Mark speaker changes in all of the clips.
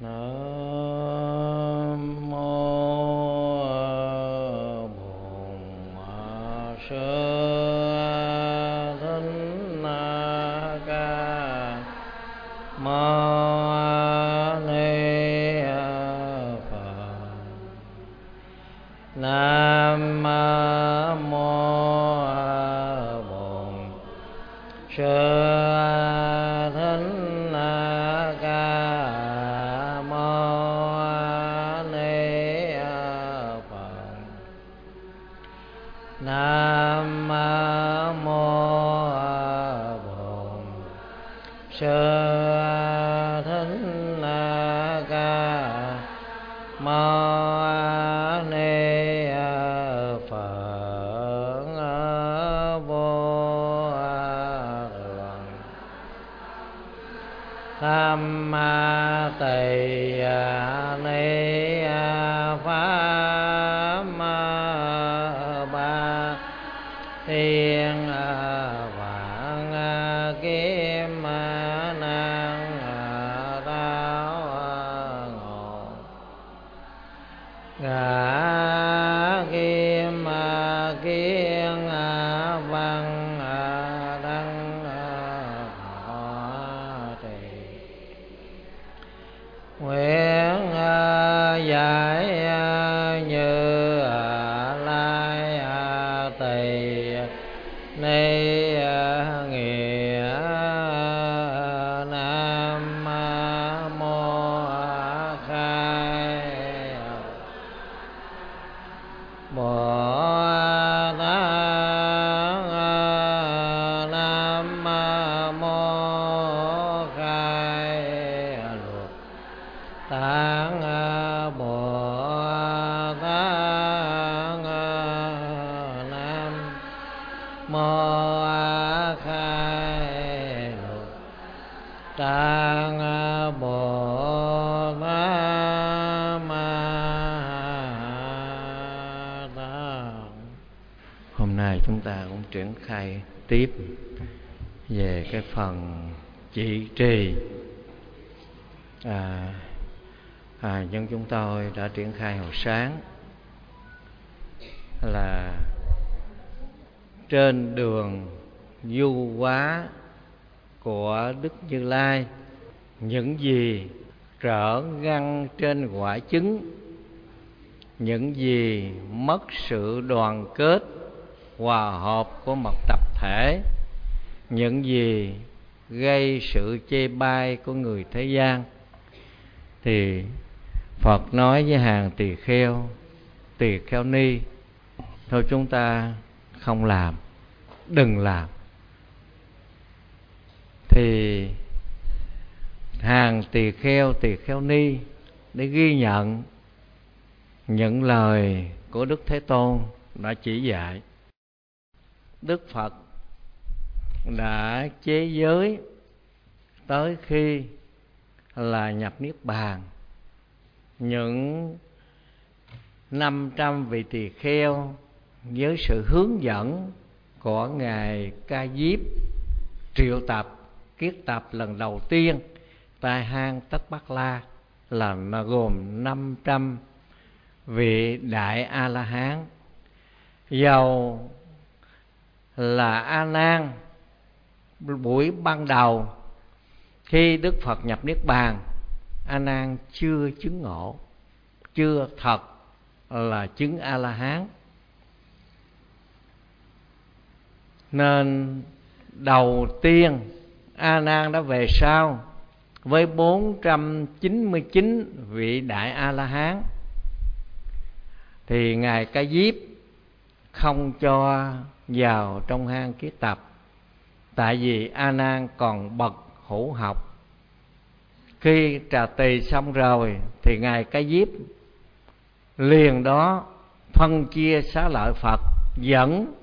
Speaker 1: Nam mô Bổn Sư Thích Ca Mâu Ni Phật. Nam mô Bổn Sư Thích Ca Mâu Ni Phật. Nam mô Bổn Sư Thích Ca Mâu Ni Phật. Vô Tham Tỳ Ni Pháp Ba Thiên Vạn Kim Nan Táo Ngộ Ngã Kim Kiên Văn Đăng Thọ Trì nguyện giải như Lai Tỳ Ni nghĩa. Nam mô Khai Bồ Tát. Nam mô Khai Luật Tạng Bồ Tát. Nam mô Khai Luật Tạng Bồ Tát Ma Tát. Hôm nay chúng ta cũng triển khai tiếp về cái phần trị trì. Nhưng chúng tôi đã triển khai hồi sáng là trên đường du hóa của Đức Như Lai, những gì trở ngăn trên quả chứng, những gì mất sự đoàn kết hòa hợp của một tập thể, những gì gây sự chê bai của người thế gian, thì Phật nói với hàng tỳ kheo ni, thôi chúng ta không làm, đừng làm. Thì hàng tỳ kheo ni để ghi nhận những lời của Đức Thế Tôn đã chỉ dạy. Đức Phật đã chế giới tới khi là nhập niết bàn. Những 500 vị tỳ kheo với sự hướng dẫn của ngài Ca Diếp triệu tập kiết tập lần đầu tiên tại hang Tất Bát La, là nó gồm 500 vị đại A La Hán. Dầu là A Nan buổi ban đầu khi Đức Phật nhập niết bàn, A Nan chưa chứng ngộ, chưa thật là chứng A La Hán. Nên đầu tiên A Nan đã về sau với 499 vị đại A La Hán. Thì ngài Ca Diếp không cho vào trong hang kiết tập, tại vì A Nan còn bậc hữu học. Khi trà tỳ xong rồi thì ngài Ca Diếp liền đó phân chia xá lợi Phật, dẫn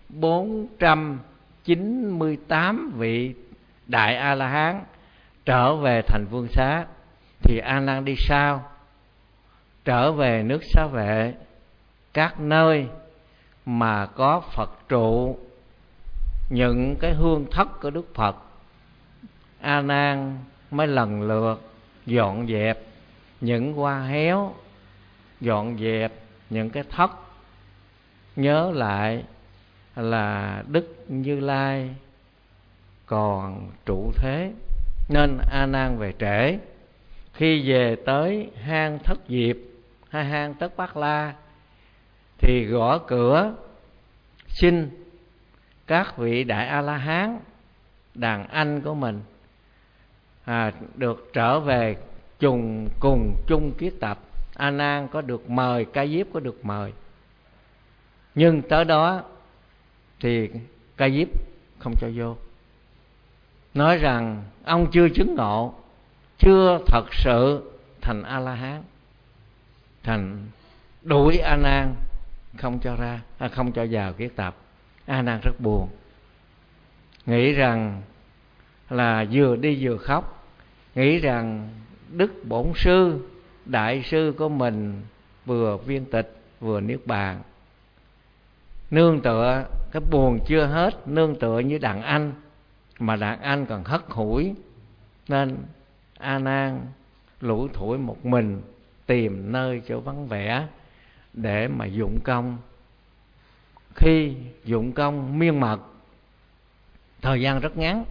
Speaker 1: 498 vị đại A La Hán trở về thành Vương Xá. Thì A Nan đi sau, trở về nước Xá Vệ, các nơi mà có Phật trụ, những cái hương thất của Đức Phật, A Nan mới lần lượt dọn dẹp những hoa héo, dọn dẹp những cái thất, nhớ lại là Đức Như Lai còn trụ thế, nên A Nan về trễ. Khi về tới hang Thất Diệp hay hang Tất Bát La thì gõ cửa xin các vị đại A La Hán đàn anh của mình được trở về cùng chung kiết tập. A Nan có được mời, Ca Diếp có được mời, nhưng tới đó thì Ca Diếp không cho vô, nói rằng ông chưa chứng ngộ, chưa thật sự thành A La Hán, thành đuổi A Nan không cho ra, không cho vào kiết tập. A Nan rất buồn, nghĩ rằng là vừa đi vừa khóc, nghĩ rằng Đức Bổn Sư, đại sư của mình vừa viên tịch vừa niết bàn. Nương tựa, cái buồn chưa hết, nương tựa như đàn anh, mà đàn anh còn hất hủi, nên A Nan lủi thủi một mình tìm nơi chỗ vắng vẻ để mà dụng công. Khi dụng công miên mật thời gian rất ngắn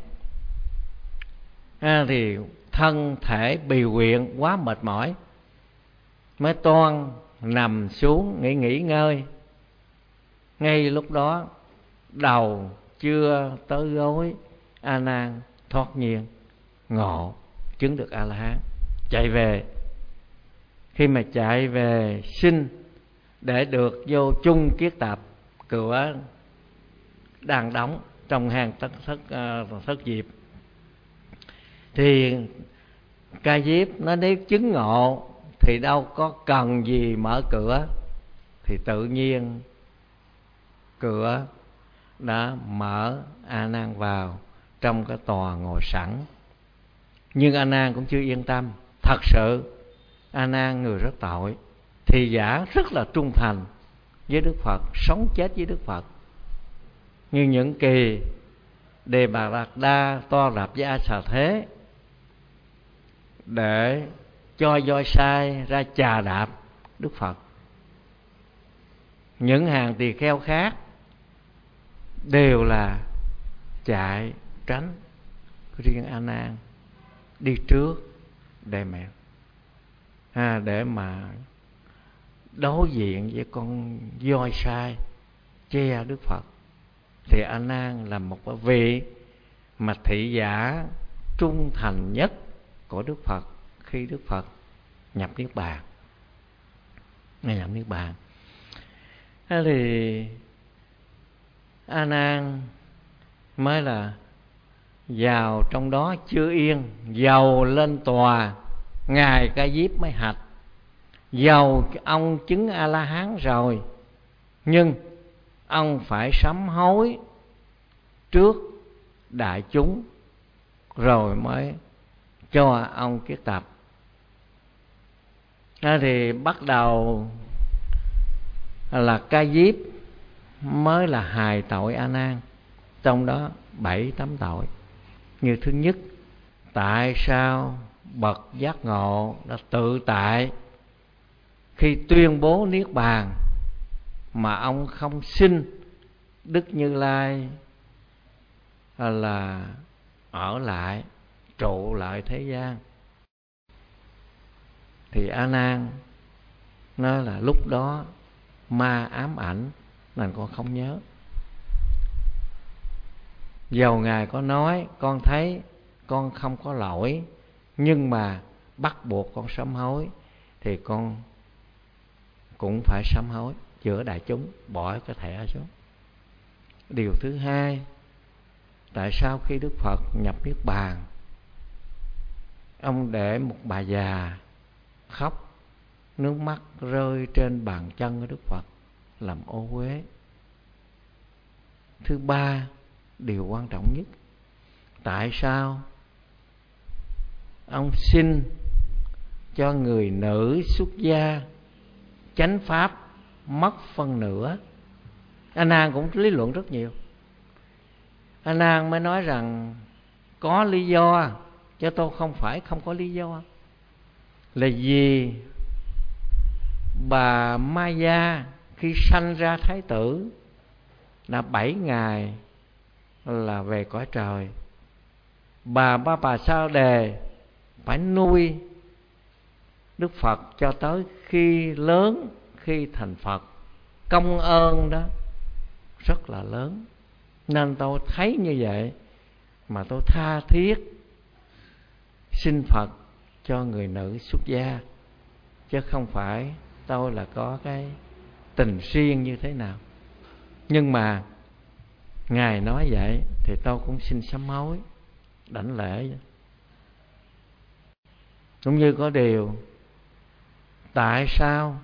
Speaker 1: thì thân thể bì quyện quá mệt mỏi, mới toan nằm xuống nghỉ ngơi. Ngay lúc đó đầu chưa tới gối, A Nan thoát nhiên ngộ chứng được A La Hán, chạy về. Khi mà chạy về xin để được vô chung kiết tập, cửa đang đóng trong hang Thất Diệp, thì Ca Diếp nó nếu chứng ngộ thì đâu có cần gì mở cửa, thì tự nhiên cửa đã mở, A Nan vào trong cái tòa ngồi sẵn. Nhưng A Nan cũng chưa yên tâm. Thật sự A Nan người rất tội, thì giả rất là trung thành với Đức Phật, sống chết với Đức Phật. Như những kỳ Đề Bà Đạt Đa to rạp với A Xà Thế để cho voi sai ra chà đạp Đức Phật. Những hàng tỳ kheo khác đều là chạy tránh, riêng A Nan đi trước để mà đối diện với con voi sai che Đức Phật. Thì A Nan là một vị mà thị giả trung thành nhất của Đức Phật khi Đức Phật nhập niết bàn. Nhập niết bàn thì A Nan mới là vào trong đó chưa yên, dầu lên tòa ngài Ca Diếp mới hạch. Dầu ông chứng A La Hán rồi, nhưng ông phải sám hối trước đại chúng rồi mới cho ông kiết tập. Thì bắt đầu là Ca Diếp mới là hài tội A Nan, trong đó 7-8 tội. Như thứ nhất, tại sao bậc giác ngộ đã tự tại khi tuyên bố niết bàn mà ông không xin Đức Như Lai là ở lại, trụ lại thế gian? Thì A Nan nói là lúc đó ma ám ảnh nên con không nhớ. Dầu ngài có nói con thấy con không có lỗi, nhưng mà bắt buộc con sám hối thì con cũng phải sám hối giữa đại chúng, bỏ cái thẻ xuống. Điều thứ hai, tại sao khi Đức Phật nhập niết bàn, ông để một bà già khóc, nước mắt rơi trên bàn chân của Đức Phật làm ô uế? Thứ ba, điều quan trọng nhất, tại sao ông xin cho người nữ xuất gia chánh pháp mất phân nửa? A Nan cũng lý luận rất nhiều. A Nan mới nói rằng có lý do, chứ tôi không phải không có lý do. là vì bà Maya khi sanh ra thái tử đã 7 ngày là về cõi trời. Bà Sa Đề phải nuôi Đức Phật cho tới khi lớn, khi thành Phật. Công ơn đó rất là lớn. Nên tôi thấy như vậy mà tôi tha thiết xin Phật cho người nữ xuất gia, chứ không phải tôi là có cái tình riêng như thế nào. Nhưng mà Ngài nói vậy thì tôi cũng xin sám hối, đảnh lễ. Cũng như có điều, tại sao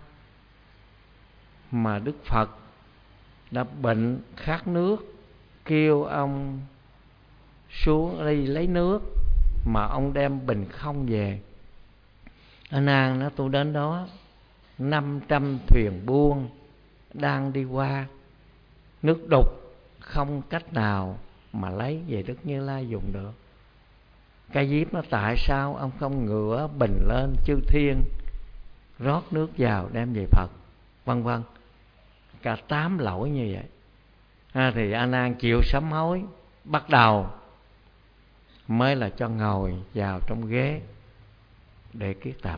Speaker 1: mà Đức Phật đã bệnh khát nước, kêu ông xuống đi lấy nước, mà ông đem bình không về? A Nan nói: tôi đến đó 500 thuyền buôn đang đi qua, nước đục không cách nào mà lấy về Đức Như Lai dùng được. Ca Diếp nó: tại sao ông không ngửa bình lên chư thiên, rót nước vào đem về Phật, vân vân. Cả 8 lỗi như vậy. Thì A Nan chịu sám hối, bắt đầu mới là cho ngồi vào trong ghế để kiết tập.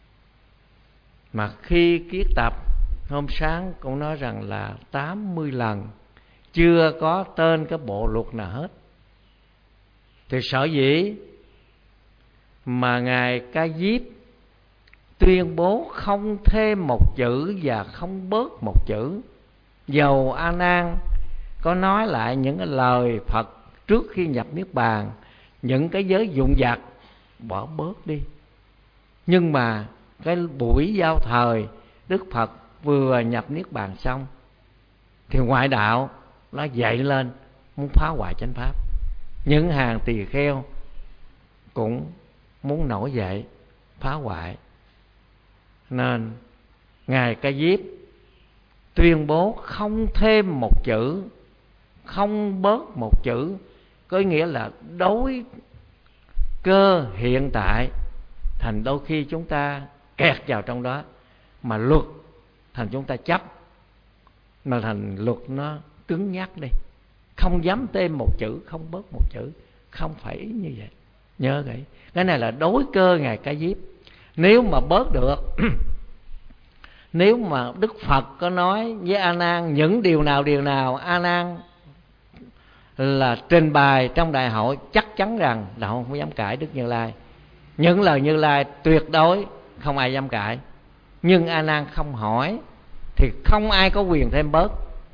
Speaker 1: Mà khi kiết tập, hôm sáng cũng nói rằng là 80 lần chưa có tên cái bộ luật nào hết. Thì sở dĩ mà Ngài Ca Diếp tuyên bố không thêm một chữ và không bớt một chữ, dầu A Nan có nói lại những cái lời Phật trước khi nhập niết bàn, những cái giới dụng vặt bỏ bớt đi. Nhưng mà cái buổi giao thời Đức Phật vừa nhập niết bàn xong thì ngoại đạo nó dậy lên muốn phá hoại chánh pháp. Những hàng tỳ kheo cũng muốn nổi dậy phá hoại. Nên Ngài Ca Diếp tuyên bố không thêm một chữ, không bớt một chữ, có nghĩa là đối cơ hiện tại. Thành đôi khi chúng ta kẹt vào trong đó, mà luật thành chúng ta chấp, mà thành luật nó cứng nhắc đi, không dám thêm một chữ, không bớt một chữ, không phải như vậy. Nhớ cái này là đối cơ Ngài Ca Diếp. Nếu mà bớt được nếu mà Đức Phật có nói với A Nan những điều nào A Nan là trình bày trong đại hội, chắc chắn rằng đạo không dám cãi Đức Như Lai. Những lời Như Lai tuyệt đối không ai dám cãi. Nhưng A Nan không hỏi thì không ai có quyền thêm bớt.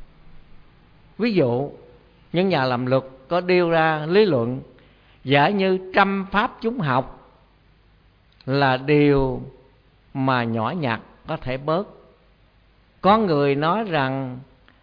Speaker 1: Ví dụ những nhà làm luật có đưa ra lý luận giả như trăm pháp chúng học là điều mà nhỏ nhặt có thể bớt. Có người nói rằng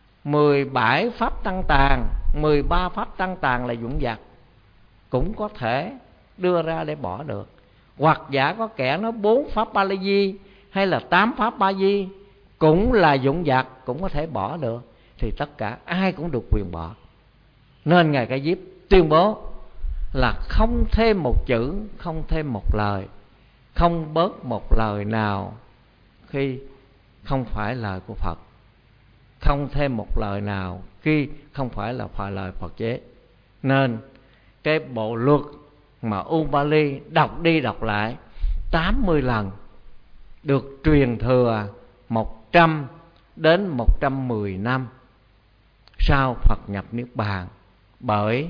Speaker 1: 17 pháp tăng tàn, 13 pháp tăng tàn là dụng vặt, cũng có thể đưa ra để bỏ được. Hoặc giả có kẻ nói 4 pháp Ba La Di hay là 8 pháp Ba Di cũng là dụng vặt, cũng có thể bỏ được. Thì tất cả ai cũng được quyền bỏ. Nên Ngài Ca Diếp tuyên bố là không thêm một chữ, không thêm một lời, không bớt một lời nào khi không phải lời của Phật, không thêm một lời nào khi không phải là lời Phật chế. Nên cái bộ luật mà Ubali đọc đi đọc lại 80 lần được truyền thừa 100 đến 110 năm sau Phật nhập niết bàn, bởi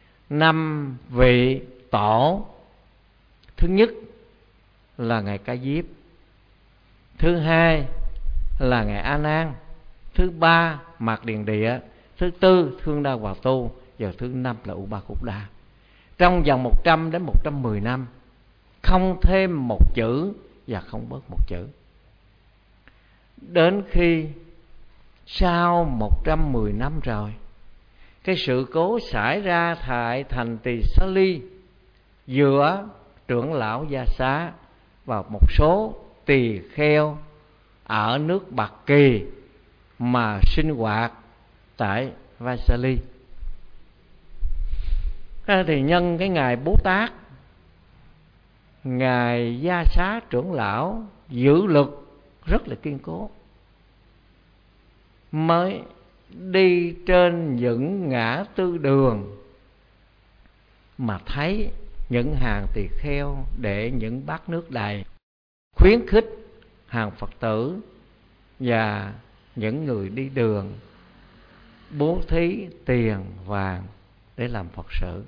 Speaker 1: 5 vị tổ. Thứ nhất là Ngài Ca Diếp, thứ hai là Ngài A Nan, thứ ba Mạt Điền Địa, thứ tư Thương Đa Hòa Tu, và thứ năm là Upa-Khuất-đa. Trong vòng 100 đến 110 năm, không thêm một chữ và không bớt một chữ. Đến khi sau 110 năm rồi, cái sự cố xảy ra tại thành Tỳ Xá Ly giữa trưởng lão Gia Xá và một số tỳ kheo ở nước Bạc Kỳ mà sinh hoạt tại Vaisali. Thì nhân cái ngày Bố Tát ngài Gia Xá trưởng lão giữ luật rất là kiên cố, mới đi trên những ngã tư đường mà thấy những hàng tỳ kheo để những bát nước đầy, khuyến khích hàng Phật tử và những người đi đường bố thí tiền vàng để làm Phật sự.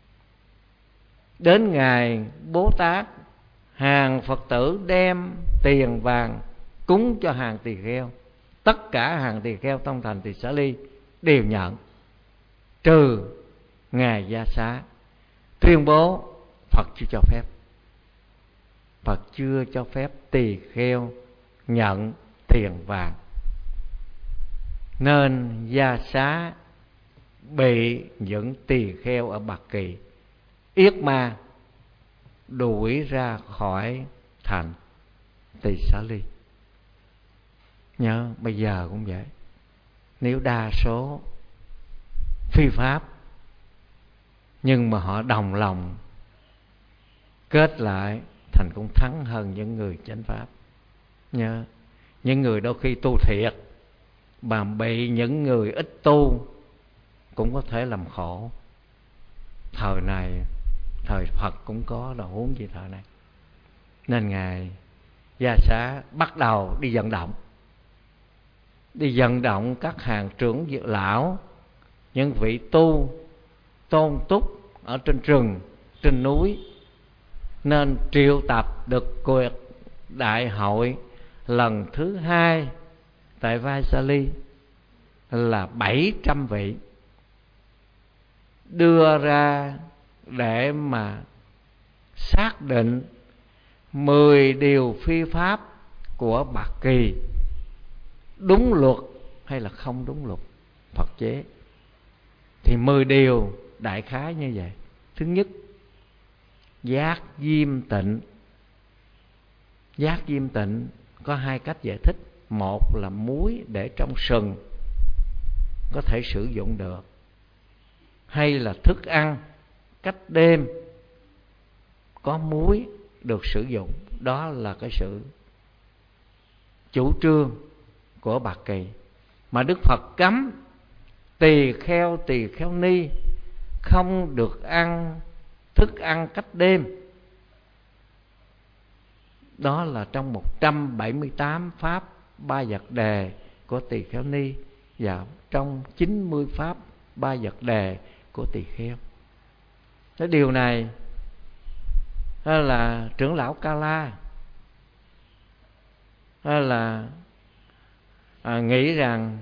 Speaker 1: Đến ngày Bố Tát, hàng Phật tử đem tiền vàng cúng cho hàng tỳ kheo. Tất cả hàng tỳ kheo trong thành Tỳ Xá Ly đều nhận, trừ ngài Gia Xá tuyên bố Phật chưa cho phép. Phật chưa cho phép tỳ kheo nhận tiền vàng, nên Gia Xá bị những tỳ kheo ở Bạc Kỳ yết ma đuổi ra khỏi thành Tỳ Xá Ly. Nhớ bây giờ cũng vậy, nếu đa số phi pháp nhưng mà họ đồng lòng kết lại, thành cũng thắng hơn những người chánh pháp. Nhớ, những người đôi khi tu thiệt mà bị những người ít tu cũng có thể làm khổ. Thời này, thời Phật cũng có, là huống gì thời này. Nên ngài Gia Xá bắt đầu đi vận động, đi vận động các hàng trưởng lão, những vị tu tôn túc ở trên rừng, trên núi, nên triệu tập được cuộc đại hội lần thứ 2 tại Vaisali là 700 vị, đưa ra để mà xác định 10 điều phi pháp của Bạc Kỳ đúng luật hay là không đúng luật Phật chế. Thì 10 điều đại khái như vậy. Thứ nhất, giác diêm tịnh. Giác diêm tịnh có 2 cách giải thích. Một là muối để trong sừng có thể sử dụng được, hay là thức ăn cách đêm có muối được sử dụng. Đó là cái sự chủ trương của Bạc Kỳ. Mà Đức Phật cấm tỳ kheo ni không được ăn thức ăn cách đêm. Đó là trong 178 pháp ba vật đề của tỳ kheo ni và trong 90 pháp ba vật đề của tỳ kheo. Cái điều này là trưởng lão Ca La là nghĩ rằng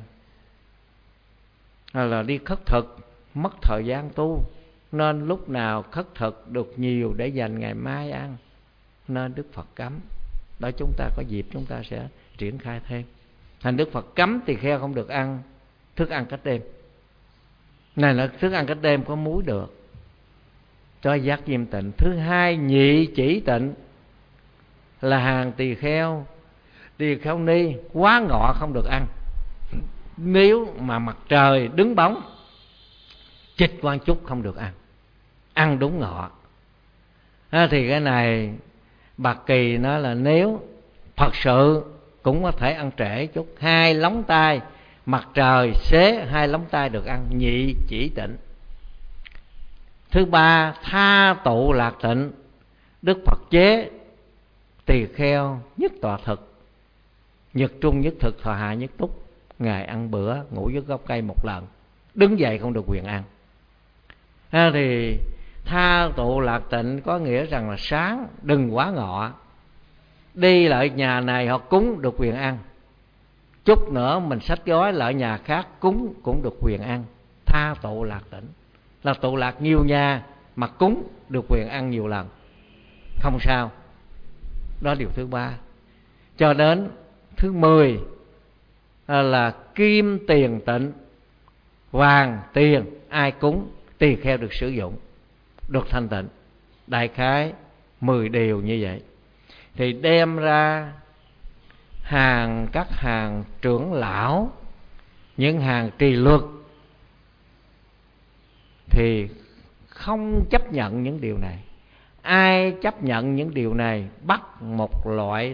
Speaker 1: là đi khất thực mất thời gian tu, nên lúc nào khất thực được nhiều để dành ngày mai ăn, nên Đức Phật cấm. Đó, chúng ta có dịp chúng ta sẽ triển khai thêm. Thành Đức Phật cấm tỳ kheo không được ăn thức ăn cách đêm. Này là thức ăn cách đêm có muối được, cho giác diêm tịnh. Thứ hai, nhị chỉ tịnh, là hàng tỳ kheo ni quá ngọ không được ăn. Nếu mà mặt trời đứng bóng chịch qua chút không được ăn, ăn đúng ngọ. Thì cái này Bạc Kỳ nói là nếu thật sự cũng có thể ăn trễ chút, 2 lóng tay mặt trời xế 2 lóng tay được ăn, nhị chỉ tịnh. Thứ ba, tha tụ lạc tịnh. Đức Phật chế tỳ kheo nhất tọa thực, nhật trung nhất thực, thọ hạ nhất túc. Ngài ăn bữa ngủ dưới gốc cây 1 lần, đứng dậy không được quyền ăn. Thì tha tụ lạc tịnh có nghĩa rằng là sáng đừng quá ngọ, đi lại nhà này họ cúng được quyền ăn, chút nữa mình xách gói lại nhà khác cúng cũng được quyền ăn. Tha tụ lạc tịnh là tụ lạc nhiều nhà mà cúng được quyền ăn nhiều lần, không sao. Đó điều thứ ba. Cho đến thứ 10 là kim tiền tịnh, vàng tiền ai cúng tỳ kheo được sử dụng, được thanh tịnh. Đại khái 10 điều như vậy. Thì đem ra các hàng trưởng lão, những hàng trì luật thì không chấp nhận những điều này. Ai chấp nhận những điều này bắt một loại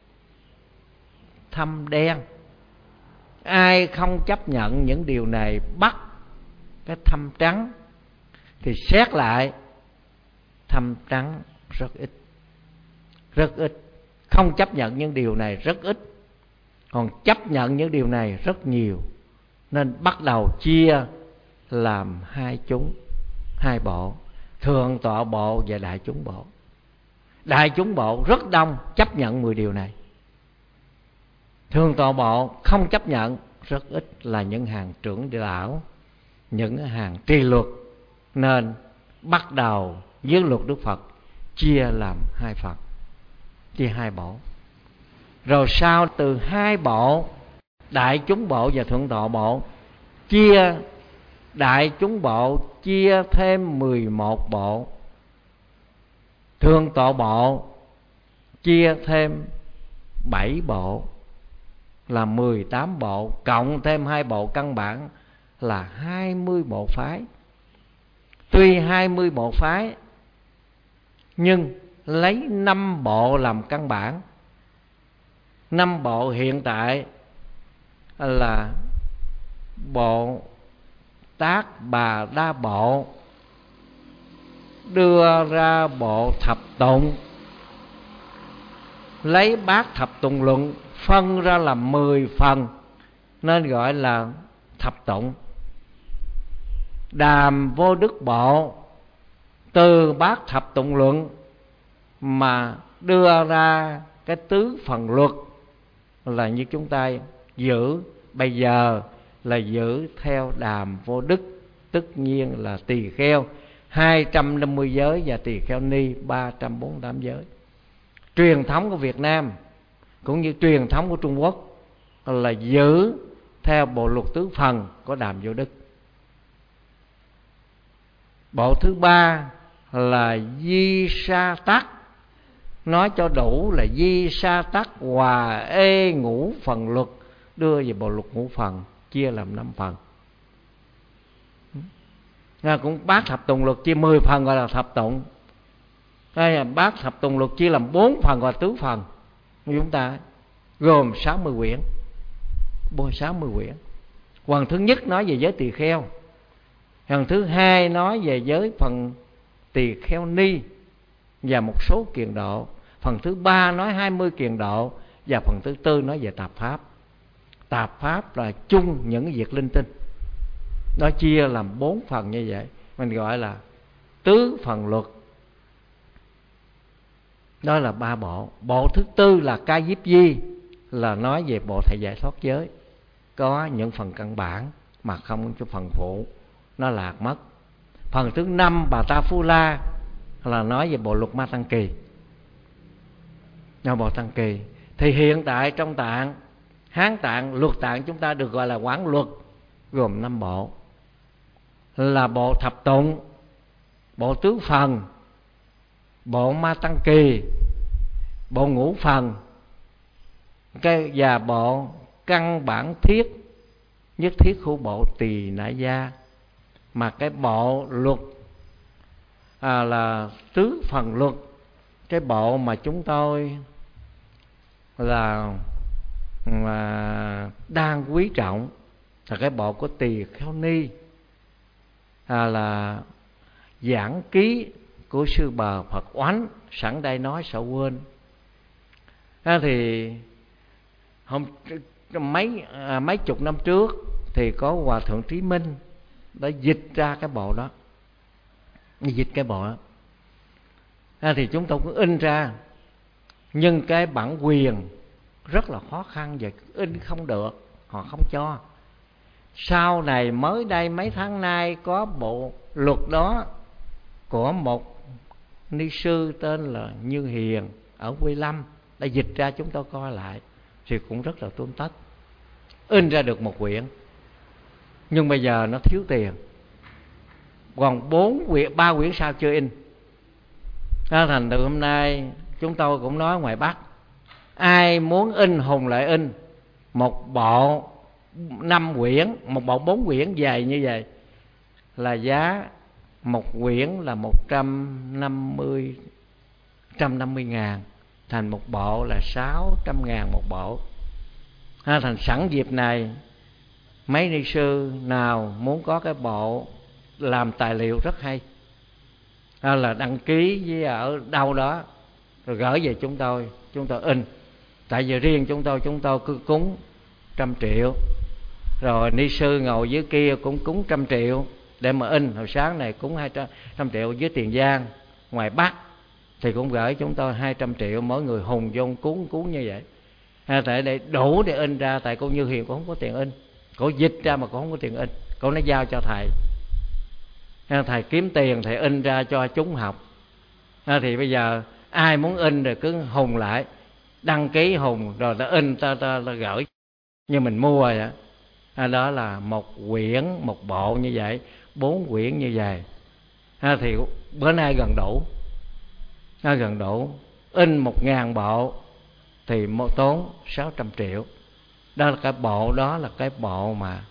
Speaker 1: thâm đen. Ai không chấp nhận những điều này bắt cái thâm trắng. Thì xét lại, thâm trắng rất ít. Rất ít. Không chấp nhận những điều này rất ít. Còn chấp nhận những điều này rất nhiều. Nên bắt đầu chia làm hai chúng, hai bộ: thượng tọa bộ và đại chúng bộ. Đại chúng bộ rất đông chấp nhận 10 điều này. Thượng tọa bộ không chấp nhận rất ít, là những hàng trưởng lão, những hàng tri luật. Nên bắt đầu với luật Đức Phật chia làm hai phần, chia hai bộ. Rồi sau từ hai bộ, đại chúng bộ và thượng tọa bộ, chia đại chúng bộ chia thêm 11 bộ, thượng tọa bộ chia thêm 7 bộ, là 18 bộ, cộng thêm 2 bộ căn bản là 20 bộ phái. Tuy 20 bộ phái, nhưng lấy 5 bộ làm căn bản. 5 bộ hiện tại là Bộ Tác Bà Đa Bộ, đưa ra Bộ Thập Tụng, lấy Bát Thập Tụng Luận phân ra làm 10 phần, nên gọi là Thập Tụng. Đàm Vô Đức Bộ từ Bát Thập Tụng Luận mà đưa ra cái tứ phần luật, là như chúng ta giữ bây giờ là giữ theo Đàm Vô Đức, tất nhiên là tỳ kheo 250 giới và tỳ kheo ni 348 giới. Truyền thống của Việt Nam cũng như truyền thống của Trung Quốc là giữ theo bộ luật tứ phần của Đàm Vô Đức. Bộ thứ ba là Di Sa Tắc, nói cho đủ là Di Sa Tắc Hòa Ê ngũ phần luật, đưa về bộ luật ngũ phần, chia làm 5 phần. Cũng Bát Thập Tụng Luật chia 10 phần gọi là thập tụng. Bát Thập Tụng Luật chia làm 4 phần gọi là tứ phần. Chúng ta gồm 60 quyển, 60 quyển. Phần thứ nhất nói về giới tỳ kheo, phần thứ hai nói về giới phần tỳ kheo ni và một số kiền độ, phần thứ ba nói 20 kiền độ, và phần thứ tư nói về tạp pháp. Tạp pháp là chung những việc linh tinh. Nó chia làm 4 phần như vậy, mình gọi là tứ phần luật. Đó là 3 bộ. Bộ thứ tư là Ca Diếp Di, là nói về bộ thầy giải thoát giới, có những phần căn bản mà không có phần phụ, nó lạc mất. Phần thứ 5 Bà Ta Phu La là nói về bộ luật Ma Tăng Kỳ. Bộ Tăng Kỳ thì hiện tại trong Tạng, Hán Tạng, luật Tạng chúng ta được gọi là Quán Luật, gồm 5 bộ, là bộ Thập Tụng, bộ Tứ Phần, bộ Ma Tăng Kỳ, bộ Ngũ Phần, và bộ Căn Bản Thiết, Nhất Thiết Khu Bộ Tỳ Nại Gia. Mà cái bộ luật là tứ phần luật, cái bộ mà chúng tôi là đang quý trọng là cái bộ của tỳ kheo ni, là giảng ký của sư bà Phật Oánh. Sẵn đây nói sợ quên. Thì mấy chục năm trước thì có Hòa Thượng Trí Minh đã dịch ra cái bộ đó, dịch cái bộ đó. Thì chúng tôi cũng in ra, nhưng cái bản quyền rất là khó khăn và in không được, họ không cho. Sau này mới đây mấy tháng nay có bộ luật đó của một ni sư tên là Như Hiền ở Quy Lâm đã dịch ra, chúng tôi coi lại thì cũng rất là tươm tất, in ra được một quyển. Nhưng bây giờ nó thiếu tiền, còn 3 quyển sau chưa in. Thành từ hôm nay chúng tôi cũng nói ngoài Bắc, ai muốn in Hùng lại in một bộ 5 quyển, một bộ 4 quyển dày như vậy là giá một quyển là 150 ngàn, thành một bộ là 600 ngàn một bộ. Thành sẵn dịp này, mấy ni sư nào muốn có cái bộ làm tài liệu rất hay, là đăng ký với ở đâu đó rồi gửi về chúng tôi in. Tại vì riêng chúng tôi cứ cúng 100 triệu, rồi ni sư ngồi dưới kia cũng cúng 100 triệu để mà in. Hồi sáng này cúng 200 triệu dưới Tiền Giang, ngoài Bắc thì cũng gửi chúng tôi 200 triệu, mỗi người hùng vô cuốn như vậy. Tại để đủ để in ra, tại cô Như Hiền cũng không có tiền in, cô dịch ra mà cô không có tiền in, cô nó giao cho thầy. Thầy kiếm tiền thầy in ra cho chúng học. Thì bây giờ ai muốn in rồi cứ hùng lại, đăng ký hùng rồi ta in, ta gửi như mình mua vậy đó. Đó là một quyển, một bộ như vậy, 4 quyển như vậy. Thì bữa nay gần đủ. In 1.000 bộ thì tốn 600 triệu. Đó là cái bộ, đó là cái bộ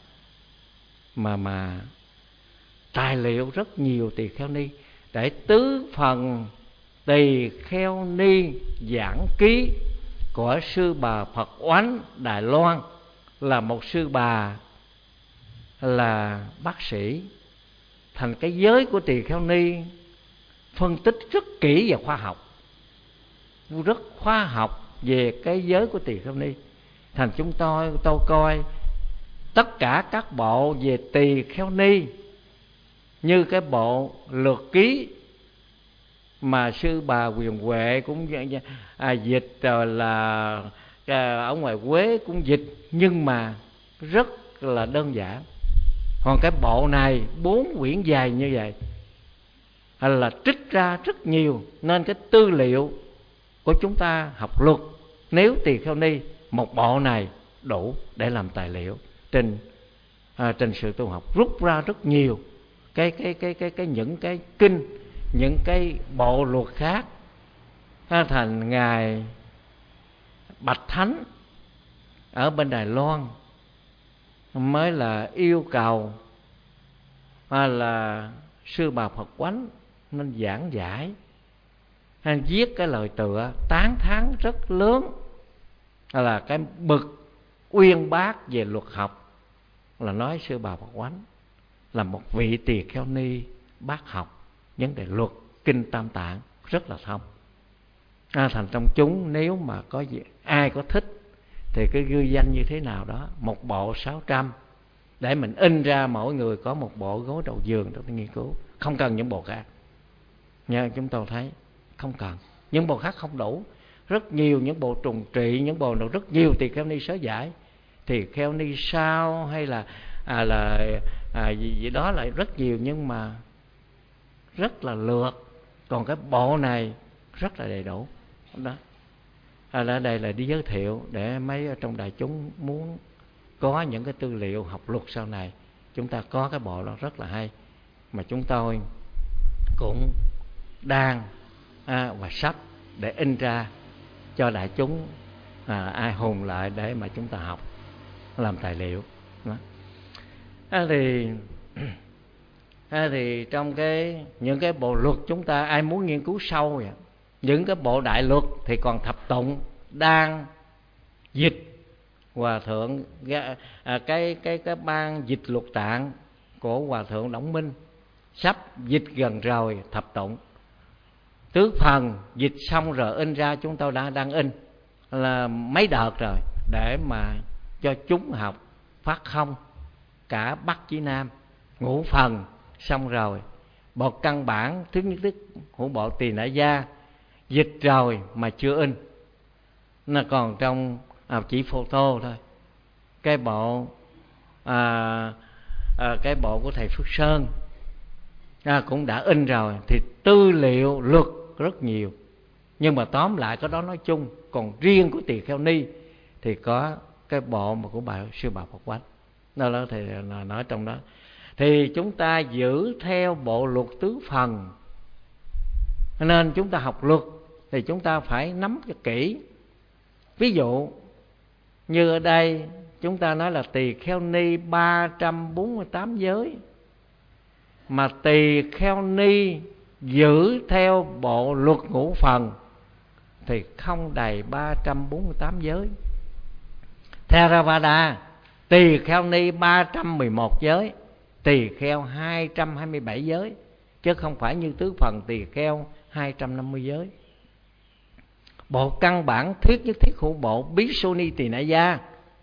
Speaker 1: mà tài liệu rất nhiều tỳ kheo ni. Để tứ phần tỳ kheo ni giảng ký của sư bà Phật Oánh Đài Loan, là một sư bà là bác sĩ, thành cái giới của tỳ kheo ni phân tích rất kỹ và khoa học, rất khoa học về cái giới của tỳ kheo ni. Thành chúng tôi coi tất cả các bộ về tỳ kheo ni, như cái bộ lược ký mà sư bà Quyền Huệ cũng dịch, rồi là ở ngoài Quế cũng dịch, nhưng mà rất là đơn giản. Còn cái bộ này 4 quyển dài như vậy là trích ra rất nhiều, nên cái tư liệu của chúng ta học luật, nếu tỳ kheo ni một bộ này đủ để làm tài liệu trên sự tu học, rút ra rất nhiều những cái kinh, những cái bộ luật khác. Thành ngài Bạch Thánh ở bên Đài Loan mới là yêu cầu là sư bà Phật Oánh nên giảng giải, viết cái lời tựa tán thán rất lớn, là cái bực uyên bác về luật học, là nói sư bà Phật Oánh là một vị tỳ kheo ni bác học vấn đề luật kinh Tam Tạng rất là thông. Thành trong chúng nếu mà có gì, ai có thích thì cứ ghi danh như thế nào đó, một bộ 600 để mình in ra, mỗi người có một bộ gối đầu giường để nghiên cứu, không cần những bộ khác nha. Chúng tôi thấy không cần những bộ khác, không đủ. Rất nhiều những bộ trùng trị, những bộ nào rất nhiều tỳ kheo ni sớ giải, tỳ kheo ni sao hay là gì đó lại rất nhiều, nhưng mà rất là lược. Còn cái bộ này rất là đầy đủ đó. Ở đây là đi giới thiệu để mấy trong đại chúng muốn có những cái tư liệu học luật sau này, chúng ta có cái bộ đó rất là hay, mà chúng tôi cũng đang và sắp để in ra cho đại chúng ai hùng lại để mà chúng ta học làm tài liệu đó. Thì trong những cái bộ luật chúng ta, ai muốn nghiên cứu sâu vậy, những cái bộ đại luật thì còn Thập Tụng đang dịch. Hòa thượng cái ban dịch luật tạng của Hòa thượng Đổng Minh sắp dịch gần rồi. Thập Tụng tứ phần dịch xong rồi in ra, chúng tôi đang in là mấy đợt rồi, để mà cho chúng học phát không cả Bắc chí Nam. Ngũ phần xong rồi, bộ căn bản thứ nhất thức của bộ Tỳ Nã Gia dịch rồi mà chưa in, nó còn trong chỉ photo thôi. Cái bộ cái bộ của thầy Phước Sơn cũng đã in rồi, thì tư liệu luật rất nhiều. Nhưng mà tóm lại cái đó nói chung. Còn riêng của tỳ kheo ni thì có cái bộ mà của sư bà Phật Oánh đó thì nói trong đó. Thì chúng ta giữ theo bộ luật tứ phần, nên chúng ta học luật thì chúng ta phải nắm cho kỹ. Ví dụ như ở đây chúng ta nói là tỳ kheo ni 348 giới, mà tỳ kheo ni giữ theo bộ luật ngũ phần thì không đầy 348 giới. Theravada tỳ kheo ni 311 giới, tỳ kheo 227 giới, chứ không phải như tứ phần tỳ kheo 250 giới. Bộ căn bản thiết nhất thiết hữu bộ Bhikshuni Tỳ Na Gia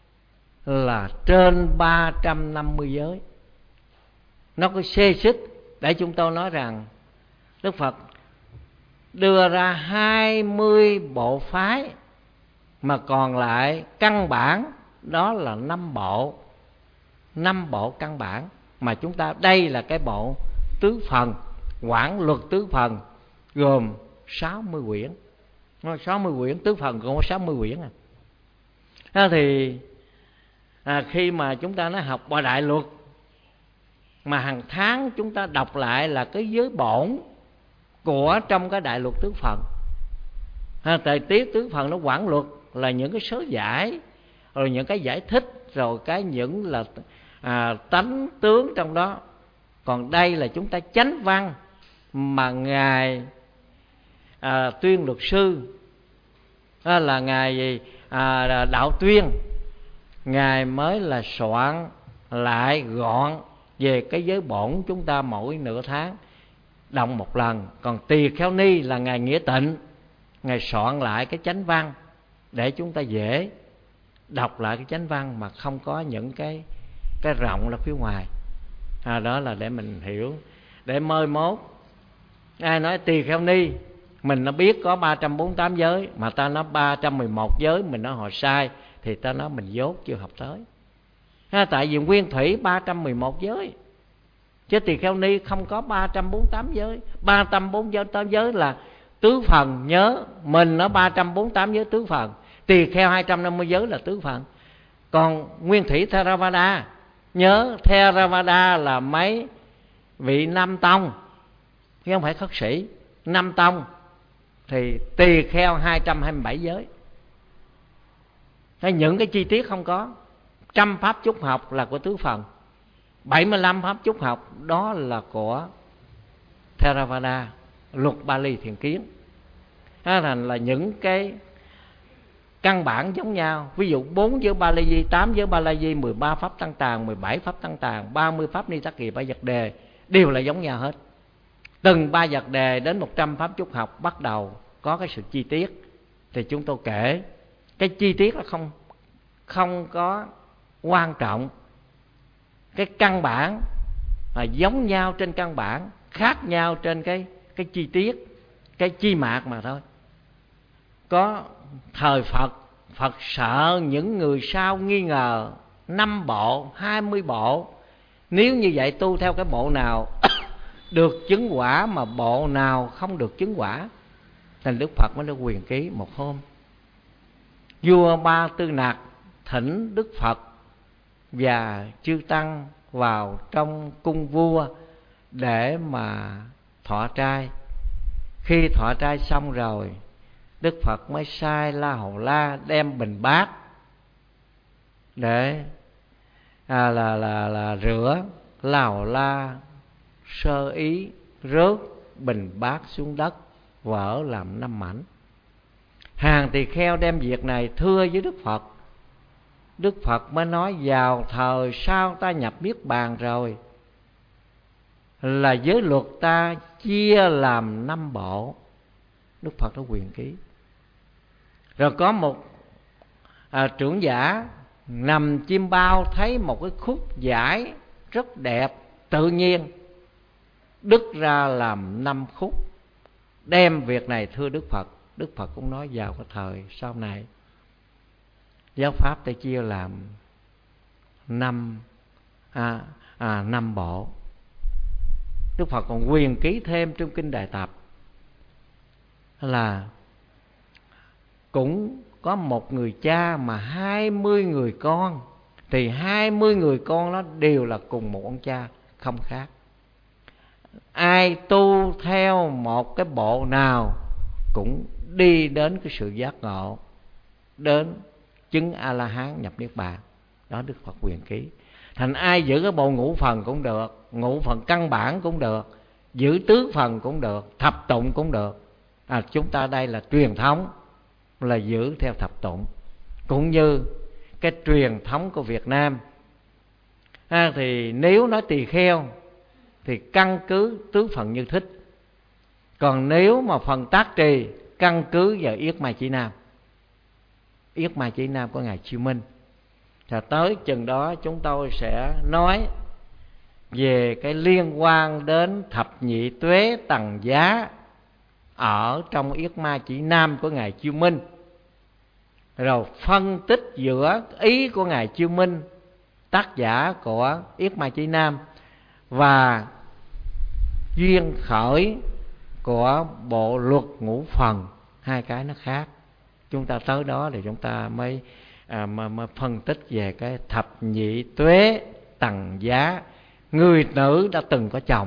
Speaker 1: là trên 350 giới. Nó có xê xích để chúng tôi nói rằng Đức Phật đưa ra 20 bộ phái, mà còn lại căn bản đó là 5 bộ. 5 bộ căn bản mà chúng ta, đây là cái bộ tứ phần, Quảng Luật tứ phần, gồm 60 quyển. 60 quyển, tứ phần cũng có 60 quyển thì khi mà chúng ta nói học qua đại luật, mà hàng tháng chúng ta đọc lại là cái giới bổn của trong cái đại luật tứ phần. Thời tiết tứ phần nó Quảng Luật là những cái số giải, rồi những cái giải thích, rồi cái những là tánh tướng trong đó. Còn đây là chúng ta chánh văn mà ngài Tuyên luật sư là ngài Đạo Tuyên, ngài mới là soạn lại gọn về cái giới bổn chúng ta mỗi nửa tháng đọc một lần. Còn tỳ kheo ni là ngài Nghĩa Tịnh, ngài soạn lại cái chánh văn để chúng ta dễ đọc lại cái chánh văn mà không có những cái rộng ra phía ngoài. Đó là để mình hiểu, để mai mốt ai nói tỳ kheo ni mình nó biết có 348 giới, mà ta nói 311 giới, mình nói họ sai, thì ta nói mình dốt chưa học tới. Tại vì nguyên thủy 311 giới, chứ tỳ kheo ni không có 348 giới. 348 giới là tứ phần, nhớ mình nó 348 giới tứ phần, tỳ kheo 250 giới là tứ phần. Còn nguyên thủy Theravada, nhớ Theravada là mấy vị Nam Tông, chứ không phải khất sĩ. Nam Tông thì tỳ kheo 227 giới. Những cái chi tiết không có. 100 pháp chúc học là của tứ phần, 75 pháp chúc học đó là của Theravada, luật Bali Thiền Kiến. Thành là những cái căn bản giống nhau. Ví dụ 4 giới Bali Di, 8 giới Bali Di, 13 pháp Tăng Tàng, 17 pháp Tăng Tàng, 30 pháp Ni Tắc Kỳ, 3 vật đề đều là giống nhau hết. Từng 3 vật đề đến 100 pháp chúc học bắt đầu có cái sự chi tiết. Thì chúng tôi kể cái chi tiết là không có quan trọng. Cái căn bản là giống nhau trên căn bản, khác nhau trên cái chi tiết, cái chi mạc mà thôi. Có thời Phật sợ những người sau nghi ngờ 5 bộ, 20 bộ. Nếu như vậy tu theo cái bộ nào được chứng quả mà bộ nào không được chứng quả. Thành Đức Phật mới được quyền ký một hôm. Vua Ba Tư Nặc thỉnh Đức Phật và chư tăng vào trong cung vua để mà thọ trai. Khi thọ trai xong rồi, Đức Phật mới sai La Hầu La đem bình bát để là rửa. La Hầu La sơ ý rớt bình bát xuống đất, vỡ làm 5 mảnh. Hàng tỳ kheo đem việc này thưa với Đức Phật. Đức Phật mới nói vào thời sau ta nhập niết bàn rồi, là giới luật ta chia làm 5 bộ. Đức Phật đã quyền ký. Rồi có một trưởng giả nằm chim bao thấy một cái khúc vải rất đẹp, tự nhiên đứt ra làm 5 khúc, đem việc này thưa Đức Phật. Đức Phật cũng nói vào cái thời sau này giáo pháp ta chia làm 5 bộ. Đức Phật còn quyền ký thêm trong kinh Đại Tập là cũng có một người cha mà 20 người con, thì 20 người con đó đều là cùng một ông cha, không khác. Ai tu theo một cái bộ nào cũng đi đến cái sự giác ngộ, đến chứng A-la-hán nhập niết bàn. Đó Đức Phật quyền ký. Thành ai giữ cái bộ ngũ phần cũng được, ngũ phần căn bản cũng được, giữ tứ phần cũng được, thập tụng cũng được. Chúng ta đây là truyền thống là giữ theo thập tụng. Cũng như cái truyền thống của Việt Nam, thì nếu nói tỳ kheo thì căn cứ tứ phần Như Thích. Còn nếu mà phần tác trì căn cứ vào Yết Mai Chỉ Nam, Yết Mai Chỉ Nam của Ngài Chiêu Minh. Và tới chừng đó chúng tôi sẽ nói về cái liên quan đến thập nhị tuế tầng giá ở trong Yết Ma Chỉ Nam của Ngài Chiêu Minh, rồi phân tích giữa ý của Ngài Chiêu Minh, tác giả của Yết Ma Chỉ Nam, và duyên khởi của bộ luật ngũ phần. Hai cái nó khác. Chúng ta tới đó thì chúng ta mới phân tích về cái thập nhị tuế tầng giá. Người nữ đã từng có chồng,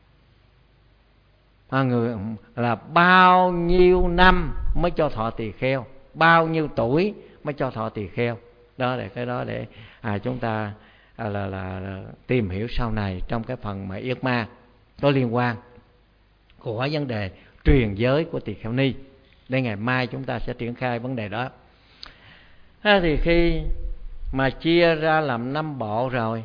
Speaker 1: người là bao nhiêu năm mới cho thọ tỳ kheo, bao nhiêu tuổi mới cho thọ tỳ kheo. Đó để cái đó để chúng ta là tìm hiểu sau này trong cái phần mà Yết Ma có liên quan của vấn đề truyền giới của tỳ kheo ni. Đây ngày mai chúng ta sẽ triển khai vấn đề đó. Thì khi mà chia ra làm 5 bộ rồi,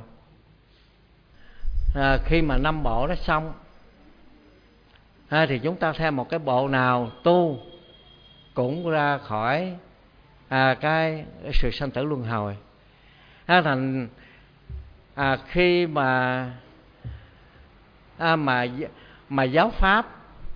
Speaker 1: khi mà 5 bộ đó xong, thì chúng ta theo một cái bộ nào tu cũng ra khỏi cái sự sanh tử luân hồi. Thành khi mà giáo pháp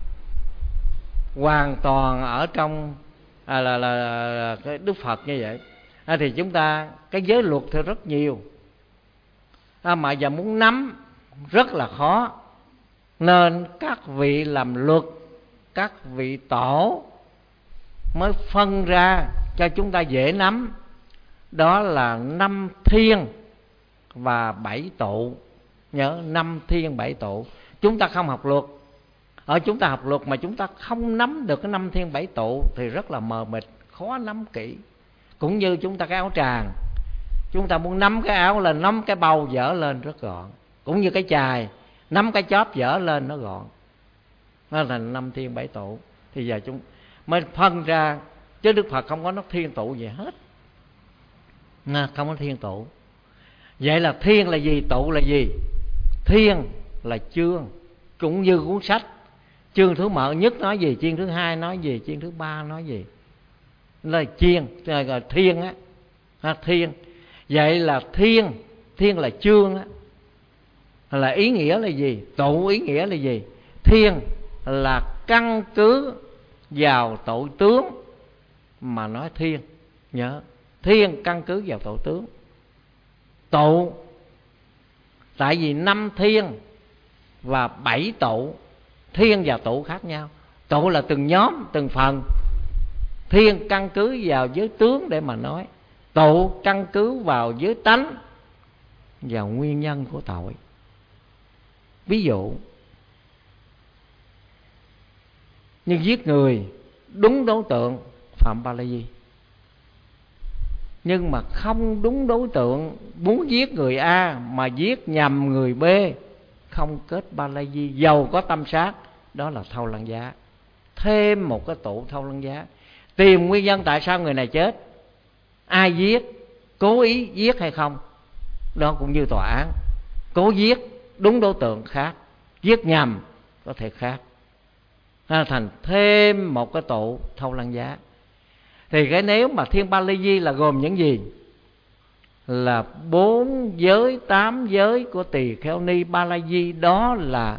Speaker 1: hoàn toàn ở trong là cái Đức Phật như vậy, thì chúng ta cái giới luật thì rất nhiều, mà giờ muốn nắm rất là khó. Nên các vị làm luật, các vị tổ mới phân ra cho chúng ta dễ nắm. Đó là 5 thiên và 7 tụ. Nhớ 5 thiên 7 tụ. Chúng ta không học luật, ở chúng ta học luật mà chúng ta không nắm được cái 5 thiên 7 tụ thì rất là mờ mịt, khó nắm kỹ. Cũng như chúng ta cái áo tràng, chúng ta muốn nắm cái áo lên, nắm cái bầu dở lên rất gọn. Cũng như cái chài, nắm cái chóp dở lên nó gọn. Nó là 5 thiên 7 tụ. Thì giờ chúng mới phân ra. Chứ Đức Phật không có nói thiên tụ gì hết, không có thiên tụ. Vậy là thiên là gì, tụ là gì? Thiên là chương, cũng như cuốn sách. Chương thứ nhất nói gì, chương thứ 2 nói gì, chương thứ 3 nói gì. Là chiên, rồi thiên á, thiên. Vậy là thiên là chương á, là ý nghĩa là gì? Tụ ý nghĩa là gì? Thiên là căn cứ vào tội tướng mà nói thiên. Nhớ, thiên căn cứ vào tội tướng. Tụ, tại vì 5 thiên và 7 tụ, thiên và tụ khác nhau. Tụ là từng nhóm, từng phần. Thiên căn cứ vào giới tướng để mà nói. Tụ căn cứ vào giới tánh và nguyên nhân của tội. Ví dụ như giết người đúng đối tượng phạm ba la di, nhưng mà không đúng đối tượng, muốn giết người A mà giết nhầm người B, không kết ba la di, dầu có tâm sát, đó là thâu lăng giá. Thêm một cái tụ thâu lăng giá. Tìm nguyên nhân tại sao người này chết, ai giết, cố ý giết hay không, đó cũng như tòa án. Cố giết đúng đối tượng khác, giết nhầm có thể khác. Thành thêm một cái tụ thâu lăng giá. Thì cái nếu mà thiên ba la di là gồm những gì? Là 4 giới 8 giới của tỳ kheo ni ba la di. Đó là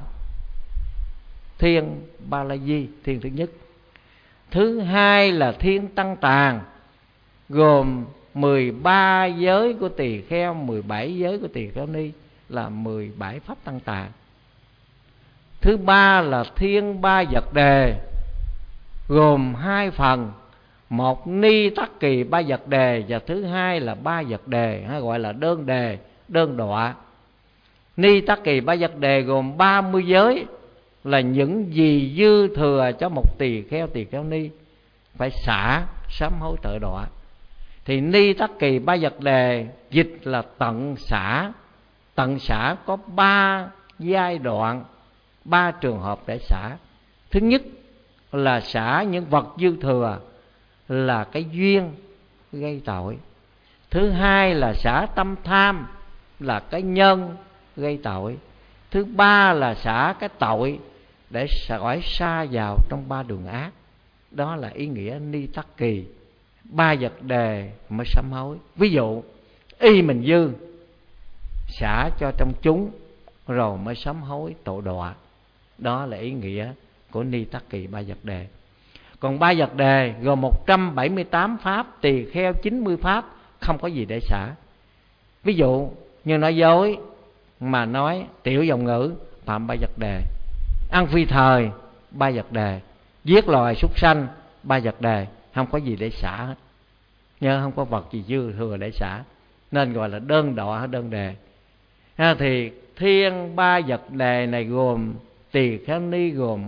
Speaker 1: thiên ba la di, thiên thứ nhất. Thứ hai là thiên tăng tàng, gồm 13 giới của tỳ kheo, 17 giới của tỳ kheo ni, là 17 pháp tăng tàng. Thứ ba là thiên ba vật đề, gồm 2 phần, một ni tắc kỳ ba vật đề, và thứ hai là ba vật đề, hay gọi là đơn đề, đơn đọa. Ni tắc kỳ ba vật đề gồm 30 giới, là những gì dư thừa cho một tỳ kheo ni phải xả sám hối tội đọa. Thì ni tắc kỳ ba vật đề dịch là tận xả Tận xả có 3 giai đoạn, 3 trường hợp để xả. Thứ nhất là xả những vật dư thừa, là cái duyên gây tội. Thứ hai là xả tâm tham, là cái nhân gây tội. Thứ ba là xả cái tội để khỏi sa vào trong 3 đường ác. Đó là ý nghĩa ni tắc kỳ, 3 vật đề mới sám hối. Ví dụ y mình dư, xả cho trong chúng rồi mới sám hối tội đọa. Đó là ý nghĩa của ni tắc kỳ 3 vật đề. Còn 3 vật đề gồm 178 pháp, tỳ kheo 90 pháp, không có gì để xả. Ví dụ như nói dối mà nói tiểu dòng ngữ, phạm 3 vật đề. Ăn phi thời, 3 vật đề. Giết loài súc sanh, 3 vật đề. Không có gì để xả hết. Nhớ không có vật gì dư thừa để xả, nên gọi là đơn đọa hay đơn đề. Thì thiên 3 vật đề này gồm tỳ kheo ni gồm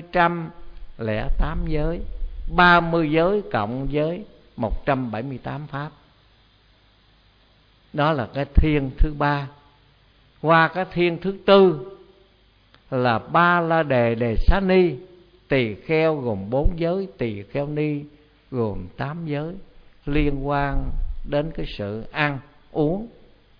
Speaker 1: 208 giới, 30 giới cộng với 178 pháp. Đó là cái thiên thứ 3. Qua cái thiên thứ 4 là Ba La Đề Đề Xá Ni. Tỳ kheo gồm 4 giới, tỳ kheo ni gồm 8 giới, liên quan đến cái sự ăn uống.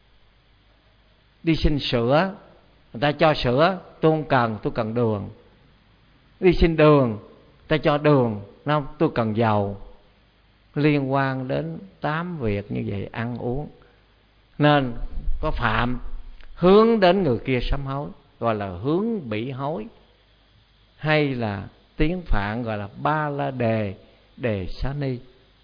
Speaker 1: Đi xin sữa, người ta cho sữa, tôi không cần, tôi cần đường. Đi xin đường, người ta cho đường, không, tôi cần dầu. Liên quan đến 8 việc như vậy, ăn uống. Nên có phạm hướng đến người kia sám hối, gọi là hướng bị hối, hay là tiếng Phạn gọi là Ba La Đề Đề Xá Ni.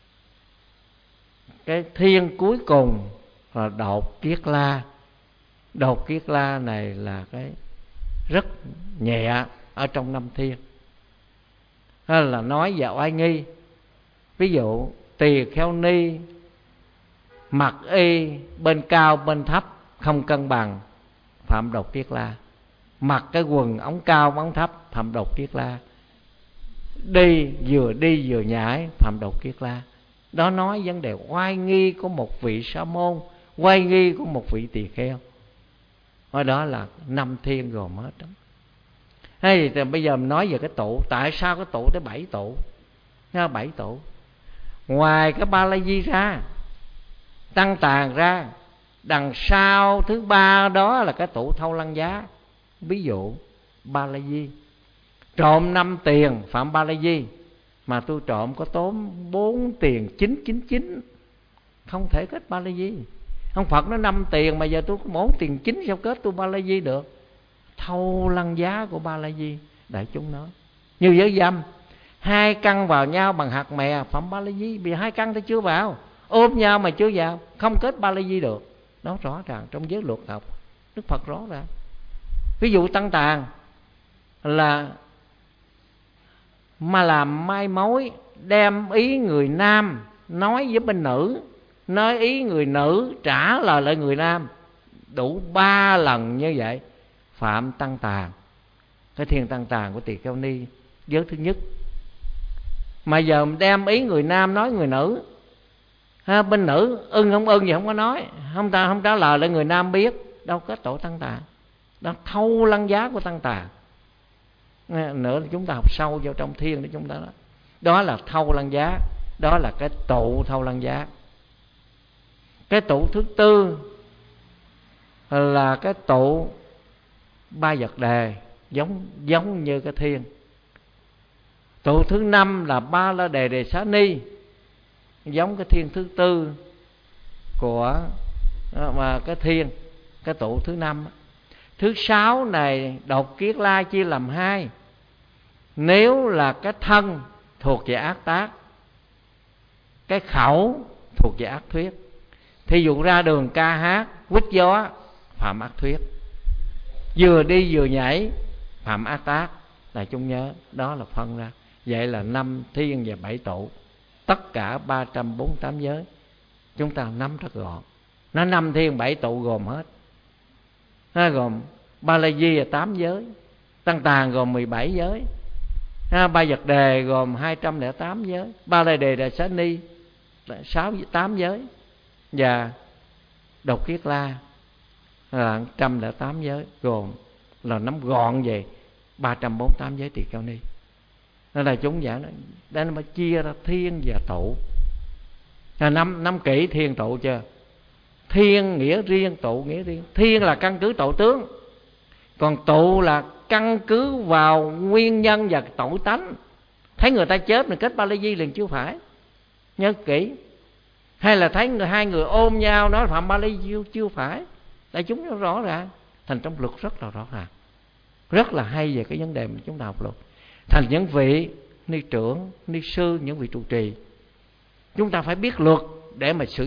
Speaker 1: Cái thiên cuối cùng là Đột Kiết La. Đột Kiết La này là cái rất nhẹ ở trong 5 thiên, hay là nói về oai nghi. Ví dụ tỳ kheo ni mặc y bên cao bên thấp không cân bằng, phạm Đột Kiết La. Mặc cái quần ống cao ống thấp, phạm Đột Kiết La. Đi vừa nhảy, phạm Đột Kiết La. Đó nói vấn đề oai nghi của một vị sa môn, oai nghi của một vị tỳ kheo. Đó là 5 thiên gồm hết đó. Hay thì bây giờ mình nói về cái tụ. Tại sao cái tụ tới 7 tụ? 7 tụ. Ngoài cái Ba La Di ra, Tăng Tàn ra, đằng sau thứ 3 đó là cái tụ Thâu Lăng Giá. Ví dụ Ba La Di, trộm 5 tiền phạm Ba La Di, mà tôi trộm có tốn 4 tiền 999, không thể kết Ba La Di. Ông Phật nói 5 tiền mà giờ tôi có 4 tiền 9, sao kết tôi Ba La Di được? Thâu Lăng Giá của Ba La Di, đại chúng nói. Như giới dâm, 2 căn vào nhau bằng hạt mè phạm Ba La Di, vì 2 căn tôi chưa vào, ôm nhau mà chưa vào, không kết Ba La Di được. Đó rõ ràng trong giới luật học, Đức Phật rõ ràng. Ví dụ Tăng Tàn là mà làm mai mối, đem ý người nam nói với bên nữ, nói ý người nữ trả lời lại người nam, đủ 3 lần như vậy, phạm Tăng Tàn. Cái thiên Tăng Tàn của tỳ kheo ni giới thứ nhất. Mà giờ đem ý người nam nói người nữ, bên nữ ưng không ưng gì không có nói, không trả lời lại người nam biết, đâu kết tội Tăng Tàn. Đó Thâu Lăng Giá của Tăng Tàn. Nữa là chúng ta học sâu vào trong thiên để chúng ta đó. Đó là Thâu Lăng Giá, đó là cái tụ Thâu Lăng Giá. Cái tụ thứ 4 là cái tụ 3 vật đề, giống như cái thiên. Tụ thứ 5 là Ba La Đề Đề Xá Ni, giống cái thiên thứ 4 của mà cái thiên, cái tụ thứ 5. Thứ 6 này Đột Kiết La chia làm 2. Nếu là cái thân thuộc về ác tác, cái khẩu thuộc về ác thuyết. Thí dụ ra đường ca hát, quýt gió, phạm ác thuyết. Vừa đi vừa nhảy, phạm ác tác. Đại chúng nhớ, đó là phân ra. Vậy là 5 thiên và 7 tụ, tất cả 348 giới. Chúng ta nắm rất gọn. Nó 5 thiên 7 tụ gồm hết. Nó gồm Ba La Di là 8 giới, Tăng Tàn gồm 17 giới, 3 vật đề gồm 208 giới, Ba La Đề Đề Xá Ni 8 giới, và Đột Kiết La là 108 giới, gồm là nắm gọn về 348 giới tỳ kheo ni. Nên là chúng giảng đây mà chia ra thiên và tụ. Năm kỹ thiên tụ chưa? Thiên nghĩa riêng, tụ nghĩa riêng. Thiên là căn cứ tụ tướng, còn tụ là căn cứ vào nguyên nhân và tội tánh. Thấy người ta chết mình kết ba la di liền chưa phải, nhớ kỹ. Hay là thấy hai người ôm nhau nói phạm ba la di chưa phải. Đại chúng nó rõ ràng. Thành trong luật rất là rõ ràng, rất là hay về cái vấn đề mà chúng ta học luật. Thành những vị ni trưởng, ni sư, những vị trụ trì, chúng ta phải biết luật để mà xử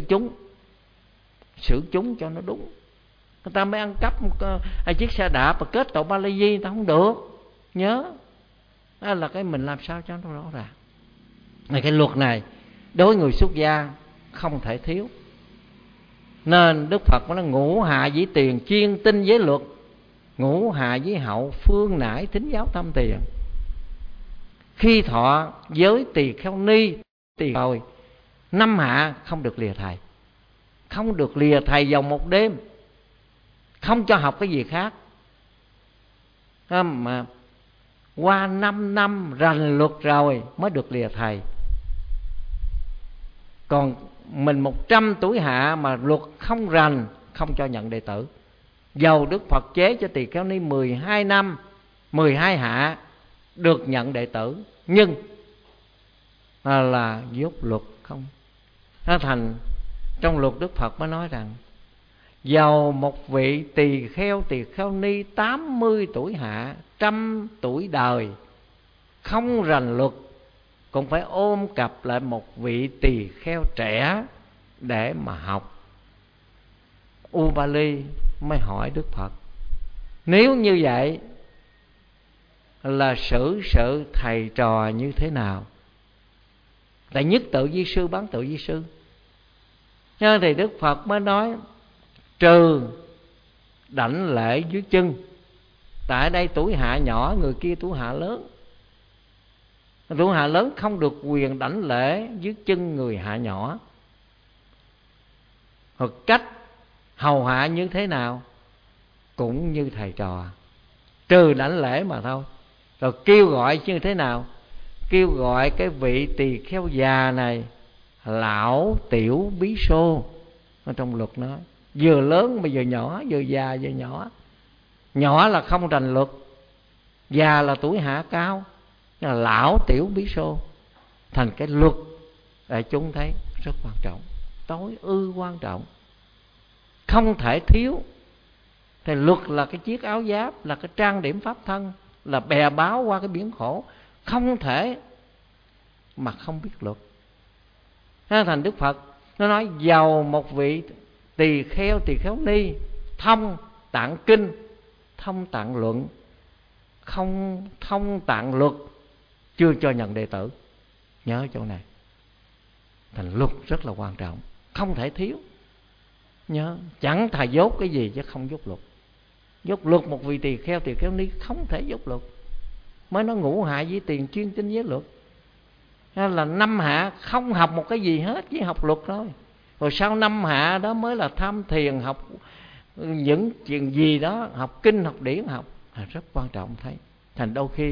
Speaker 1: chúng cho nó đúng. Người ta mới ăn cắp hai chiếc xe đạp và kết tội ba la di, người ta không được. Nhớ đó là cái mình làm sao cho nó rõ ràng. Này, cái luật này đối với người xuất gia không thể thiếu. Nên Đức Phật nói ngũ hạ dĩ tiền chuyên tinh với luật, ngũ hạ dĩ hậu phương nải thính giáo thâm tiền. Khi thọ giới tỳ kheo ni tỳ rồi, năm hạ không được lìa thầy, không được lìa thầy vào một đêm, không cho học cái gì khác. Mà qua 5 năm rành luật rồi mới được lìa thầy. Còn mình 100 tuổi hạ mà luật không rành, không cho nhận đệ tử. Dầu Đức Phật chế cho tỳ kheo ni 12 năm, 12 hạ được nhận đệ tử, nhưng là dốt luật không. Nó thành trong luật Đức Phật mới nói rằng dầu một vị tỳ kheo ni 80 tuổi hạ, 100 tuổi đời không rành luật, cũng phải ôm cặp lại một vị tỳ kheo trẻ để mà học. Ubali mới hỏi Đức Phật, nếu như vậy là xử sự thầy trò như thế nào? Tại nhất tự vi sư, bán tự vi sư. Nhưng thì Đức Phật mới nói trừ đảnh lễ dưới chân. Tại đây tuổi hạ nhỏ, người kia tuổi hạ lớn. Tuổi hạ lớn không được quyền đảnh lễ dưới chân người hạ nhỏ. Hoặc cách hầu hạ như thế nào cũng như thầy trò, trừ đảnh lễ mà thôi. Rồi kêu gọi như thế nào? Kêu gọi cái vị tỳ kheo già này lão tiểu bí xô. Ở trong luật nói vừa lớn mà vừa nhỏ, vừa già vừa nhỏ. Nhỏ là không rành luật, già là tuổi hạ cao, là lão tiểu bí xô. Thành cái luật để chúng thấy rất quan trọng, tối ư quan trọng, không thể thiếu. Thì luật là cái chiếc áo giáp, là cái trang điểm pháp thân, là bè báo qua cái biển khổ, không thể mà không biết luật. Thành Đức Phật nó nói dầu một vị tỳ kheo ni thông tạng kinh, thông tạng luận, không thông tạng luật, chưa cho nhận đệ tử. Nhớ chỗ này. Thành luật rất là quan trọng, không thể thiếu. Nhớ, chẳng thà dốt cái gì chứ không dốt luật. Dốt luật một vị tỳ kheo ni không thể dốt luật. Mới nói ngũ hạ với tiền chuyên tinh với luật. Nên là 5 hạ không học một cái gì hết, chỉ học luật thôi. Rồi sau 5 hạ đó mới là tham thiền, học những chuyện gì đó, học kinh, học điển, học rất quan trọng. Thấy thành đôi khi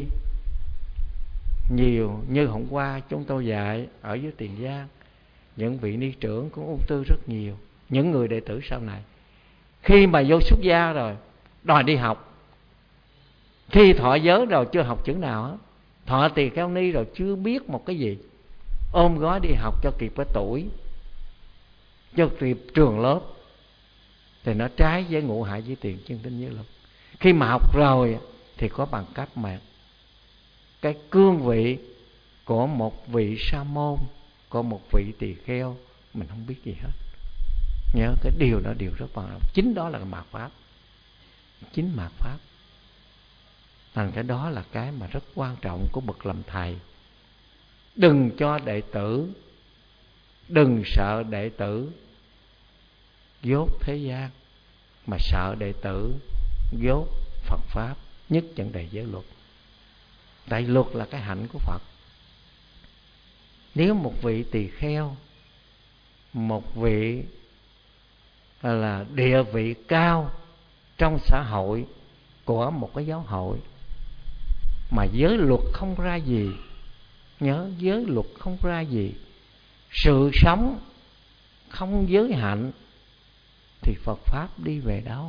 Speaker 1: nhiều như hôm qua chúng tôi dạy ở dưới Tiền Giang, những vị ni trưởng cũng ung tư rất nhiều. Những người đệ tử sau này khi mà vô xuất gia rồi đòi đi học, khi thọ giới rồi chưa học chữ nào hết, thọ tỳ kheo ni rồi chưa biết một cái gì, ôm gói đi học cho kịp cái tuổi, cho kịp trường lớp, thì nó trái với ngũ hạ với tiền chuyên tinh với luật. Khi mà học rồi thì có bằng cấp mà cái cương vị của một vị sa môn, của một vị tỳ kheo mình không biết gì hết. Nhớ cái điều đó, điều rất quan trọng. Chính đó là mạt pháp, chính mạt pháp. Thành cái đó là cái mà rất quan trọng của bậc làm thầy. Đừng cho đệ tử, đừng sợ đệ tử dốt thế gian, mà sợ đệ tử dốt Phật pháp, nhất vấn đề giới luật. Tại luật là cái hạnh của Phật. Nếu một vị tỳ kheo, một vị là địa vị cao trong xã hội của một cái giáo hội mà giới luật không ra gì, nhớ giới luật không ra gì, sự sống không giới hạn, thì Phật Pháp đi về đâu?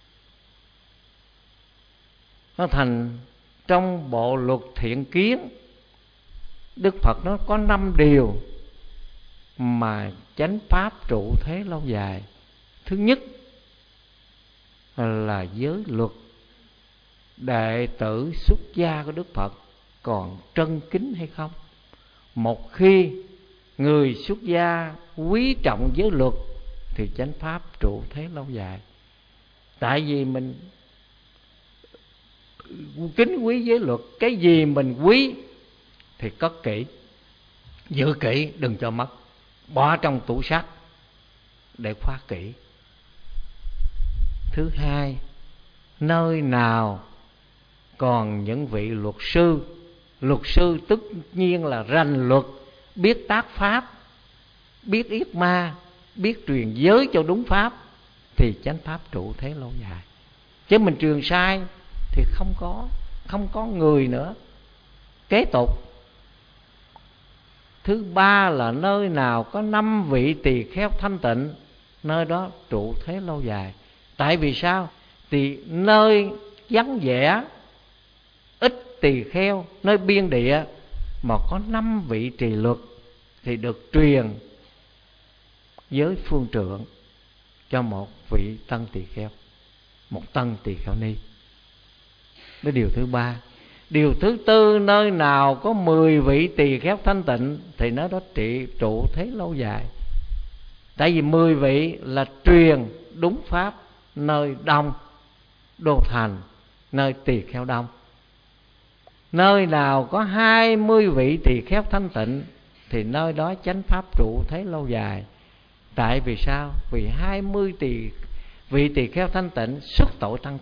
Speaker 1: Nó thành trong bộ luật thiện kiến, Đức Phật nó có 5 điều mà chánh pháp trụ thế lâu dài. Thứ nhất là giới luật. Đệ tử xuất gia của Đức Phật còn trân kính hay không? Một khi người xuất gia quý trọng giới luật thì chánh pháp trụ thế lâu dài. Tại vì mình kính quý giới luật, cái gì mình quý thì cất kỹ, giữ kỹ, đừng cho mất, bỏ trong tủ sách để khóa kỹ. Thứ hai, nơi nào còn những vị luật sư tất nhiên là rành luật, biết tác pháp, biết yết ma, biết truyền giới cho đúng pháp, thì chánh pháp trụ thế lâu dài. Chứ mình truyền sai thì không có người nữa kế tục. Thứ ba là nơi nào có 5 vị tỳ kheo thanh tịnh, nơi đó trụ thế lâu dài. Tại vì sao? Thì nơi vắng vẻ, ít tỳ kheo, nơi biên địa mà có 5 vị trì luật thì được truyền giới phương trượng cho một vị tân tỳ kheo, một tân tỳ kheo ni. Đó điều thứ ba. Điều thứ tư, nơi nào có 10 vị tỳ kheo thanh tịnh thì nó đó trụ thế lâu dài. Tại vì 10 vị là truyền đúng pháp nơi đông, đô thành, nơi tỳ kheo đông. Nơi nào có 20 vị tỳ kheo thanh tịnh thì nơi đó chánh pháp trụ thế lâu dài. Tại vì sao? Vì 20 vị tỳ kheo thanh tịnh xuất tội tăng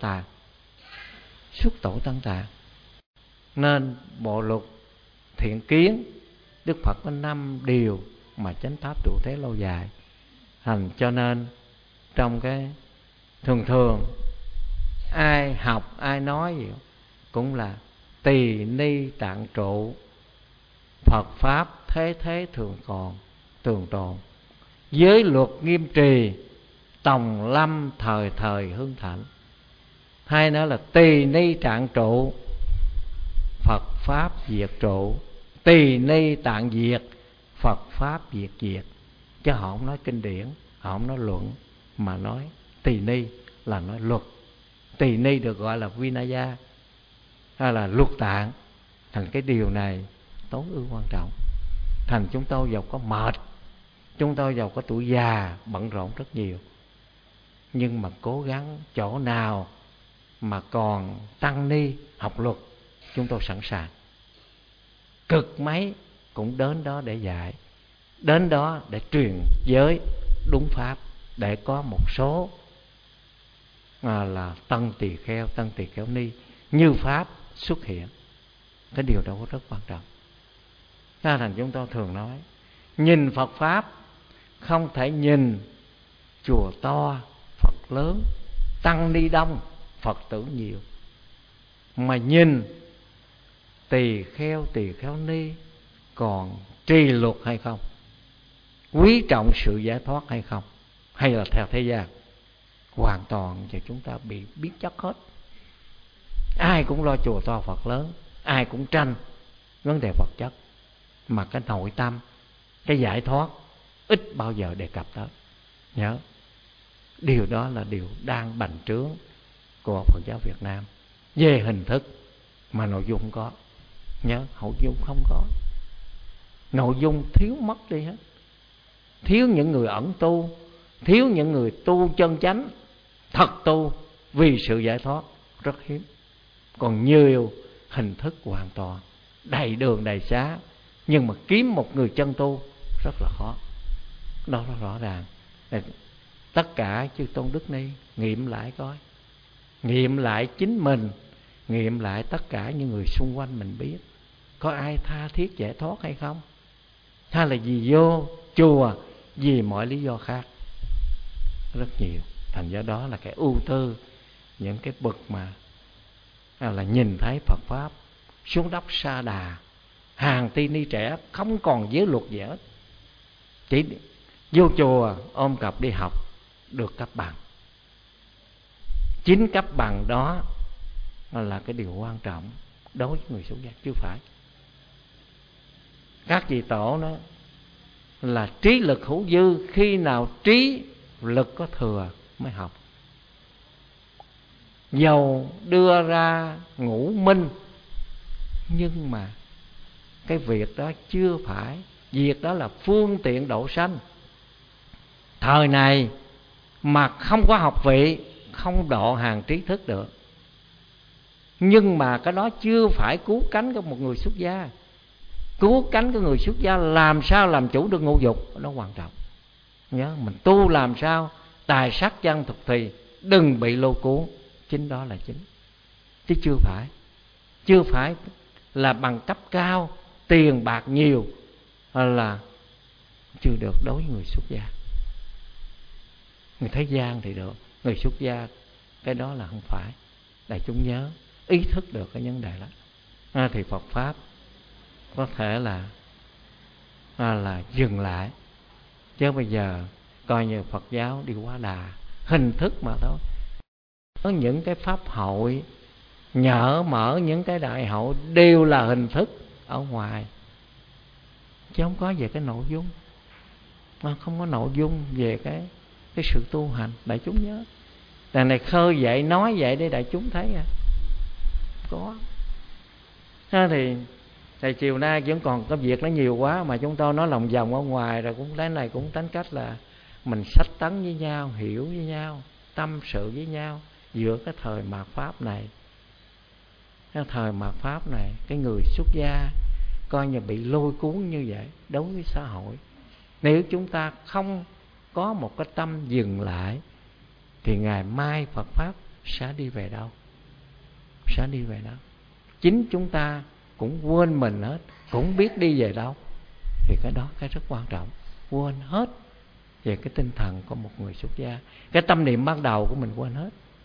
Speaker 1: tàn. Nên bộ luật thiện kiến Đức Phật có 5 điều mà chánh pháp trụ thế lâu dài. Thành cho nên trong cái thường ai học ai nói gì cũng là tỳ ni tạng trụ, Phật pháp thế thường tồn, giới luật nghiêm trì, tòng lâm thời hưng thịnh. Hay nữa là tỳ ni tạng trụ, Phật pháp diệt trụ, tỳ ni tạng diệt, Phật pháp diệt. Chứ họ không nói kinh điển, họ không nói luận, mà nói tỳ ni là nói luật. Tỳ ni được gọi là Vinaya hay là luật tạng. Thành cái điều này tối ưu quan trọng. Thành chúng tôi giàu có mệt, chúng tôi giàu có tuổi già bận rộn rất nhiều, nhưng mà cố gắng chỗ nào mà còn tăng ni học luật, chúng tôi sẵn sàng. Cực mấy cũng đến đó để dạy, đến đó để truyền giới đúng pháp, để có một số là tân tỳ kheo ni như pháp xuất hiện. Cái điều đó rất quan trọng. Thế thành chúng tôi thường nói, nhìn Phật pháp không thể nhìn chùa to, Phật lớn, tăng ni đông, Phật tử nhiều, mà nhìn tỳ kheo ni còn trì luật hay không, quý trọng sự giải thoát hay không, hay là theo thế gian. Hoàn toàn cho chúng ta bị biến chất hết. Ai cũng lo chùa to Phật lớn, ai cũng tranh vấn đề vật chất, mà cái nội tâm, cái giải thoát ít bao giờ đề cập tới. Nhớ, điều đó là điều đang bành trướng của Phật giáo Việt Nam. Về hình thức mà nội dung không có. Nhớ, nội dung không có, nội dung thiếu mất đi hết. Thiếu những người ẩn tu, thiếu những người tu chân chánh, thật tu vì sự giải thoát rất hiếm. Còn nhiều hình thức hoàn toàn đầy đường đầy xá, nhưng mà kiếm một người chân tu rất là khó. Đó là rõ ràng. Tất cả chư tôn đức ni nghiệm lại coi, nghiệm lại chính mình, nghiệm lại tất cả những người xung quanh mình biết có ai tha thiết giải thoát hay không, hay là vì vô chùa vì mọi lý do khác rất nhiều. Thành do đó là cái ưu tư những cái bậc mà là nhìn thấy Phật Pháp xuống đốc Sa Đà, hàng ti ni trẻ không còn giới luật gì hết, chỉ vô chùa ôm cặp đi học được cấp bằng. Chính cấp bằng đó là cái điều quan trọng đối với người xuất gia, chứ phải các vị tổ đó là trí lực hữu dư, khi nào trí lực có thừa mới học. Dầu đưa ra ngũ minh, nhưng mà cái việc đó chưa phải, việc đó là phương tiện độ sanh. Thời này mà không có học vị, không độ hàng trí thức được. Nhưng mà cái đó chưa phải cứu cánh của một người xuất gia. Cứu cánh của người xuất gia làm sao làm chủ được ngũ dục, nó quan trọng. Nhớ mình tu làm sao tài sắc chân thực thì đừng bị lôi cuốn, chính đó là chính. Chứ chưa phải là bằng cấp cao, tiền bạc nhiều là chưa được đối với người xuất gia. Người thế gian thì được, người xuất gia cái đó là không phải. Đại chúng nhớ ý thức được cái vấn đề đó thì Phật Pháp có thể là dừng lại. Chứ bây giờ coi như Phật giáo đi quá đà, hình thức mà thôi. Có những cái pháp hội, nhỡ mở những cái đại hội đều là hình thức ở ngoài, chứ không có về cái nội dung. Không có nội dung về cái sự tu hành. Đại chúng nhớ, đằng này khơi dậy nói vậy để đại chúng thấy có. Thì chiều nay vẫn còn có việc nó nhiều quá, mà chúng tôi nói lòng vòng ở ngoài rồi, cũng cái này cũng tính cách là mình sách tấn với nhau, hiểu với nhau, tâm sự với nhau giữa cái thời mạt Pháp này. Cái thời mạt Pháp này, cái người xuất gia coi như bị lôi cuốn như vậy đối với xã hội. Nếu chúng ta không có một cái tâm dừng lại thì ngày mai Phật Pháp sẽ đi về đâu? Sẽ đi về đâu? Chính chúng ta cũng quên mình hết, cũng biết đi về đâu. Thì cái đó cái rất quan trọng. Quên hết về cái tinh thần của một người xuất gia. Cái tâm niệm ban đầu của mình quên hết.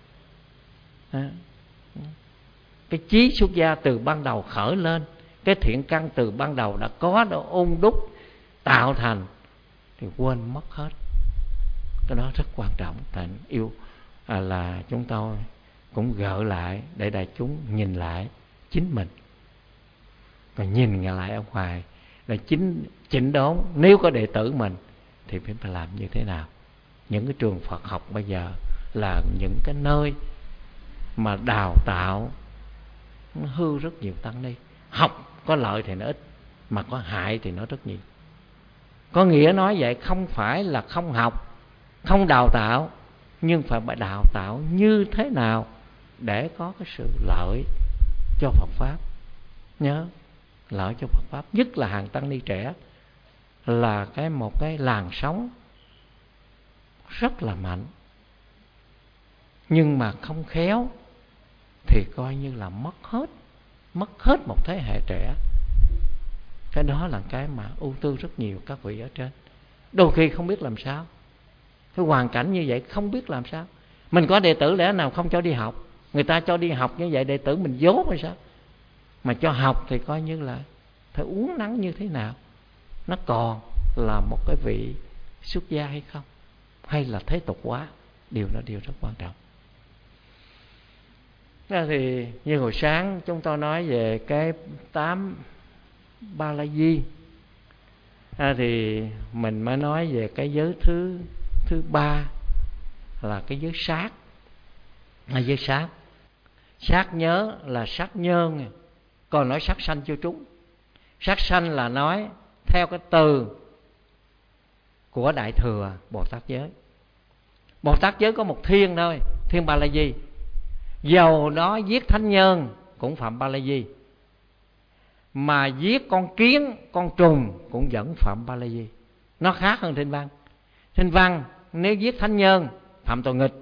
Speaker 1: Cái chí xuất gia từ ban đầu khởi lên, cái thiện căn từ ban đầu đã có, đã ôn đúc tạo thành, thì quên mất hết. Cái đó rất quan trọng. Thành yêu là chúng tôi cũng gợi lại để đại chúng nhìn lại chính mình, còn nhìn lại ở ngoài là chỉnh đốn. Nếu có đệ tử mình thì phải làm như thế nào? Những cái trường Phật học bây giờ là những cái nơi mà đào tạo nó hư rất nhiều tăng ni. Học có lợi thì nó ít, mà có hại thì nó rất nhiều. Có nghĩa nói vậy không phải là không học, không đào tạo, nhưng phải đào tạo như thế nào để có cái sự lợi cho Phật Pháp. Nhớ, lợi cho Phật Pháp, nhất là hàng tăng ni trẻ là một cái làn sóng rất là mạnh. Nhưng mà không khéo thì coi như là mất hết một thế hệ trẻ. Cái đó là cái mà ưu tư rất nhiều các vị ở trên. Đôi khi không biết làm sao, cái hoàn cảnh như vậy không biết làm sao. Mình có đệ tử lẽ nào không cho đi học? Người ta cho đi học như vậy, đệ tử mình dốt hay sao? Mà cho học thì coi như là phải uống nắng như thế nào? Nó còn là một cái vị xuất gia hay không? Hay là thế tục quá? Điều đó điều rất quan trọng. Thì như hồi sáng chúng tôi nói về cái 8 Ba La Di, thì mình mới nói về cái giới thứ ba là cái giới sát. Giới sát, sát nhớ là sát nhơn, còn nói sát sanh chưa trúng. Sát sanh là nói theo cái từ của Đại Thừa Bồ Tát giới. Bồ Tát giới có một thiên thôi, thiên Ba La Di. Dầu đó giết thánh nhân cũng phạm Ba La Di, mà giết con kiến, con trùng cũng vẫn phạm Ba La Di. Nó khác hơn Thinh Văn. Thinh Văn nếu giết thánh nhân phạm tội nghịch,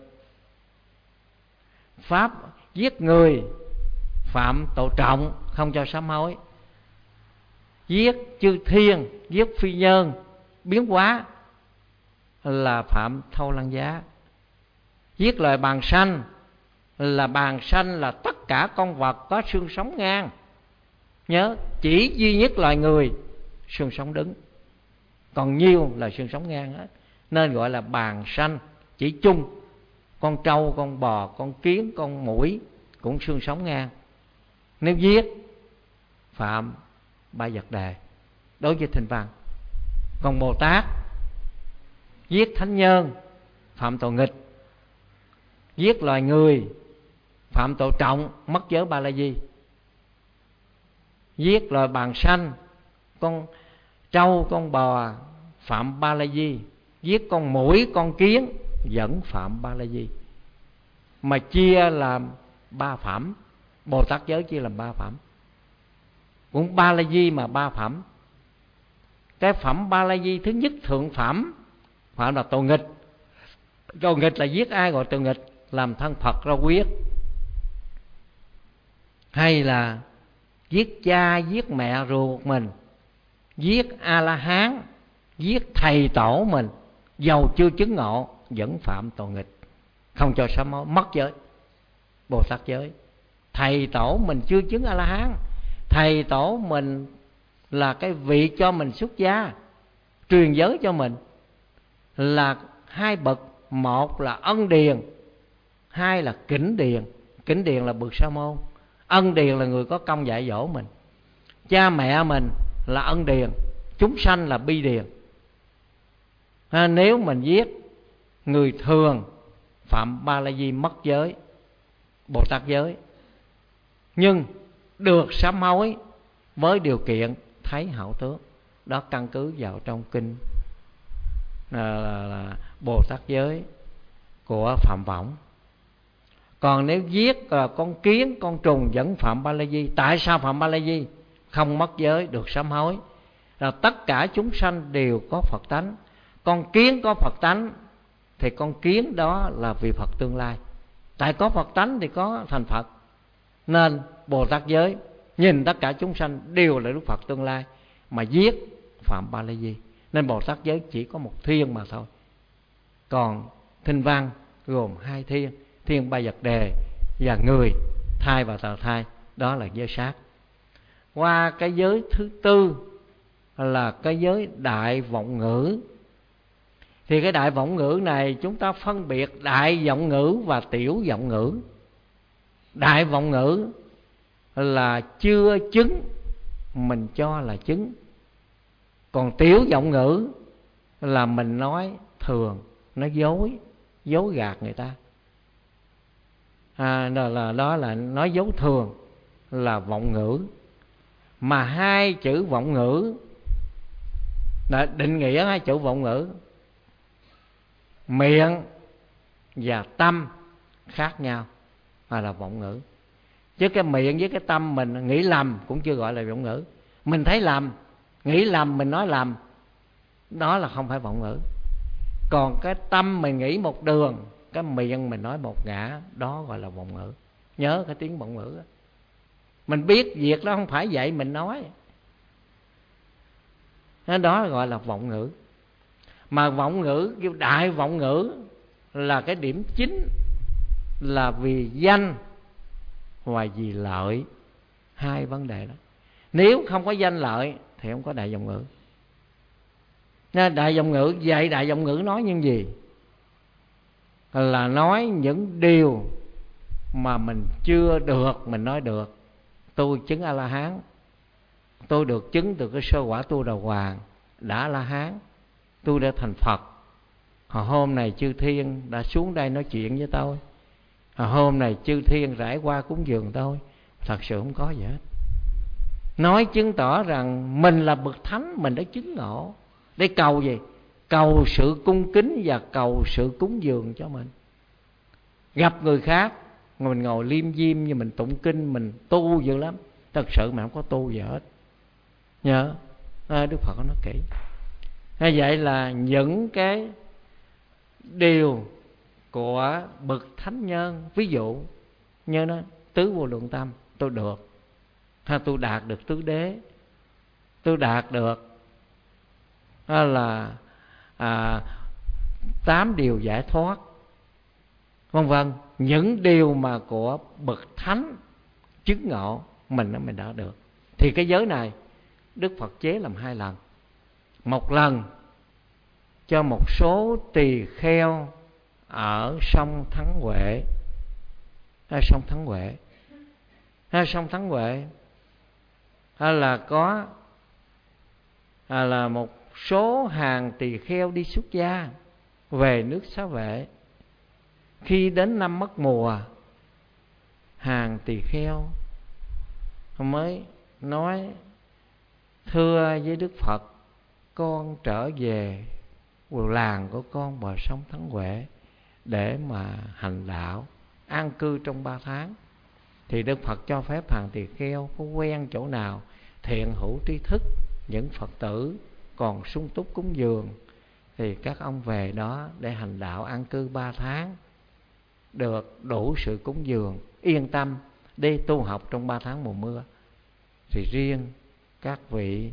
Speaker 1: pháp giết người phạm tội trọng, không cho sám hối. Giết chư thiên, giết phi nhân, biến hóa là phạm thâu lăng giá. Giết loài bàng sanh là bàn sanh là tất cả con vật có xương sống ngang. Nhớ, chỉ duy nhất loài người xương sống đứng, còn nhiều là xương sống ngang hết, nên gọi là bàn sanh. Chỉ chung con trâu, con bò, con kiến, con muỗi cũng xương sống ngang. Nếu giết phạm ba vật đề đối với thinh văn. Còn Bồ Tát giết thánh nhân phạm tội nghịch, giết loài người phạm tội trọng, mất giới ba la di. Giết loài bàn sanh, con trâu, con bò phạm ba la di. Giết con muỗi, con kiến vẫn phạm ba la di. Mà chia làm ba phẩm. Bồ Tát giới chia làm ba phẩm, cũng ba la di mà ba phẩm. Cái phẩm ba la di thứ nhất thượng phẩm phạm là tội nghịch. Tội nghịch là giết ai gọi tội nghịch? Làm thân Phật ra quyết, hay là giết cha, giết mẹ ruột mình, giết A-la-hán, giết thầy tổ mình, dầu chưa chứng ngộ vẫn phạm tội nghịch, không cho sám hối, mất giới. Bồ Tát giới. Thầy tổ mình chưa chứng A-la-hán, thầy tổ mình là cái vị cho mình xuất gia, truyền giới cho mình, là hai bậc. Một là ân điền, hai là kỉnh điền. Kỉnh điền là bậc sa môn, ân điền là người có công dạy dỗ mình. Cha mẹ mình là ân điền, chúng sanh là bi điền. Nếu mình giết người thường phạm ba la di, mất giới, Bồ Tát giới. Nhưng được sám hối với điều kiện thấy hậu tướng. Đó căn cứ vào trong kinh là Bồ Tát giới của Phạm Võng. Còn nếu giết con kiến, con trùng vẫn phạm ba la di. Tại sao phạm ba la di? Không mất giới, được sám hối. Là tất cả chúng sanh đều có Phật tánh. Con kiến có Phật tánh thì con kiến đó là vị Phật tương lai. Tại có Phật tánh thì có thành Phật. Nên Bồ Tát giới nhìn tất cả chúng sanh đều là Đức Phật tương lai, mà giết phạm ba la di. Nên Bồ Tát giới chỉ có một thiên mà thôi. Còn thinh văn gồm hai thiên, thiên ba vật đề và người, thai và tào thai, đó là giới sát. Qua cái giới thứ tư là cái giới đại vọng ngữ. Thì cái đại vọng ngữ này chúng ta phân biệt đại vọng ngữ và tiểu vọng ngữ. Đại vọng ngữ là chưa chứng, mình cho là chứng. Còn tiểu vọng ngữ là mình nói thường, nó dối gạt người ta. Đó là nói dối thường, là vọng ngữ. Mà hai chữ vọng ngữ, định nghĩa hai chữ vọng ngữ, miệng và tâm khác nhau là vọng ngữ. Chứ cái miệng với cái tâm mình nghĩ lầm cũng chưa gọi là vọng ngữ. Mình thấy lầm, nghĩ lầm, mình nói lầm, đó là không phải vọng ngữ. Còn cái tâm mình nghĩ một đường, cái miệng mình nói một ngã, đó gọi là vọng ngữ. Nhớ cái tiếng vọng ngữ đó. Mình biết việc đó không phải vậy mình nói, đó gọi là vọng ngữ. Mà vọng ngữ kêu đại vọng ngữ là cái điểm chính là vì danh và vì lợi, hai vấn đề đó. Nếu không có danh lợi thì không có đại vọng ngữ. Nên đại vọng ngữ, vậy đại vọng ngữ nói những gì? Là nói những điều mà mình chưa được, mình nói được. Tôi chứng A-la-hán, tôi được chứng từ cái sơ quả Tu Đà Hoàng, đã A-la-hán, tôi đã thành Phật. Hôm này chư thiên đã xuống đây nói chuyện với tôi, hôm này chư thiên rải qua cúng dường tôi. Thật sự không có gì hết. Nói chứng tỏ rằng mình là bậc thánh, mình đã chứng ngộ. Để cầu gì? Cầu sự cung kính và cầu sự cúng dường cho mình. Gặp người khác mình ngồi liêm diêm như mình tụng kinh, mình tu dữ lắm. Thật sự mình không có tu gì hết. Nhớ Đức Phật có nói kỹ. Vậy là những cái điều của bậc thánh nhân, ví dụ như nó tứ vô lượng tâm, tôi được, hay tôi đạt được tứ đế, tôi đạt được là 8 điều giải thoát, vân vân. Những điều mà của bậc thánh chứng ngộ mình đã được. Thì cái giới này Đức Phật chế làm 2 lần. Một lần cho một số tỳ kheo ở sông Thắng Huệ. Sông Thắng Huệ là có là một số hàng tỳ kheo đi xuất gia về nước Xá Vệ. Khi đến năm mất mùa, hàng tỳ kheo mới nói: thưa với Đức Phật, con trở về làng của con bờ sông Thắng Huệ để mà hành đạo, an cư trong 3 tháng. Thì Đức Phật cho phép hàng tỳ kheo có quen chỗ nào thiện hữu tri thức, những Phật tử còn sung túc cúng dường, thì các ông về đó để hành đạo an cư 3 tháng, được đủ sự cúng dường, yên tâm đi tu học trong 3 tháng mùa mưa. Thì riêng các vị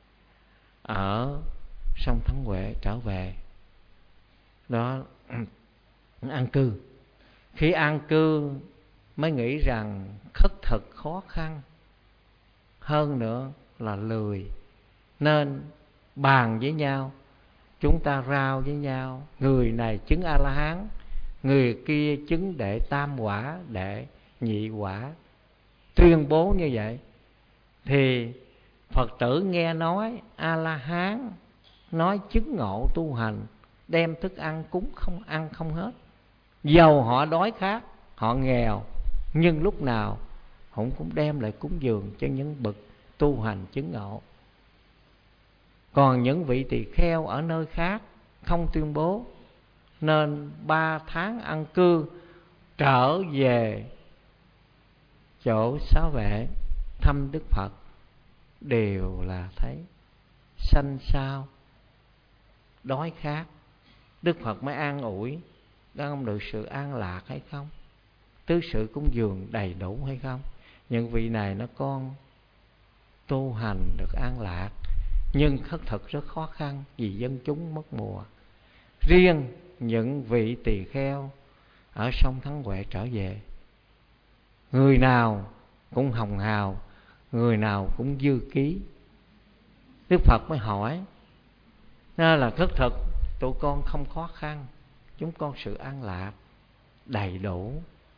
Speaker 1: ở sông Thắng Huệ trở về đó an cư. Khi an cư mới nghĩ rằng khất thực khó khăn, hơn nữa là lười, nên bàn với nhau, chúng ta rao với nhau, người này chứng A-la-hán, người kia chứng đệ tam quả, đệ nhị quả, tuyên bố như vậy. Thì Phật tử nghe nói A-la-hán nói chứng ngộ tu hành, đem thức ăn cúng không ăn không hết, dầu họ đói khát, họ nghèo, nhưng lúc nào họ cũng đem lại cúng dường cho những bậc tu hành chứng ngộ. Còn những vị tỳ kheo ở nơi khác không tuyên bố, nên 3 tháng ăn cư trở về chỗ Xá Vệ thăm Đức Phật, đều là thấy xanh xao, đói khát. Đức Phật mới an ủi: các ông được sự an lạc hay không? Tứ sự cúng dường đầy đủ hay không? Những vị này nó con tu hành được an lạc, nhưng khất thực rất khó khăn vì dân chúng mất mùa. Riêng những vị tỳ kheo ở sông Thắng Huệ trở về, người nào cũng hồng hào, người nào cũng dư ký. Đức Phật mới hỏi: nên là khất thực tụi con không khó khăn, chúng con sự an lạc đầy đủ.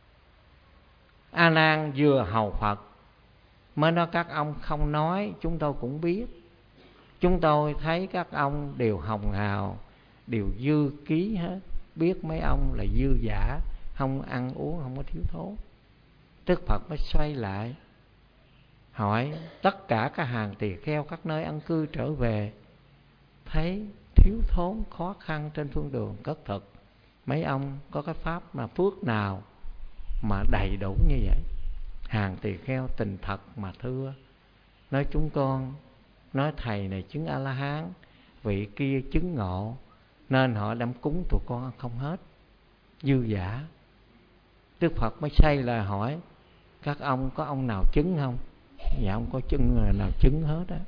Speaker 1: A Nan vừa hầu Phật mới nói: các ông không nói chúng tôi cũng biết, chúng tôi thấy các ông đều hồng hào, đều dư ký hết, biết mấy ông là dư giả, không ăn uống không có thiếu thốn. Đức Phật mới xoay lại hỏi tất cả các hàng tỳ kheo các nơi ăn cư trở về, thấy thiếu thốn khó khăn trên phương đường cất thực, mấy ông có cái pháp mà phước nào mà đầy đủ như vậy? Hàng tỳ kheo tình thật mà thưa, nói chúng con nói thầy này chứng A-la-hán, vị kia chứng ngộ, nên họ đem cúng tụi con ăn không hết, dư giả. Đức Phật mới xây là hỏi: các ông có ông nào chứng không? Dạ không có chứng nào chứng hết á.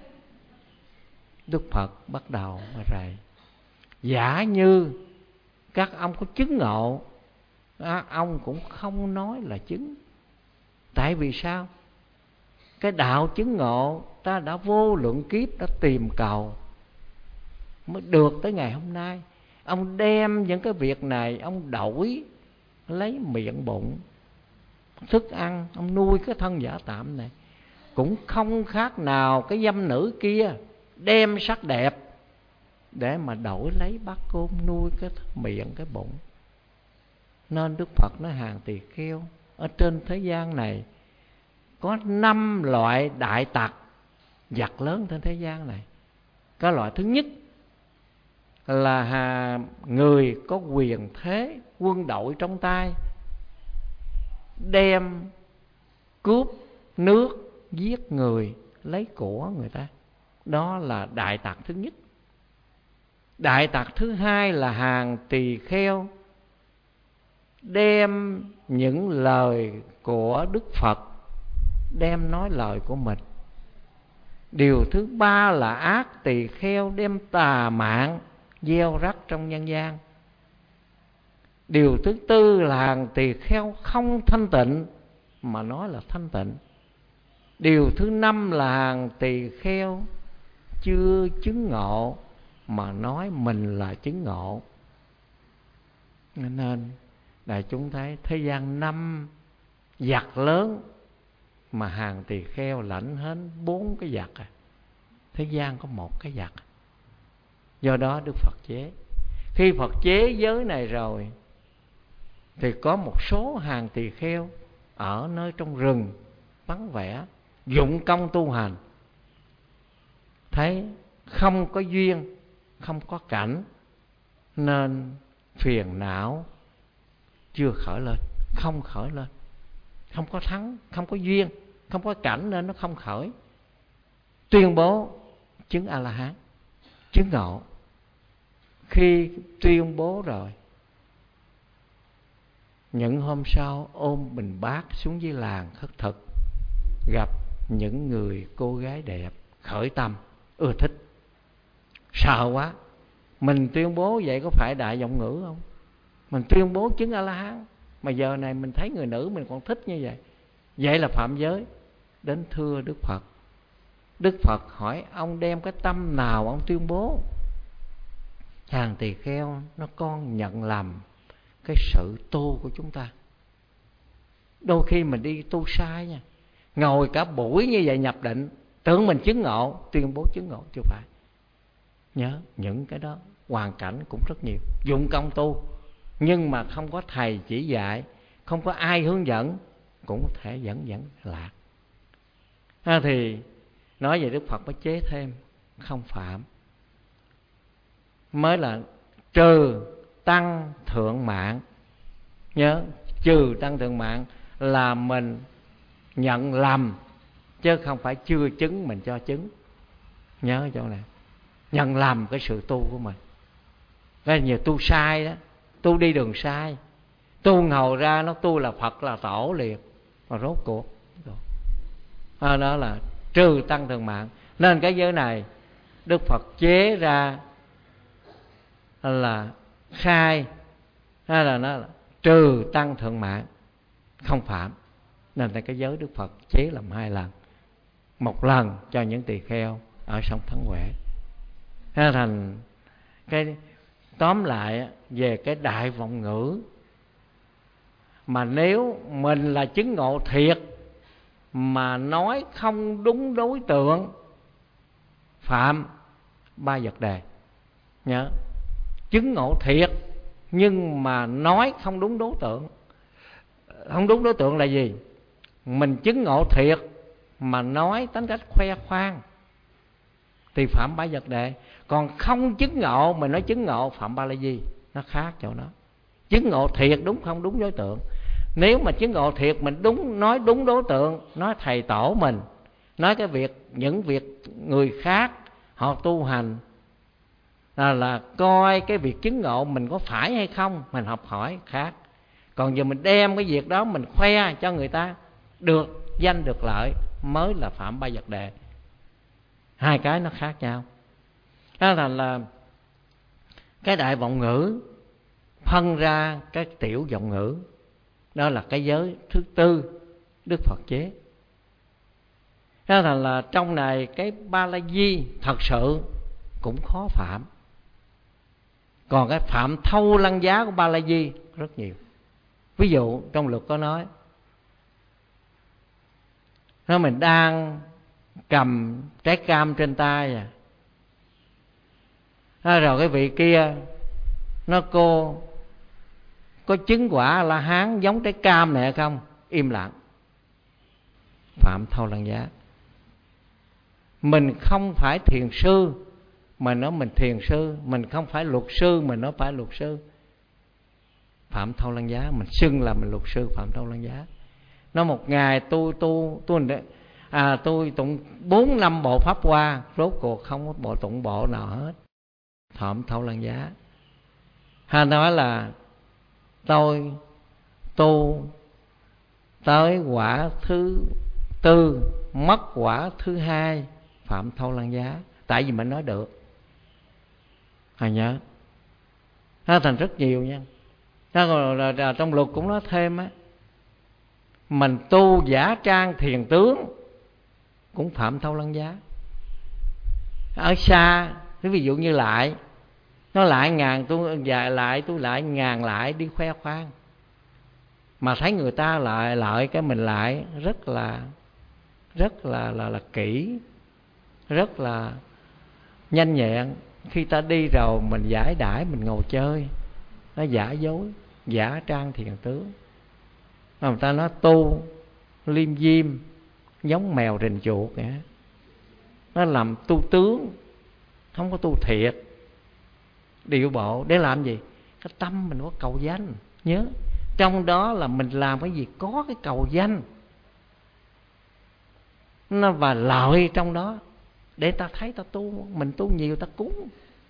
Speaker 1: Đức Phật bắt đầu mà rầy: giả như các ông có chứng ngộ, ông cũng không nói là chứng. Tại vì sao? Cái đạo chứng ngộ ta đã vô lượng kiếp đã tìm cầu mới được tới ngày hôm nay. Ông đem những cái việc này ông đổi lấy miệng bụng thức ăn, ông nuôi cái thân giả tạm này, cũng không khác nào cái dâm nữ kia đem sắc đẹp để mà đổi lấy bát cơm nuôi cái miệng cái bụng. Nên Đức Phật nói hàng tỳ kheo, ở trên thế gian này có 5 loại đại tặc giặc lớn trên thế gian này. Cái loại thứ nhất là người có quyền thế, quân đội trong tay, đem cướp nước, giết người, lấy của người ta. Đó là đại tặc thứ nhất. Đại tặc thứ hai là hàng tỳ kheo đem những lời của Đức Phật đem nói lời của mình. Điều thứ ba là ác tỳ kheo đem tà mạng gieo rắc trong nhân gian. Điều thứ tư là hàng tỳ kheo không thanh tịnh mà nói là thanh tịnh. Điều thứ năm là hàng tỳ kheo chưa chứng ngộ mà nói mình là chứng ngộ. Nên đại chúng thấy thế gian 5 giặc lớn mà hàng tỳ kheo lãnh hết 4 cái giặc à. Thế gian có 1 cái giặc. Do đó Đức Phật chế. Khi Phật chế giới này rồi thì có một số hàng tỳ kheo ở nơi trong rừng vắng vẻ, dụng công tu hành, thấy không có duyên, không có cảnh, nên phiền não chưa khởi lên, không khởi lên, không có thắng, không có duyên, không có cảnh nên nó không khởi. Tuyên bố chứng A-la-hán, chứng ngộ. Khi tuyên bố rồi, những hôm sau ôm bình bát xuống dưới làng khất thực, gặp những người cô gái đẹp, khởi tâm ưa thích. Sợ quá, mình tuyên bố vậy có phải đại vọng ngữ không? Mình tuyên bố chứng A-la-hán mà giờ này mình thấy người nữ mình còn thích như vậy, vậy là phạm giới. Đến thưa Đức Phật. Đức Phật hỏi ông đem cái tâm nào ông tuyên bố? Hàng tỳ kheo nó con nhận lầm cái sự tu của chúng ta. Đôi khi mình đi tu sai nha, ngồi cả buổi như vậy nhập định, tưởng mình chứng ngộ, tuyên bố chứng ngộ chưa phải. Nhớ những cái đó hoàn cảnh cũng rất nhiều. Dụng công tu nhưng mà không có thầy chỉ dạy, không có ai hướng dẫn, cũng có thể dẫn lạc. Thì nói về Đức Phật mới chế thêm không phạm, mới là trừ tăng thượng mạng. Nhớ trừ tăng thượng mạng là mình nhận lầm, chứ không phải chưa chứng mình cho chứng. Nhớ chỗ này, nhận lầm cái sự tu của mình. Cái nhiều tu sai đó, tu đi đường sai, tu ngầu ra nó tu là Phật là Tổ liền, mà rốt cuộc đó là trừ tăng thượng mạng. Nên cái giới này Đức Phật chế ra là khai, hay là nó là trừ tăng thượng mạng, không phạm. Nên là cái giới Đức Phật chế làm 2 lần. Một lần cho những tỳ kheo ở sông Thắng Huệ. Thành cái tóm lại về cái đại vọng ngữ, mà nếu mình là chứng ngộ thiệt mà nói không đúng đối tượng, phạm 3 vật đề. Nhớ, chứng ngộ thiệt nhưng mà nói không đúng đối tượng. Không đúng đối tượng là gì? Mình chứng ngộ thiệt mà nói tính cách khoe khoang thì phạm 3 vật đề. Còn không chứng ngộ, mình nói chứng ngộ phạm Ba La Di, nó khác chỗ đó. Chứng ngộ thiệt đúng không đúng đối tượng. Nếu mà chứng ngộ thiệt mình đúng, nói đúng đối tượng, nói thầy tổ mình, nói cái việc, những việc người khác họ tu hành, là coi cái việc chứng ngộ mình có phải hay không, mình học hỏi khác. Còn giờ mình đem cái việc đó mình khoe cho người ta được danh được lợi, mới là phạm 3 vật đề. 2 cái nó khác nhau. Đó là cái đại vọng ngữ phân ra cái tiểu vọng ngữ. Đó là cái giới thứ tư Đức Phật chế. Đó là trong này cái Ba La Di thật sự cũng khó phạm. Còn cái phạm thâu lăng giá của Ba La Di rất nhiều. Ví dụ trong luật có nói, mình đang cầm trái cam trên tay rồi cái vị kia nó cô có chứng quả A-la-hán giống trái cam này hay không? Im lặng, phạm thâu lăng giá. Mình không phải thiền sư mà nói mình thiền sư, mình không phải luật sư mà nói phải luật sư, phạm thâu lăng giá. Mình xưng là mình luật sư, phạm thâu lăng giá. Nó một ngày tôi tụng 4 năm bộ pháp hoa, rốt cuộc không có bộ tụng bộ nào hết, phạm thâu lăng giá. Hay nói là tôi tu tới quả thứ tư, mất quả thứ 2, phạm thâu lăng giá. Tại vì mình nói được. Hãy nhớ, thành rất nhiều nha. Trong luật cũng nói thêm á, mình tu giả trang thiền tướng cũng phạm thâu lăng giá. Ở xa, ví dụ như lại, nó lại ngàn tôi dài lại, tôi lại ngàn lại đi khoe khoang, mà thấy người ta lại cái mình lại rất là kỹ, rất là nhanh nhẹn. Khi ta đi rồi mình giải đãi, mình ngồi chơi, nó giả dối, giả trang thiền tướng. Người ta nói tu liêm diêm giống mèo rình chuột vậy. Nó làm tu tướng, không có tu thiệt. Điệu bộ để làm gì? Cái tâm mình có cầu danh. Nhớ, trong đó là mình làm cái gì có cái cầu danh nó và lợi trong đó, để ta thấy ta tu, mình tu nhiều ta cúng.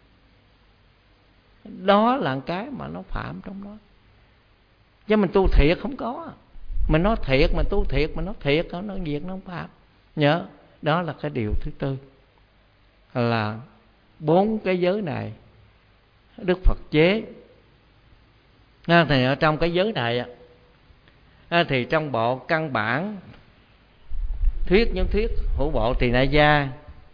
Speaker 1: Đó là cái mà nó phạm trong đó. Chứ mình tu thiệt không có. Mình nói thiệt, mình tu thiệt, mình nói thiệt, nó việc nó không phạm. Nhớ, đó là cái điều thứ tư, là 4 cái giới này Đức Phật chế. Thì ở trong cái giới này thì trong bộ căn bản nhóm thuyết hữu bộ Tỳ Na Gia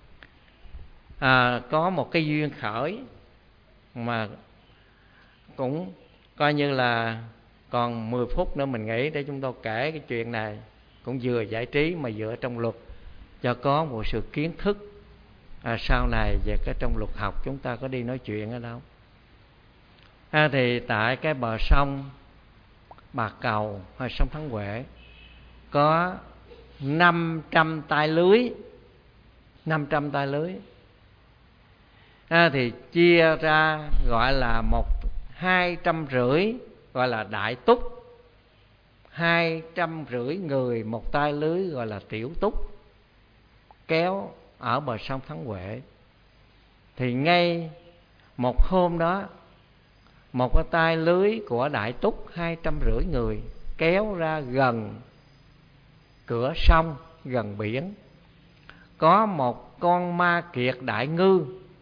Speaker 1: có một cái duyên khởi mà cũng coi như là còn 10 phút nữa mình nghĩ để chúng tôi kể cái chuyện này, cũng vừa giải trí mà vừa trong luật, cho có một sự kiến thức sau này về cái trong luật học chúng ta có đi nói chuyện ở đâu. Thì tại cái bờ sông Bà Cầu hay sông Thắng Huệ có 500 tay lưới. 500 tay lưới thì chia ra gọi là 250 gọi là đại túc, 250 người một tay lưới gọi là tiểu túc, kéo ở bờ sông Thắng Huệ. Thì ngay một hôm đó, một cái tay lưới của đại túc 250 người kéo ra gần cửa sông, gần biển, có một con ma kiệt đại ngư,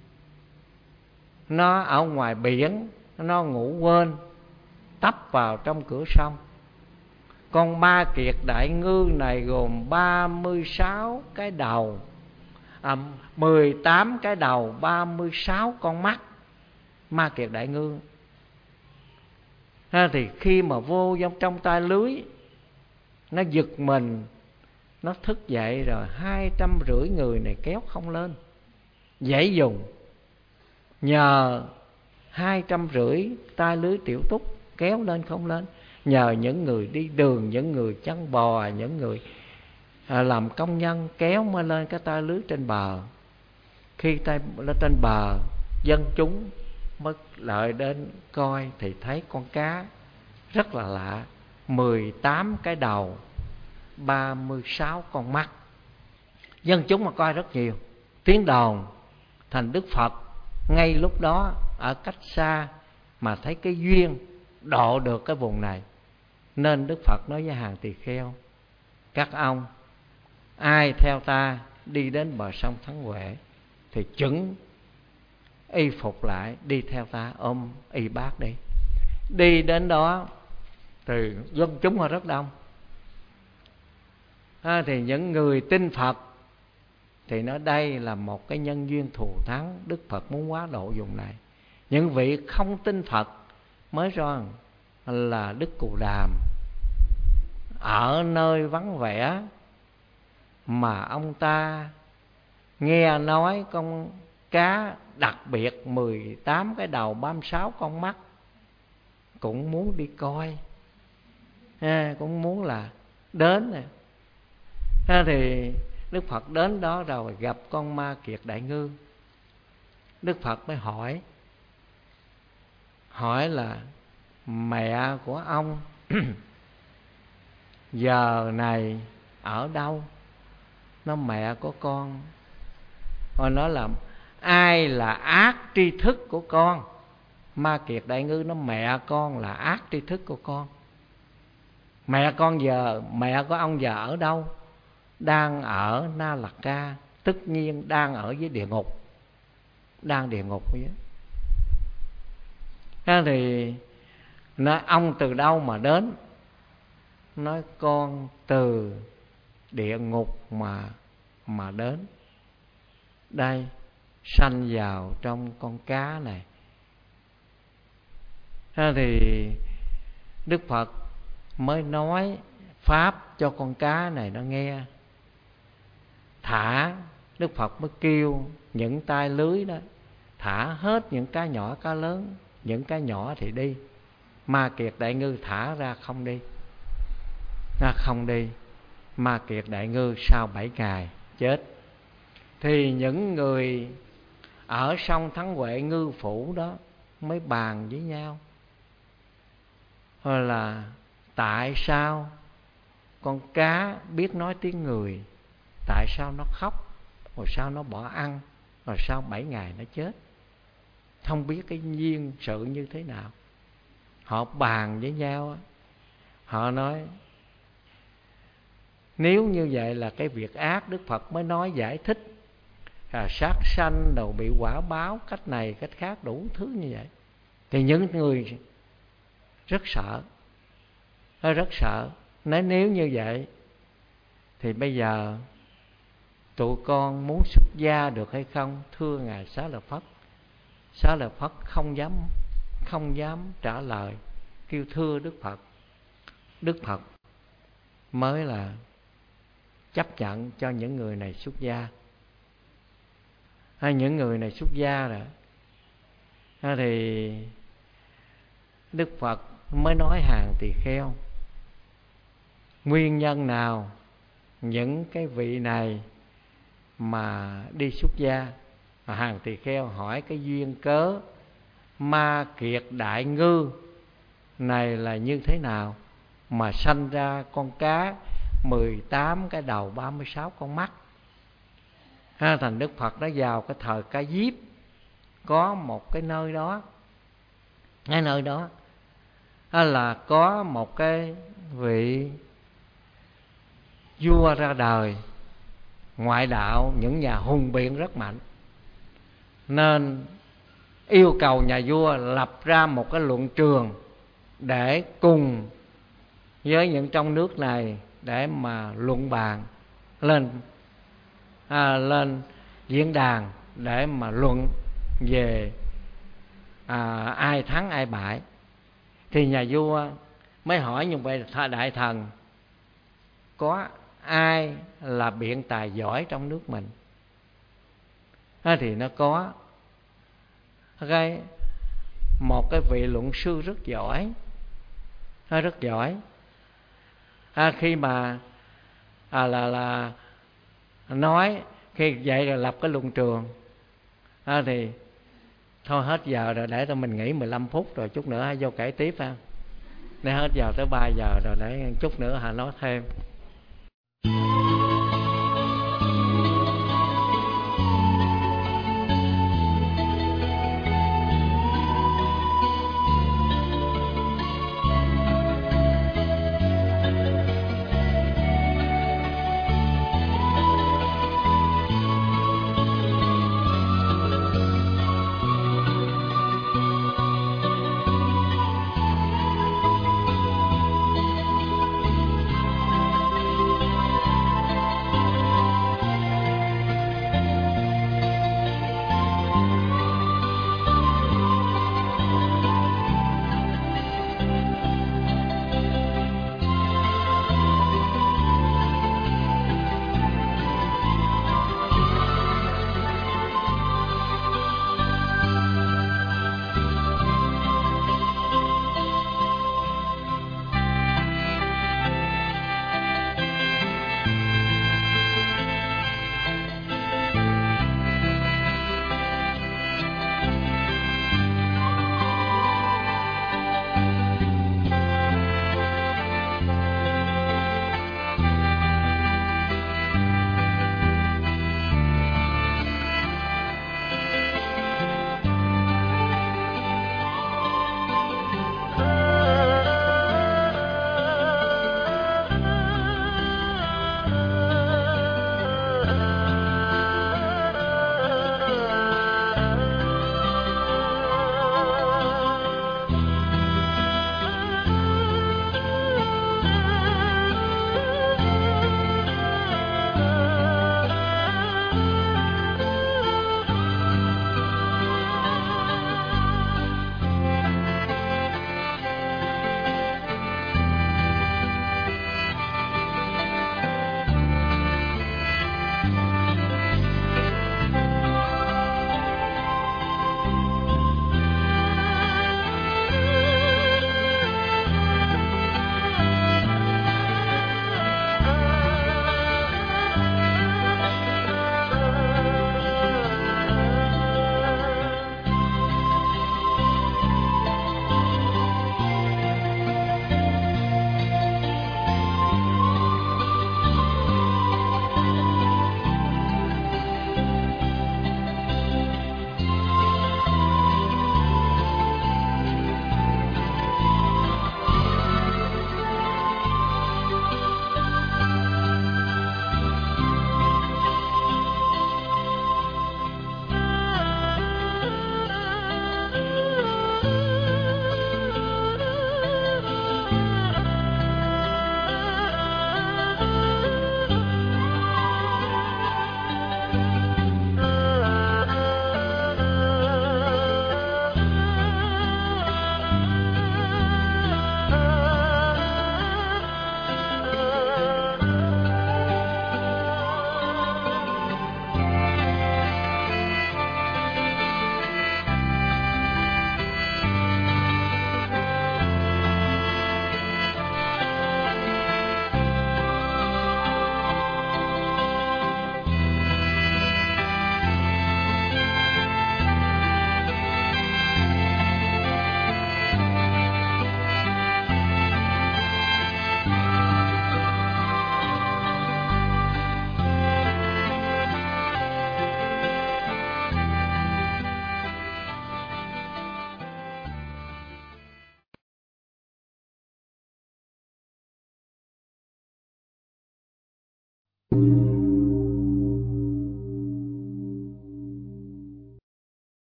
Speaker 1: nó ở ngoài biển, nó ngủ quên, tấp vào trong cửa sông. Con ma kiệt đại ngư này gồm 36 cái đầu, 18 cái đầu, 36 con mắt. Ma kiệt đại ngư thì khi mà vô trong tay lưới, nó giật mình, nó thức dậy rồi. 250 người này kéo không lên, dễ dùng. Nhờ 250 tay lưới tiểu túc kéo lên không lên, nhờ những người đi đường, những người chăn bò, những người làm công nhân kéo mới lên cái tay lưới trên bờ. Khi tay lên trên bờ, dân chúng mới lại đến coi thì thấy con cá rất là lạ, 18 cái đầu, 36 con mắt. Dân chúng mà coi rất nhiều, tiếng đồn thành Đức Phật ngay lúc đó ở cách xa mà thấy cái duyên độ được cái vùng này, nên Đức Phật nói với hàng tỳ kheo: các ông ai theo ta đi đến bờ sông Thắng Huệ thì chuẩn y phục lại, đi theo ta, ôm y bát đi. Đi đến đó thì dân chúng họ rất đông. Thì những người tin Phật thì nói đây là một cái nhân duyên thù thắng, Đức Phật muốn hóa độ vùng này. Những vị không tin Phật mới nói là Đức Cù Đàm ở nơi vắng vẻ mà ông ta nghe nói con cá đặc biệt 18 cái đầu, 36 con mắt, cũng muốn đi coi, cũng muốn là đến này. Thì Đức Phật đến đó rồi gặp con ma kiệt đại ngư. Đức Phật mới hỏi là mẹ của ông giờ này ở đâu? Nó mẹ của con. Rồi nói là ai là ác tri thức của con? Ma kiệt đại ngư nó mẹ con là ác tri thức của con. Mẹ con giờ, mẹ của ông giờ ở đâu? Đang ở Na Lạt Ca, tất nhiên đang ở dưới địa ngục, đang địa ngục vậy. Thì Nói ông từ đâu mà đến? Nói con từ địa ngục mà đến. Đây, sanh vào trong con cá này. Thế thì Đức Phật mới nói pháp cho con cá này nó nghe. Thả, Đức Phật mới kêu những tay lưới đó thả hết những cá nhỏ cá lớn. Những cá nhỏ thì đi, Ma Kiệt Đại Ngư thả ra không đi. Nó không đi. Ma Kiệt Đại Ngư sau 7 ngày chết. Thì những người ở sông Thắng Huệ Ngư Phủ đó mới bàn với nhau là tại sao con cá biết nói tiếng người, tại sao nó khóc, rồi sao nó bỏ ăn, rồi sao 7 ngày nó chết. Không biết cái duyên sự như thế nào. Họ bàn với nhau, họ nói nếu như vậy là cái việc ác. Đức Phật mới nói giải thích sát sanh đồ bị quả báo cách này cách khác đủ thứ như vậy. Thì những người rất sợ, rất sợ. Nói nếu như vậy thì bây giờ tụi con muốn xuất gia được hay không? Thưa Ngài Xá Lợi Phất. Xá Lợi Phất không dám trả lời, kêu thưa Đức Phật. Đức Phật mới là chấp nhận cho những người này xuất gia. Những người này xuất gia rồi thì Đức Phật mới nói hàng tỳ kheo, nguyên nhân nào những cái vị này mà đi xuất gia? Hàng tỳ kheo hỏi cái duyên cớ Ma Kiệt Đại Ngư này là như thế nào mà sanh ra con cá 18 cái đầu 36 con mắt. Thành Đức Phật đã vào cái thời Ca Diếp, có một cái nơi đó, cái nơi đó là có một cái vị vua ra đời, ngoại đạo, những nhà hùng biện rất mạnh, nên yêu cầu nhà vua lập ra một cái luận trường để cùng với những trong nước này để mà luận bàn, lên diễn đàn để mà luận về ai thắng ai bại. Thì nhà vua mới hỏi như vậy, đại thần có ai là biện tài giỏi trong nước mình? Thì nó có một cái vị luận sư rất giỏi, rất giỏi. Khi mà là nói, khi vậy là lập cái luận trường, thì thôi hết giờ rồi, để tụi mình nghỉ 15 phút rồi chút nữa hãy vô kể tiếp ha. Để hết giờ tới 3 giờ rồi, để chút nữa hãy nói thêm.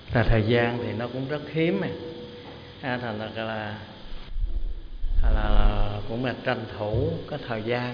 Speaker 1: Thời gian thì nó cũng rất hiếm thành là cũng là tranh thủ cái thời gian.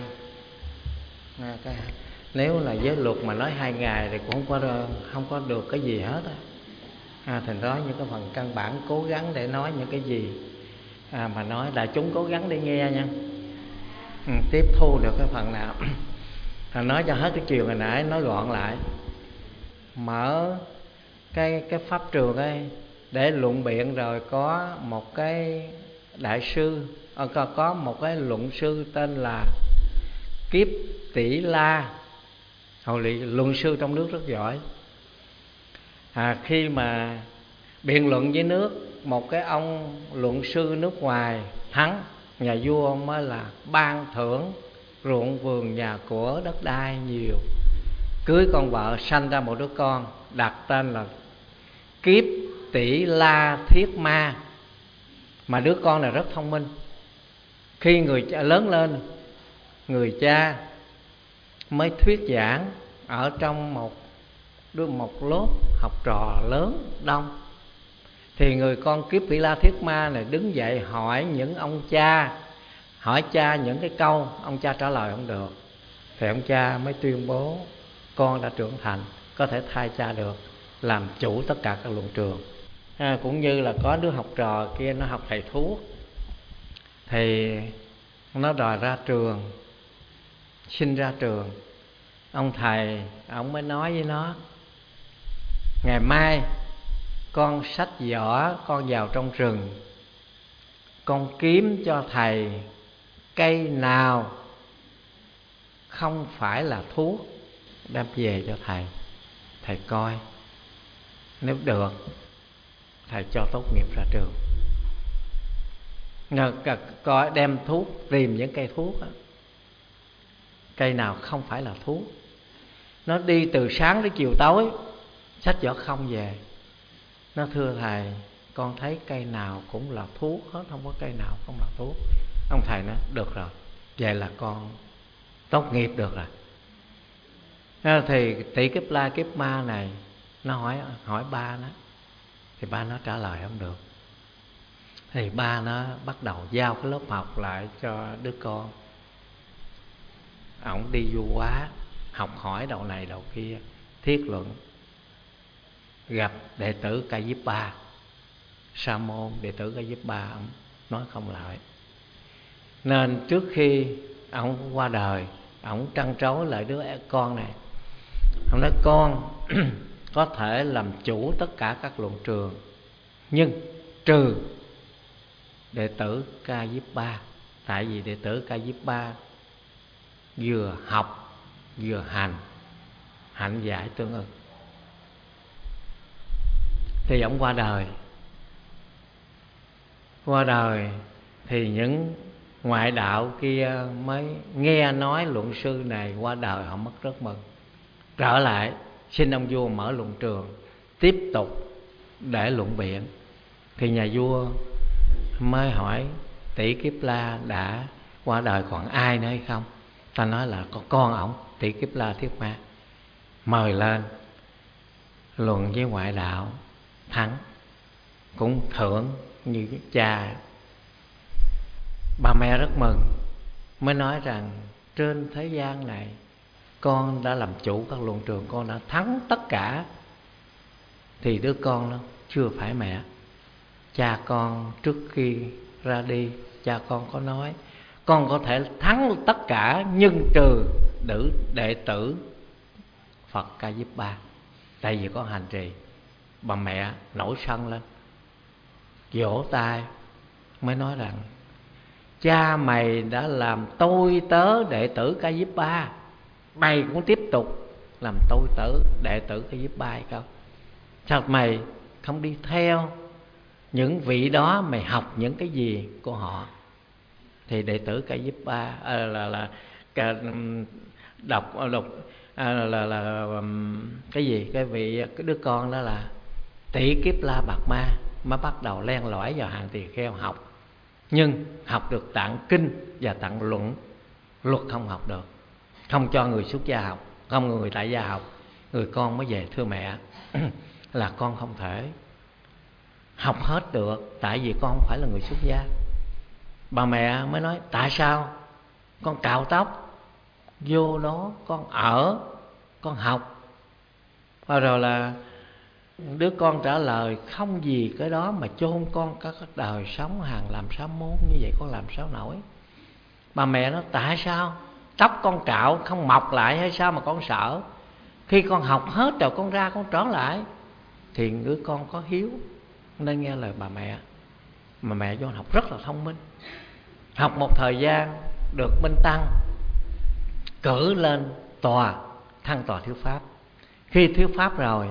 Speaker 1: Nếu là với luật mà nói 2 ngày thì cũng không có được cái gì hết thì nói những cái phần căn bản, cố gắng để nói những cái gì mà nói đại chúng cố gắng để nghe nha, tiếp thu được cái phần nào. Nói cho hết cái chiều hồi nãy, nói gọn lại, mở cái pháp trường ấy để luận biện, rồi có một cái đại sư, có một cái luận sư tên là Kiếp Tỷ La, luận sư trong nước rất giỏi. Khi mà biện luận với nước, một cái ông luận sư nước ngoài thắng, nhà vua mới là ban thưởng ruộng vườn nhà cửa đất đai nhiều, cưới con vợ, sanh ra một đứa con, đặt tên là Kiếp Tỷ La Thiết Ma. Mà đứa con này rất thông minh. Khi người cha lớn lên, người cha mới thuyết giảng ở trong một lớp học trò lớn đông, thì người con Kiếp Tỷ La Thiết Ma này đứng dậy hỏi những ông cha, hỏi cha những cái câu, ông cha trả lời không được, thì ông cha mới tuyên bố con đã trưởng thành, có thể thay cha được, làm chủ tất cả các luận trường. Cũng như là có đứa học trò kia nó học thầy thuốc, thì nó đòi ra trường, xin ra trường. Ông thầy ông mới nói với nó: ngày mai con xách giỏ con vào trong rừng, con kiếm cho thầy cây nào không phải là thuốc, đem về cho thầy, thầy coi, nếu được thầy cho tốt nghiệp ra trường. Coi đem thuốc, tìm những cây thuốc đó. Cây nào không phải là thuốc. Nó đi từ sáng đến chiều tối, xách giỏ không về. Nó: thưa thầy, con thấy cây nào cũng là thuốc hết, không có cây nào không là thuốc. Ông thầy nói: được rồi, vậy là con tốt nghiệp được rồi. Thì Tỷ Kiếp La Kiếp Ma này nó hỏi ba nó, thì ba nó trả lời không được. Thì ba nó bắt đầu giao cái lớp học lại cho đứa con. Ổng đi du hóa, học hỏi đầu này đầu kia, thiết luận. Gặp đệ tử Ca Diếp Ba, sa môn đệ tử Ca Diếp Ba, ổng nói không lại. Nên trước khi ổng qua đời, ổng trăn trối lại đứa con này. Ông nói: con có thể làm chủ tất cả các luận trường, nhưng trừ đệ tử Ca Diếp Ba. Tại vì đệ tử Ca Diếp Ba vừa học vừa hành, hạnh giải tương ưng. Thì ông qua đời thì những ngoại đạo kia mới nghe nói luận sư này qua đời, họ mất rất mừng. Trở lại xin ông vua mở luận trường, tiếp tục để luận biện. Thì nhà vua mới hỏi: Tỷ Kiếp La đã qua đời, còn ai nữa hay không? Ta nói là có con ổng, Tỷ Kiếp La Thiết Ma. Mời lên luận với ngoại đạo, thắng, cũng thưởng như cha. Bà mẹ rất mừng, mới nói rằng trên thế gian này con đã làm chủ các luận trường, con đã thắng tất cả. Thì đứa con nó chưa phải mẹ. Cha con trước khi ra đi, cha con có nói con có thể thắng tất cả, nhưng trừ đệ tử Phật Ca Diếp Ba, tại vì có hành trì. Bà mẹ nổi sân lên, vỗ tay, mới nói rằng cha mày đã làm tôi tớ đệ tử Ca Diếp Ba, mày cũng tiếp tục làm tôi tớ đệ tử Ca Diếp Ba hay không? Sao mày không đi theo những vị đó, mày học những cái gì của họ? Thì đệ tử Ca Diếp Ba đọc cái gì, cái đứa con đó là Tỷ Kiếp La Bạt Ma, mới bắt đầu len lỏi vào hàng tỳ kheo học. Nhưng học được tạng kinh và tạng luận, luật không học được, không cho người xuất gia học, không người tại gia học. Người con mới về: thưa mẹ, là con không thể học hết được, tại vì con không phải là người xuất gia. Bà mẹ mới nói tại sao? Con cạo tóc vô đó, con ở, con học. Rồi là đứa con trả lời không vì cái đó mà chôn con cả các đời sống hàng làm sa môn, như vậy con làm sao nổi. Bà mẹ nói tại sao? Tóc con cạo không mọc lại hay sao mà con sợ? Khi con học hết rồi con ra con trở lại. Thì đứa con có hiếu nên nghe lời bà mẹ. Mà mẹ cho học rất là thông minh. Học một thời gian được Minh Tăng cử lên tòa, thăng tòa thuyết pháp. Khi thuyết pháp rồi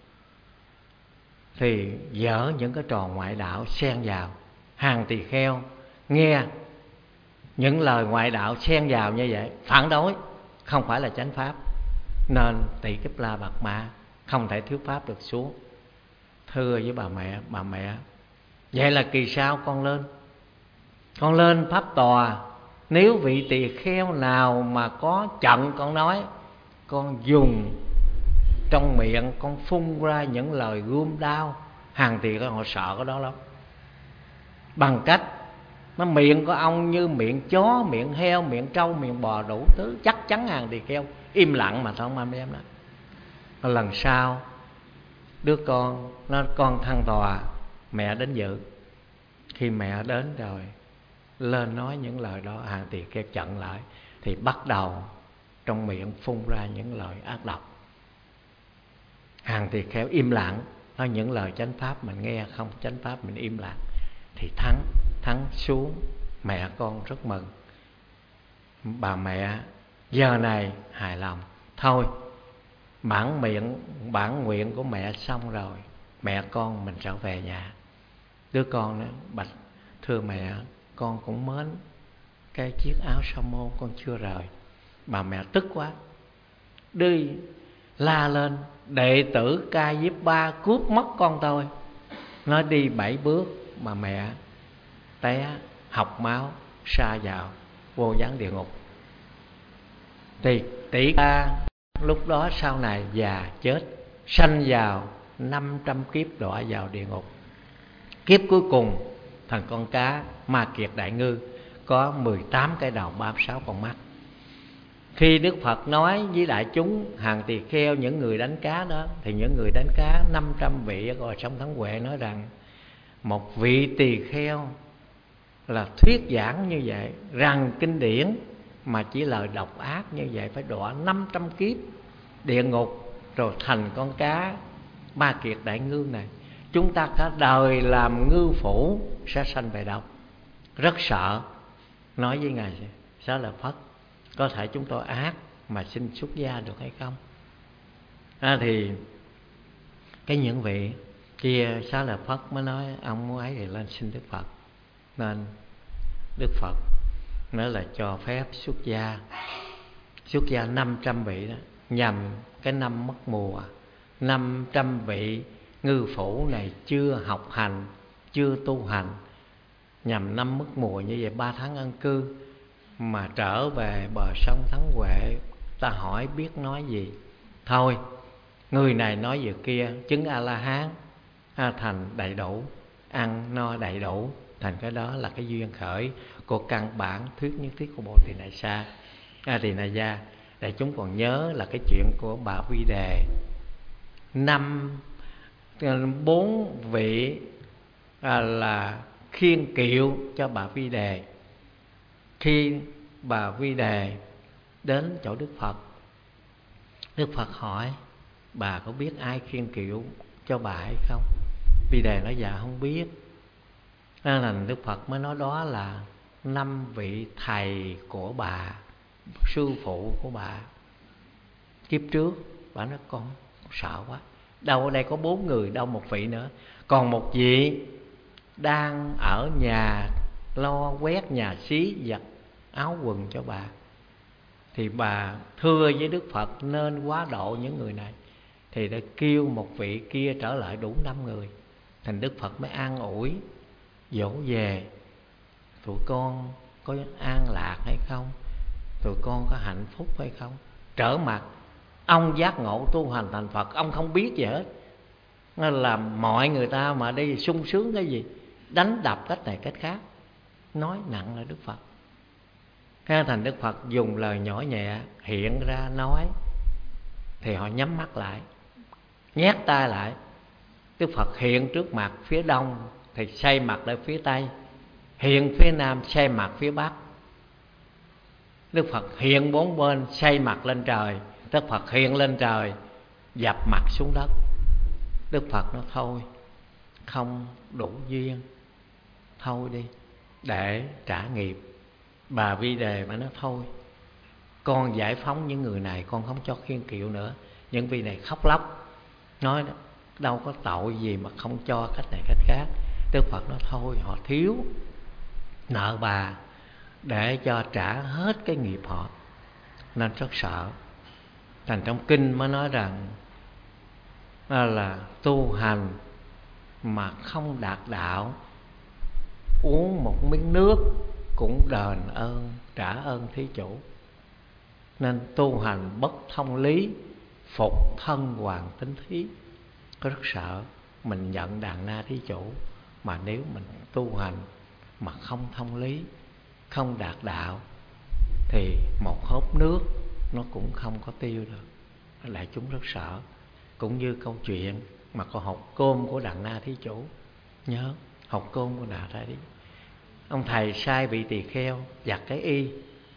Speaker 1: thì dở những cái trò ngoại đạo xen vào. Hàng tỳ kheo nghe những lời ngoại đạo xen vào như vậy phản đối, không phải là chánh pháp, nên Tỷ Kiếp La Bạt Ma không thể thuyết pháp được xuống. Thưa với bà mẹ vậy là kỳ sau con lên pháp tòa, nếu vị tỳ kheo nào mà có trận, con nói con dùng trong miệng con phun ra những lời gươm đao. Hàng tỳ kheo họ sợ cái đó lắm, bằng cách nó miệng của ông như miệng chó, miệng heo, miệng trâu, miệng bò, đủ thứ. Chắc chắn hàng tỳ kheo im lặng mà không anh em đó. Lần sau đứa con nó con thăng tòa, mẹ đến dự. Khi mẹ đến rồi lên nói những lời đó, hàng tỳ kheo chặn lại, thì bắt đầu trong miệng phun ra những lời ác độc. Hàng tỳ kheo im lặng, nói những lời chánh pháp mình nghe, không chánh pháp mình im lặng. Thì thắng xuống. Mẹ con rất mừng. Bà mẹ giờ này hài lòng. Thôi bản nguyện của mẹ xong rồi, mẹ con mình trở về nhà. Đứa con nói bạch thưa mẹ, con cũng mến cái chiếc áo sa môn, con chưa rời. Bà mẹ tức quá, đi la lên đệ tử Ca Diếp Ba cướp mất con tôi. Nó đi 7 bước mà mẹ té học máu, sa vào vô gián địa ngục. Thì Tỷ Ca lúc đó sau này già chết, sanh vào 500 kiếp đọa vào địa ngục. Kiếp cuối cùng thằng con cá Ma Kiệt Đại Ngư có 18 cái đầu, 36 con mắt. Khi Đức Phật nói với đại chúng hàng tỳ kheo, những người đánh cá đó, thì những người đánh cá 500 vị ở sông Thắng Huệ nói rằng một vị tỳ kheo là thuyết giảng như vậy, rằng kinh điển mà chỉ lời độc ác như vậy phải đọa 500 kiếp địa ngục rồi thành con cá Ma Kiệt Đại Ngư này. Chúng ta cả đời làm ngư phủ sẽ sanh về đâu? Rất sợ. Nói với Ngài Xá Lợi Phất, có thể chúng tôi ác mà xin xuất gia được hay không? Thì cái những vị kia Xá Lợi Phất mới nói ông muốn ấy thì lên xin Đức Phật. Nên Đức Phật nói là cho phép xuất gia 500 vị đó, nhằm cái năm mất mùa. 500 vị ngư phủ này chưa học hành, chưa tu hành, nhằm năm mất mùa như vậy, 3 tháng ân cư mà trở về bờ sông Thắng Huệ. Ta hỏi biết nói gì? Thôi người này nói vừa kia, chứng A-la-hán thành đầy đủ, ăn no đầy đủ, thành cái đó là cái duyên khởi của căn bản thuyết nhất thiết của Bồ Tỳ Nại Sa, Tỳ Nà Gia. Để chúng còn nhớ là cái chuyện của bà Vi Đề, 4 vị là khiêng kiệu cho bà Vi Đề. Khi bà Vi Đề đến chỗ Đức Phật, Đức Phật hỏi bà có biết ai khiêng kiệu cho bà hay không? Vi Đề nói dạ không biết. Nên là Đức Phật mới nói đó là 5 vị thầy của bà, sư phụ của bà kiếp trước. Bà nói con sợ quá, đâu ở đây có 4 người, đâu một vị nữa. Còn một vị đang ở nhà lo quét nhà xí, giặt áo quần cho bà. Thì bà thưa với Đức Phật nên quá độ những người này, thì đã kêu một vị kia trở lại đủ 5 người. Thành Đức Phật mới an ủi dỗ về, tụi con có an lạc hay không, tụi con có hạnh phúc hay không. Trở mặt ông giác ngộ tu hành thành Phật, ông không biết gì hết. nó làm mọi người ta mà đi sung sướng cái gì, đánh đập cách này cách khác, nói nặng là Đức Phật. Thế thành Đức Phật dùng lời nhỏ nhẹ hiện ra nói, thì họ nhắm mắt lại, nhét tay lại. Đức Phật hiện trước mặt phía đông thì xoay mặt lại phía tây, hiện phía nam xoay mặt phía bắc. Đức Phật hiện bốn bên xoay mặt lên trời. Đức Phật hiện lên trời, dập mặt xuống đất. Đức Phật nói thôi, không đủ duyên, thôi đi, để trả nghiệp. Bà Vi Đề mà nói thôi, con giải phóng những người này, con không cho khiêng kiệu nữa. Những vị này khóc lóc, nói đâu có tội gì mà không cho cách này cách khác. Đức Phật nói thôi, họ thiếu nợ bà, để cho trả hết cái nghiệp họ, nên rất sợ. Thành trong kinh mới nói rằng là tu hành mà không đạt đạo, uống một miếng nước cũng đền ơn, trả ơn thí chủ. Nên tu hành bất thông lý, phục thân hoàng tính thí. Có rất sợ mình nhận đàn na thí chủ, mà nếu mình tu hành mà không thông lý, không đạt đạo, thì một hớp nước nó cũng không có tiêu được. Đại chúng rất sợ. Cũng như câu chuyện mà có hột cơm của đàn na thí chủ. Nhớ hột cơm của đàn na thí, ông thầy sai vị tỳ kheo giặt cái y,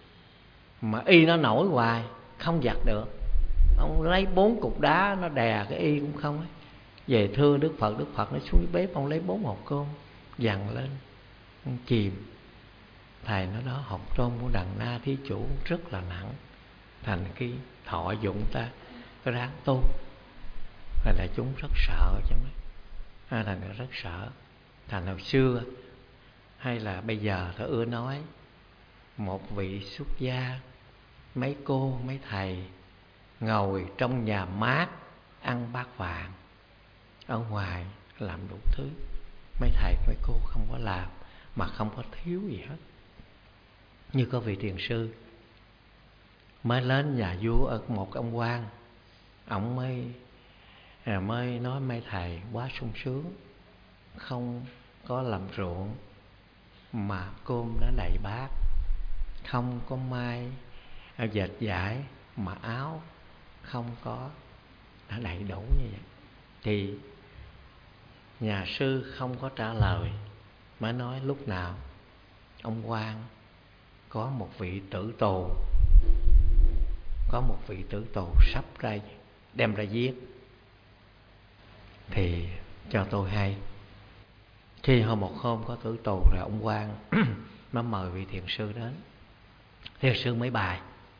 Speaker 1: mà y nó nổi hoài không giặt được. Ông lấy 4 cục đá nó đè cái y cũng không ấy. Về thưa Đức Phật, Đức Phật nó xuống bếp, ông lấy 4 hột cơm dằn lên, ông chìm. Thầy nói đó, hột cơm của đàn na thí chủ rất là nặng, thành cái thọ dụng ta có ráng tu. Là đại chúng rất sợ chứ mấy. Thành rất sợ. Thành hồi xưa hay là bây giờ tôi ưa nói, một vị xuất gia, mấy cô mấy thầy ngồi trong nhà mát ăn bát vàng, ở ngoài làm đủ thứ. Mấy thầy mấy cô không có làm mà không có thiếu gì hết. Như có vị thiền sư mới lên nhà vua ở một ông quan, ông mới nói mấy thầy quá sung sướng, không có làm ruộng mà cơm đã đầy bát, không có may dệt vải mà áo không có đã đầy đủ như vậy. Thì nhà sư không có trả lời, mới nói lúc nào ông quan có một vị tử tù, sắp ra đem ra giết, thì cho tôi hay. Khi một hôm có tử tù rồi, ông quan nó mời vị thiền sư đến. Thiền sư mới bài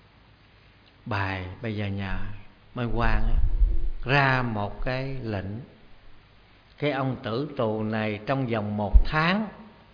Speaker 1: bây giờ nhà mới quan ra một cái lệnh, cái ông tử tù này trong vòng 1 tháng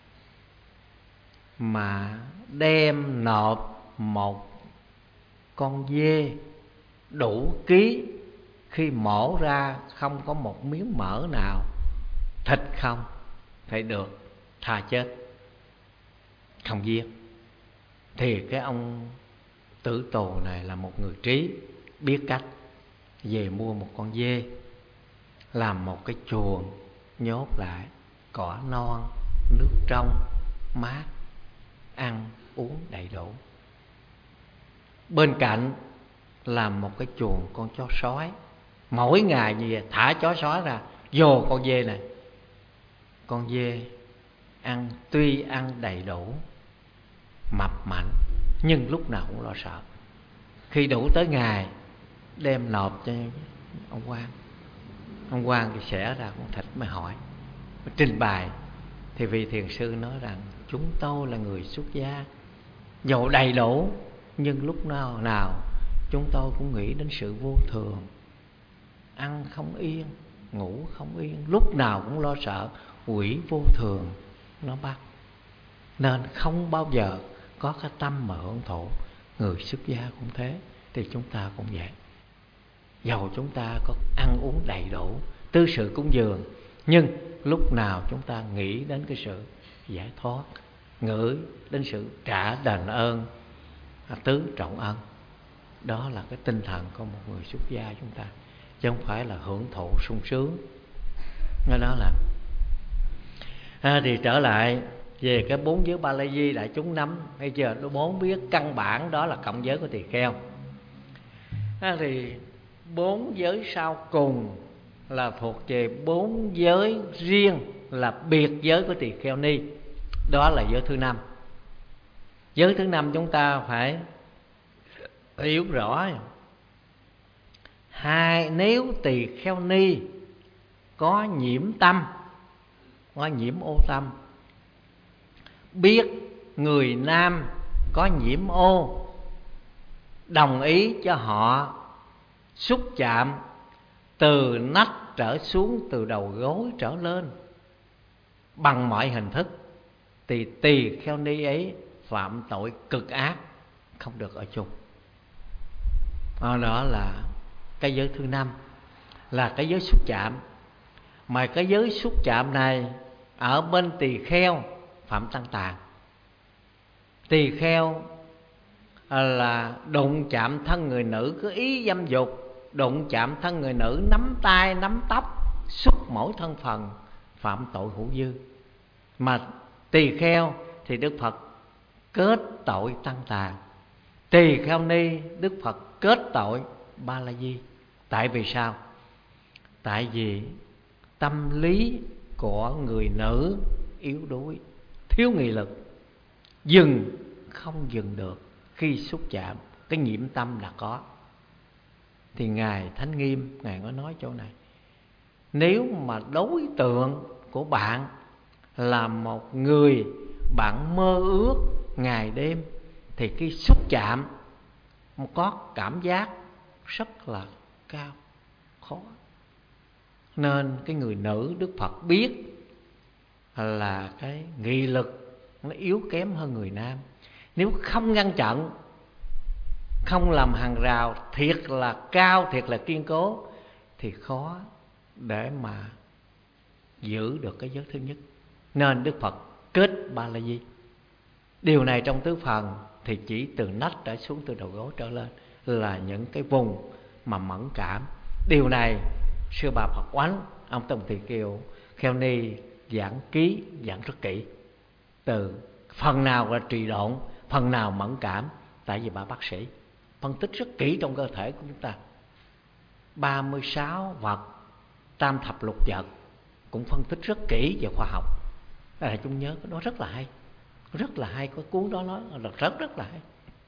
Speaker 1: mà đem nộp một con dê đủ ký, khi mổ ra không có một miếng mỡ nào, thịt không, phải được tha chết, không giết. Thì cái ông tử tù này là một người trí, biết cách về mua một con dê, làm một cái chuồng nhốt lại, cỏ non, nước trong, mát, ăn uống đầy đủ. Bên cạnh làm một cái chuồng con chó sói, mỗi ngày như vậy thả chó sói ra vô con dê này. Con dê ăn, tuy ăn đầy đủ, mập mạnh, nhưng lúc nào cũng lo sợ. Khi đủ tới ngày đem nộp cho ông quan, ông quan thì xẻ ra con thịt mới hỏi, mới trình bày. Thì vị thiền sư nói rằng chúng tôi là người xuất gia, dầu đầy đủ nhưng lúc nào chúng tôi cũng nghĩ đến sự vô thường, ăn không yên, ngủ không yên, lúc nào cũng lo sợ quỷ vô thường nó bắt, nên không bao giờ có cái tâm mà hưởng thụ. Người xuất gia cũng thế, thì chúng ta cũng vậy. Dầu chúng ta có ăn uống đầy đủ, tư sự cúng dường, nhưng lúc nào chúng ta nghĩ đến cái sự giải thoát, nghĩ đến sự trả đền ơn, tứ trọng ân. Đó là cái tinh thần của một người xuất gia chúng ta, chứ không phải là hưởng thụ sung sướng. Đó là thì trở lại về cái 4 giới Ba La Di đại chúng nắm hay chưa? 4 biết căn bản đó là cộng giới của tỳ kheo. Thì 4 giới sau cùng là thuộc về 4 giới riêng, là biệt giới của tỳ kheo ni. Đó là giới thứ 5. Giới thứ 5 chúng ta phải hiểu rõ. Nếu tỳ kheo ni có nhiễm tâm, có nhiễm ô tâm, biết người nam có nhiễm ô, đồng ý cho họ xúc chạm từ nách trở xuống, từ đầu gối trở lên bằng mọi hình thức, thì tỳ kheo ni ấy phạm tội cực ác, không được ở chung. Đó là cái giới thứ 5, là cái giới xúc chạm. Mà cái giới xúc chạm này ở bên tỳ kheo phạm tăng tàn. Tỳ kheo là đụng chạm thân người nữ có ý dâm dục, đụng chạm thân người nữ, nắm tay nắm tóc, xúc mỗi thân phần, phạm tội hữu dư. Mà tỳ kheo thì Đức Phật kết tội tăng tàn. Tỳ kheo ni Đức Phật kết tội Ba La Di. Tại vì sao? Tại vì tâm lý của người nữ yếu đuối, thiếu nghị lực, dừng không dừng được. Khi xúc chạm, cái nhiễm tâm là có. Thì Ngài Thánh Nghiêm, Ngài có nói chỗ này: nếu mà đối tượng của bạn là một người bạn mơ ước ngày đêm, thì khi xúc chạm có cảm giác rất là cao, khó. Nên cái người nữ Đức Phật biết là cái nghị lực nó yếu kém hơn người nam. Nếu không ngăn chặn, không làm hàng rào thiệt là cao, thiệt là kiên cố, thì khó để mà giữ được cái giới thứ nhất. Nên Đức Phật kết Ba La Di. Điều này trong tứ phần thì chỉ từ nách trở xuống, từ đầu gối trở lên là những cái vùng mà mẫn cảm. Điều này Sư Bà Phật Oánh, ông Tông Tỳ Kheo Ni giảng ký, giảng rất kỹ. Từ phần nào là trì độn, phần nào mẫn cảm. Tại vì bà bác sĩ phân tích rất kỹ trong cơ thể của chúng ta. 36 vật, tam thập lục vật cũng phân tích rất kỹ về khoa học. Là chúng nhớ cái đó rất là hay, rất là hay. Có cuốn đó nói là rất là hay.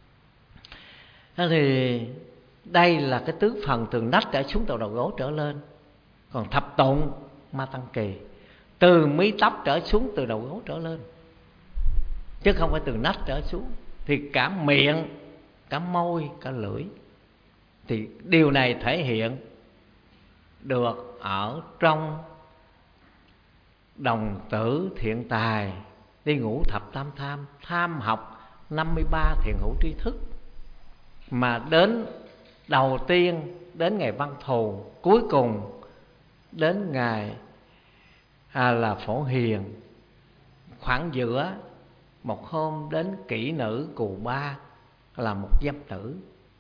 Speaker 1: Thì đây là cái tứ phần từ nách trở xuống, từ đầu gối trở lên. Còn thập tụng Ma Tăng Kỳ từ mí tóc trở xuống, từ đầu gối trở lên, chứ không phải từ nách trở xuống. Thì cả miệng, cả môi, cả lưỡi. Thì điều này thể hiện được ở trong Đồng Tử Thiện Tài đi ngũ thập tam tham, tham học 53 thiện hữu tri thức. Mà đến đầu tiên đến ngày Văn Thù, cuối cùng đến ngày là Phổ Hiền. Khoảng giữa một hôm đến kỹ nữ Cù Ba là một dâm tử,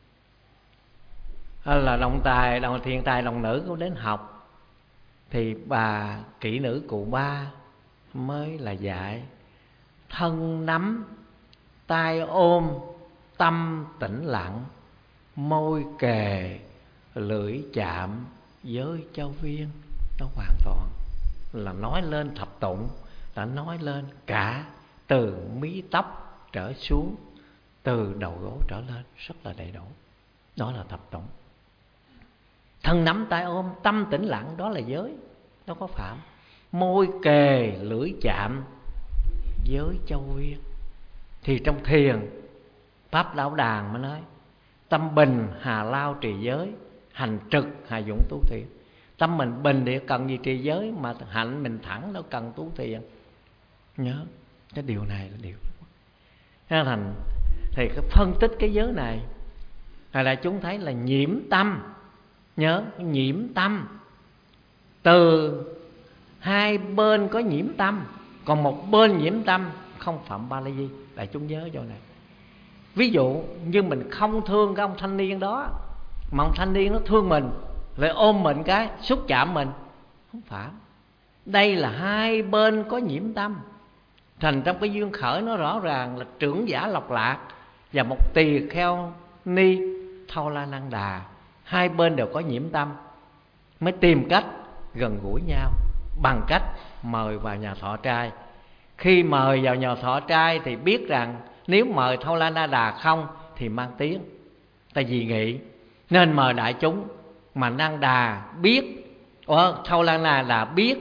Speaker 1: là đồng thiện tài đồng nữ cũng đến học. Thì bà kỹ nữ Cù Ba mới là dạy: thân nắm, tay ôm, tâm tĩnh lặng, môi kề, lưỡi chạm, giới châu viên. Nó hoàn toàn là nói lên thập tụng, đã nói lên cả từ mí tóc trở xuống, từ đầu gối trở lên, rất là đầy đủ. Đó là thập tụng. Thân nắm tay ôm, tâm tĩnh lặng, đó là giới, nó có phạm. Môi kề, lưỡi chạm, giới châu viên. Thì trong thiền Pháp Lão Đàn mới nói: tâm bình hà lao trì giới, hành trực hà dụng tu thiền. Tâm mình bình thì cần gì trì giới, mà hạnh mình thẳng đâu cần tu thiền. Nhớ cái điều này là điều thành. Thì cái phân tích cái giới này là chúng thấy là nhiễm tâm. Nhớ nhiễm tâm, từ hai bên có nhiễm tâm, còn một bên nhiễm tâm không phạm Ba La Di. Đại chúng nhớ chỗ này. Ví dụ như mình không thương cái ông thanh niên đó, mà ông thanh niên nó thương mình, lại ôm mình cái, xúc chạm mình, không phạm. Đây là hai bên có nhiễm tâm. Thành trong cái duyên khởi nó rõ ràng là trưởng giả Lộc Lạc và một tỳ kheo ni Thâu La Năng Đà, hai bên đều có nhiễm tâm, mới tìm cách gần gũi nhau bằng cách mời vào nhà thọ trai. Khi mời vào nhà thọ trai thì biết rằng nếu mời Thâu La Năng Đà không thì mang tiếng, ta dị nghị, nên mời đại chúng. Mà Năng Đà biết, Thâu La Năng Đà biết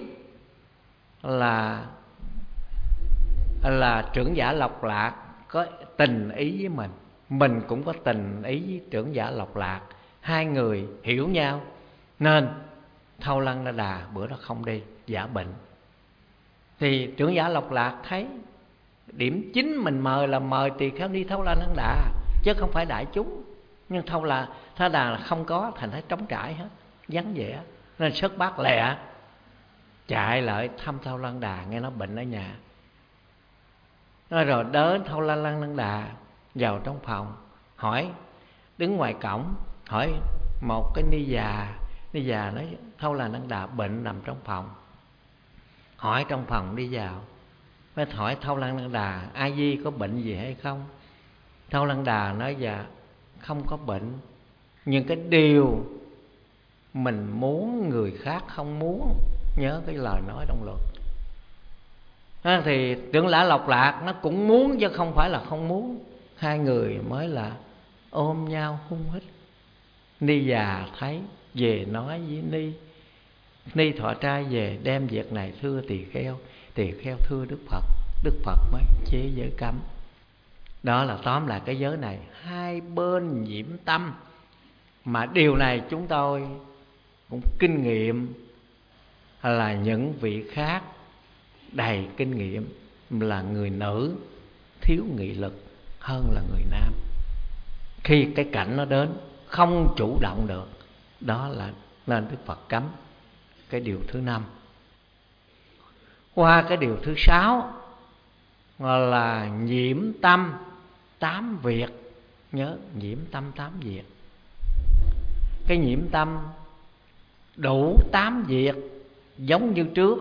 Speaker 1: là trưởng giả Lộc Lạc có tình ý với mình cũng có tình ý với trưởng giả Lộc Lạc, hai người hiểu nhau, nên Thâu La Năng Đà bữa đó không đi, giả bệnh. Thì trưởng giả Lộc Lạc thấy điểm chính mình mời là mời tỳ kheo ni Thâu La Năng Đà, chứ không phải đại chúng. Nhưng Thâu La Đà là không có, thành thấy trống trải hết, vắng vẻ, nên xuất bát lẹ chạy lại thăm Thâu La Năng Đà, nghe nó bệnh ở nhà. Rồi đến Thâu La Năng Đà vào trong phòng, hỏi, đứng ngoài cổng hỏi một cái ni già nói Thâu La Năng Đà bệnh nằm trong phòng. Hỏi trong phòng đi vào, mới hỏi Thâu La Năng Đà A Di có bệnh gì hay không. Thâu La Năng Đà nói dạ không có bệnh, nhưng cái điều mình muốn người khác không muốn, nhớ cái lời nói trong luật. Thì trưởng lão Lộc Lạc nó cũng muốn chứ không phải là không muốn. Hai người mới là ôm nhau hung hít. Ni già thấy về nói với ni thọ trai về đem việc này thưa tỳ kheo. Tỳ kheo thưa Đức Phật, Đức Phật mới chế giới cấm. Đó là tóm lại cái giới này hai bên nhiễm tâm. Mà điều này chúng tôi cũng kinh nghiệm là những vị khác đầy kinh nghiệm là người nữ thiếu nghị lực hơn là người nam. Khi cái cảnh nó đến không chủ động được, đó là nên Đức Phật cấm. Cái điều thứ 5. Qua cái điều thứ 6 là nhiễm tâm 8 việc. Nhớ nhiễm tâm 8 việc. Cái nhiễm tâm đủ 8 việc giống như trước,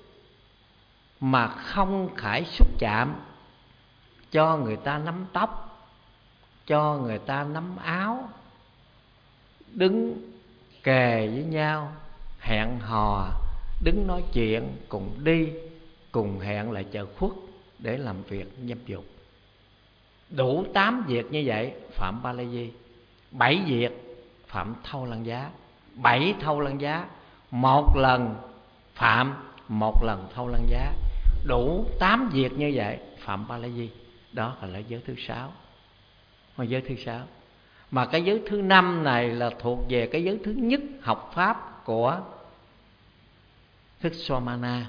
Speaker 1: mà không khải xúc chạm, cho người ta nắm tóc, cho người ta nắm áo, đứng kề với nhau, hẹn hò, đứng nói chuyện, cùng đi, cùng hẹn lại chợ khuất để làm việc dâm dục. Đủ 8 việc như vậy phạm Ba La Di. 7 việc phạm Thâu Lăng Giá. 7 Thâu Lăng Giá, một lần phạm, một lần Thâu Lăng Giá. Đủ 8 việc như vậy phạm Ba La Di. Đó là giới thứ 6. Giới thứ 6. Mà cái giới thứ 5 này là thuộc về cái giới thứ nhất học pháp của Thích Somana.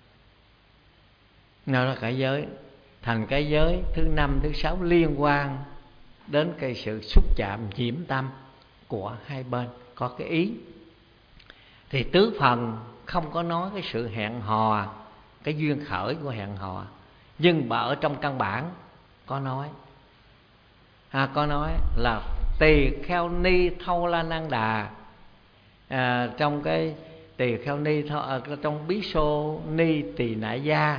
Speaker 1: Nó là cái giới, thành cái giới thứ 5, thứ 6 liên quan đến cái sự xúc chạm nhiễm tâm của hai bên, có cái ý. Thì tứ phần không có nói cái sự hẹn hò, cái duyên khởi của hẹn hò, nhưng mà ở trong căn bản có nói. Có nói là tỳ kheo ni Thâu La Năng Đà, trong cái tỳ kheo ni trong bí xô ni tỳ nại gia,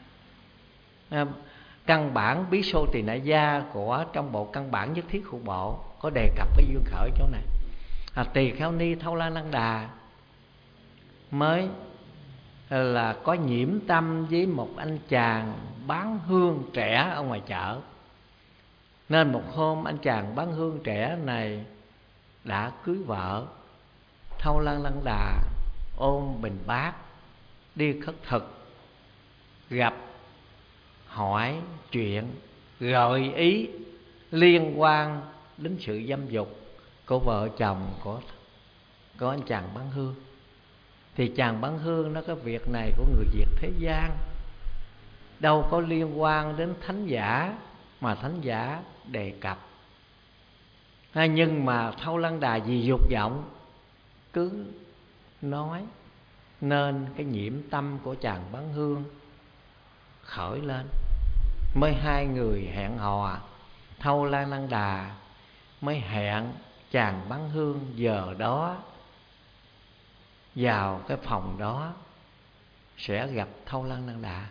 Speaker 1: căn bản bí xô tỳ nại gia của trong bộ căn bản nhất thiết khu bộ có đề cập cái duyên khởi chỗ này. Tỳ kheo ni Thâu La Năng Đà mới là có nhiễm tâm với một anh chàng bán hương trẻ ở ngoài chợ. Nên một hôm anh chàng bán hương trẻ này đã cưới vợ. Thâu La Năng Đà ôm bình bát đi khất thực, gặp hỏi chuyện, gợi ý liên quan đến sự dâm dục của vợ chồng của anh chàng bán hương. Thì chàng bán hương nó có việc này của người Việt thế gian, đâu có liên quan đến thánh giả mà thánh giả đề cập. Nhưng mà Thâu Lăng Đà vì dục vọng cứ nói, nên cái nhiễm tâm của chàng bán hương khởi lên. Mới hai người hẹn hò, Thâu La Năng Đà mới hẹn chàng bán hương giờ đó vào cái phòng đó sẽ gặp Thâu Lăng Năng Đà.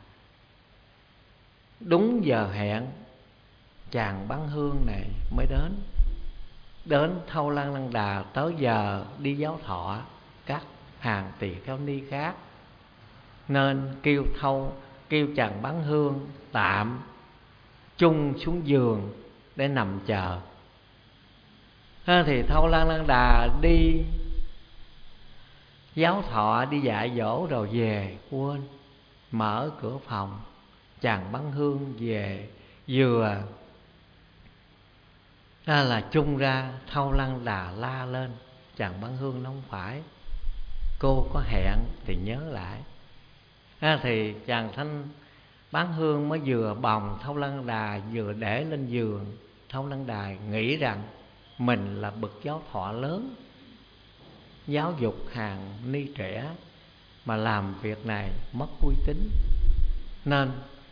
Speaker 1: Đúng giờ hẹn, chàng bán hương này mới đến Thâu Lăng Năng Đà. Tới giờ đi giáo thọ các hàng tỳ kheo ni khác, nên kêu chàng bán hương tạm chung xuống giường để nằm chờ. Thì Thâu Lăng Năng Đà đi giáo thọ, đi dạy dỗ rồi về, quên mở cửa phòng. Chàng bán hương về vừa là chung ra, Thâu Lăng Đà la lên. Chàng bán hương nó không phải, cô có hẹn thì nhớ lại. Thì chàng thanh bán hương mới vừa bồng Thâu Lăng Đà, vừa để lên giường. Thâu Lăng Đà nghĩ rằng mình là bậc giáo thọ lớn, giáo dục hàng ni trẻ, mà làm việc này mất uy tín, nên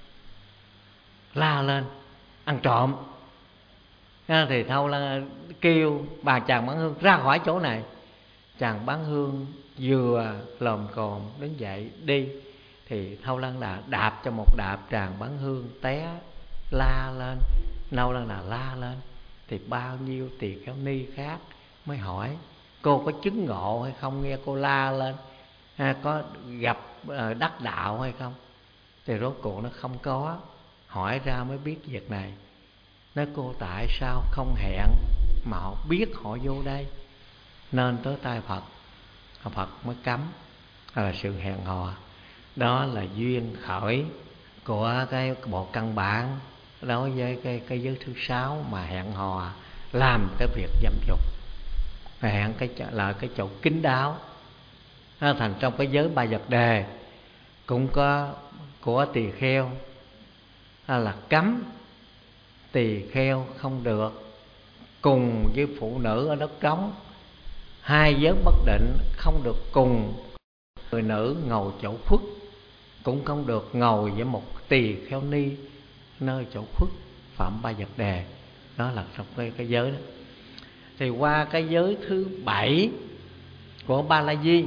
Speaker 1: la lên ăn trộm. Thì Thâu Lăng kêu bà chàng bán hương ra khỏi chỗ này. Chàng bán hương vừa lồm cồm đứng dậy đi, thì Thâu Lăng Đà đạp cho một đạp, chàng bán hương té la lên. Thâu Lăng Đà la lên thì bao nhiêu tỳ kheo ni khác mới hỏi cô có chứng ngộ hay không, nghe cô la lên, có gặp đắc đạo hay không. Thì rốt cuộc nó không có. Hỏi ra mới biết việc này. Nói cô tại sao không hẹn mà họ biết họ vô đây, nên tới tay Phật, Phật mới cấm là sự hẹn hò. Đó là duyên khởi của cái bộ căn bản đối với cái giới thứ 6 mà hẹn hò làm cái việc dâm dục. Hẹn là cái chỗ kín đáo. Thành trong cái giới Ba Vật Đề cũng có của tỳ kheo là cấm tỳ kheo không được cùng với phụ nữ ở đất trống. Hai giới bất định, không được cùng người nữ ngồi chỗ khuất, cũng không được ngồi với một tỳ kheo ni nơi chỗ khuất, phạm Ba Vật Đề. Đó là trong cái giới đó. Thì qua cái giới thứ 7 của Ba La Di,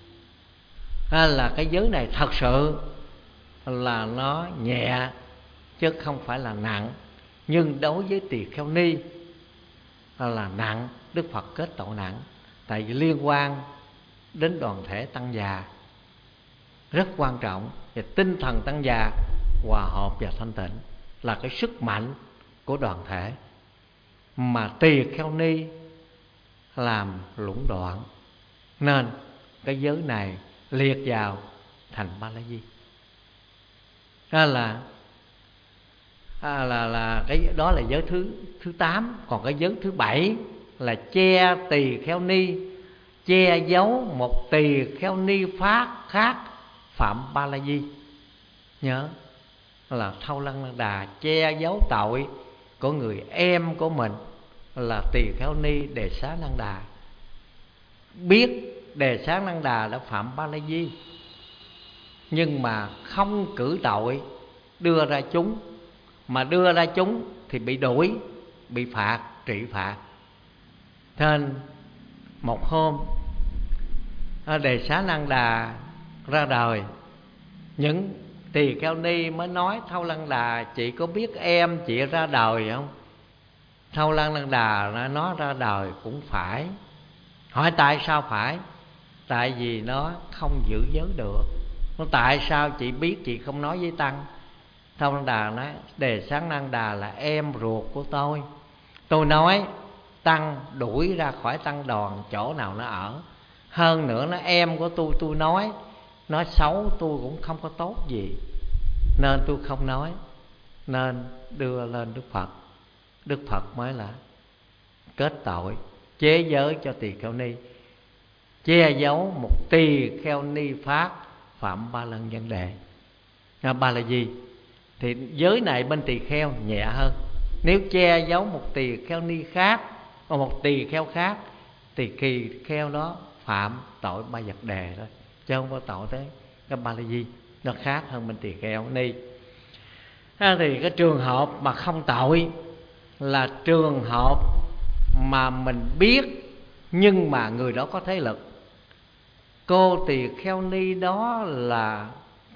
Speaker 1: là cái giới này thật sự là nó nhẹ chứ không phải là nặng. Nhưng đối với tỳ kheo ni là nặng. Đức Phật kết tội nặng, tại vì liên quan đến đoàn thể tăng già, rất quan trọng. Và tinh thần tăng già hòa hợp và thanh tịnh là cái sức mạnh của đoàn thể, mà tỳ kheo ni làm lũng đoạn, nên cái giới này liệt vào thành Ba La Di. Đó là cái đó là giới thứ 8. Còn cái giới thứ 7 là che tỳ kheo ni, che giấu một tỳ kheo ni khác phạm Ba La Di. Nhớ là Thâu Lăng Năng Đà che giấu tội của người em của mình là tỳ kheo ni Đề Xá Năng Đà. Biết Đề Xá Năng Đà đã phạm Ba La Di, nhưng mà không cử tội đưa ra chúng, mà đưa ra chúng thì bị đuổi, bị phạt, trị phạt. Nên một hôm Đề Xá Năng Đà ra đời, những tỳ kheo ni mới nói Thâu Lăng Đà, chị có biết em chị ra đời không? Thâu Lăng Năng Đà nó ra đời cũng phải. Hỏi tại sao phải? Tại vì nó không giữ giới được. Nó tại sao chị biết chị không nói với tăng? Thâu Lăng Đà nói Đề Xá Năng Đà là em ruột của tôi. Tôi nói tăng đuổi ra khỏi tăng đoàn chỗ nào nó ở. Hơn nữa nó em của tôi nói xấu tôi cũng không có tốt gì, nên tôi không nói. Nên đưa lên Đức Phật. Đức Phật mới là kết tội chế giới cho tỳ kheo ni, che giấu một tỳ kheo ni pháp phạm Ba Lăng Vấn Đề, Ba La Di. Thì giới này bên tỳ kheo nhẹ hơn. Nếu che giấu một tỳ kheo ni khác và một tỳ kheo khác thì tỳ kheo đó phạm tội Ba Vật Đề thôi, chứ không có tội tới cái Ba La Di. Nó khác hơn bên tỳ kheo ni. Thì cái trường hợp mà không tội là trường hợp mà mình biết nhưng mà người đó có thế lực. Cô tỳ kheo ni đó là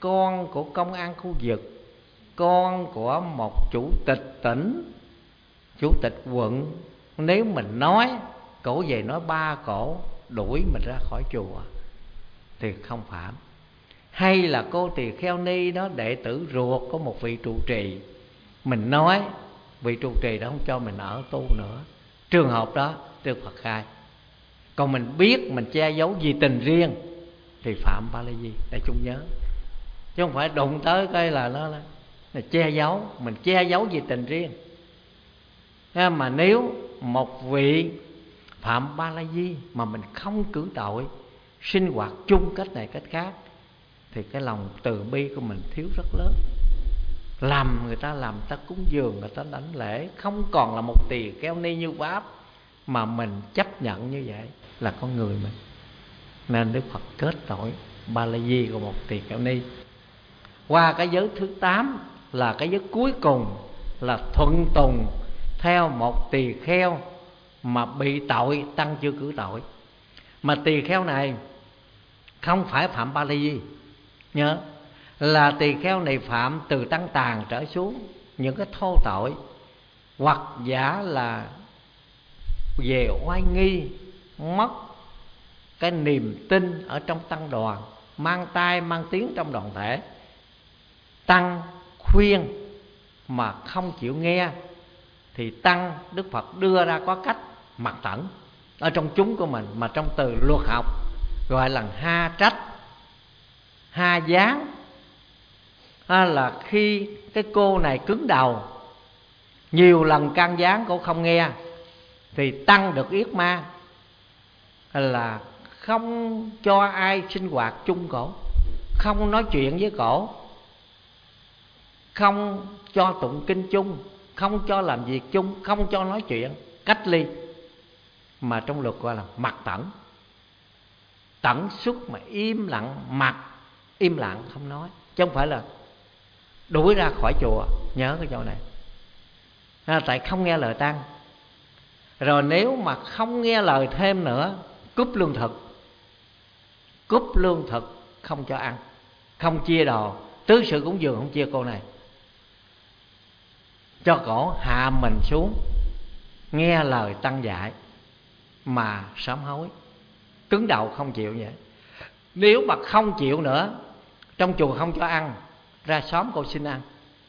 Speaker 1: con của công an khu vực, con của một chủ tịch tỉnh, chủ tịch quận, nếu mình nói cổ về nói ba cổ đuổi mình ra khỏi chùa thì không phạm. Hay là cô tỳ kheo ni đó đệ tử ruột của một vị trụ trì, mình nói vị trụ trì đó không cho mình ở tu nữa, trường hợp đó Đức Phật khai. Còn mình biết mình che giấu vì tình riêng thì phạm ba la di, để chúng nhớ. Chứ không phải đụng tới cái là nó là che giấu, mình che giấu vì tình riêng. Mà nếu một vị phạm ba la di mà mình không cử tội, sinh hoạt chung cách này cách khác, thì cái lòng từ bi của mình thiếu rất lớn. Làm người ta cúng dường, người ta đảnh lễ, không còn là một tỳ kheo ni như Pháp, mà mình chấp nhận như vậy là con người mình. Nên Đức Phật kết tội ba la di của một tỳ kheo ni. Qua cái giới thứ 8 là cái giới cuối cùng, là thuận tùng theo một tỳ kheo mà bị tội, tăng chưa cử tội. Mà tỳ kheo này không phải phạm ba la di, nhớ là tỳ kheo này phạm từ tăng tàn trở xuống những cái thô tội, hoặc giả là về oai nghi, mất cái niềm tin ở trong tăng đoàn, mang tai mang tiếng trong đoàn thể, tăng khuyên mà không chịu nghe, thì tăng Đức Phật đưa ra có cách mặc tẩn ở trong chúng của mình, mà trong từ luật học gọi là ha trách, ha giáng. Là khi cái cô này cứng đầu, nhiều lần can gián cô không nghe, thì tăng được yết ma là không cho ai sinh hoạt chung cổ, không nói chuyện với cổ, không cho tụng kinh chung, không cho làm việc chung, không cho nói chuyện, cách ly. Mà trong luật gọi là mặc tẩn, tẩn xuất mà im lặng, mặc im lặng không nói, chứ không phải là đuổi ra khỏi chùa. Nhớ cái chỗ này, tại không nghe lời tăng. Rồi nếu mà không nghe lời thêm nữa, cúp lương thực, cúp lương thực không cho ăn, không chia đồ, tứ sự cúng dường không chia cô này, cho cổ hạ mình xuống nghe lời tăng dạy mà sám hối, cứng đầu không chịu vậy. Nếu mà không chịu nữa, trong chùa không cho ăn, ra xóm cô xin ăn,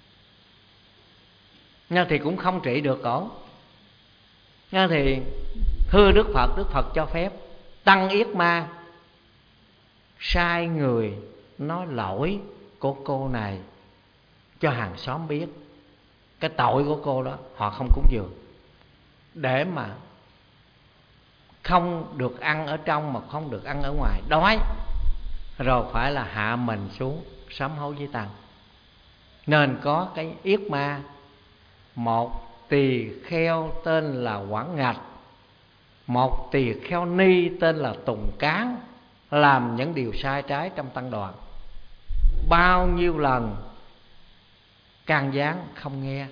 Speaker 1: thì cũng không trị được cổ. Thì thưa Đức Phật cho phép tăng yết ma sai người nói lỗi của cô này cho hàng xóm biết cái tội của cô đó, họ không cúng dường, để mà không được ăn ở trong mà không được ăn ở ngoài, đói rồi phải là hạ mình xuống sám hối với tăng. Nên có cái yết ma. Một tỳ kheo tên là Quảng Ngạch, một tỳ kheo ni tên là Tùng Cán, làm những điều sai trái trong tăng đoàn. Bao nhiêu lần can gián không nghe,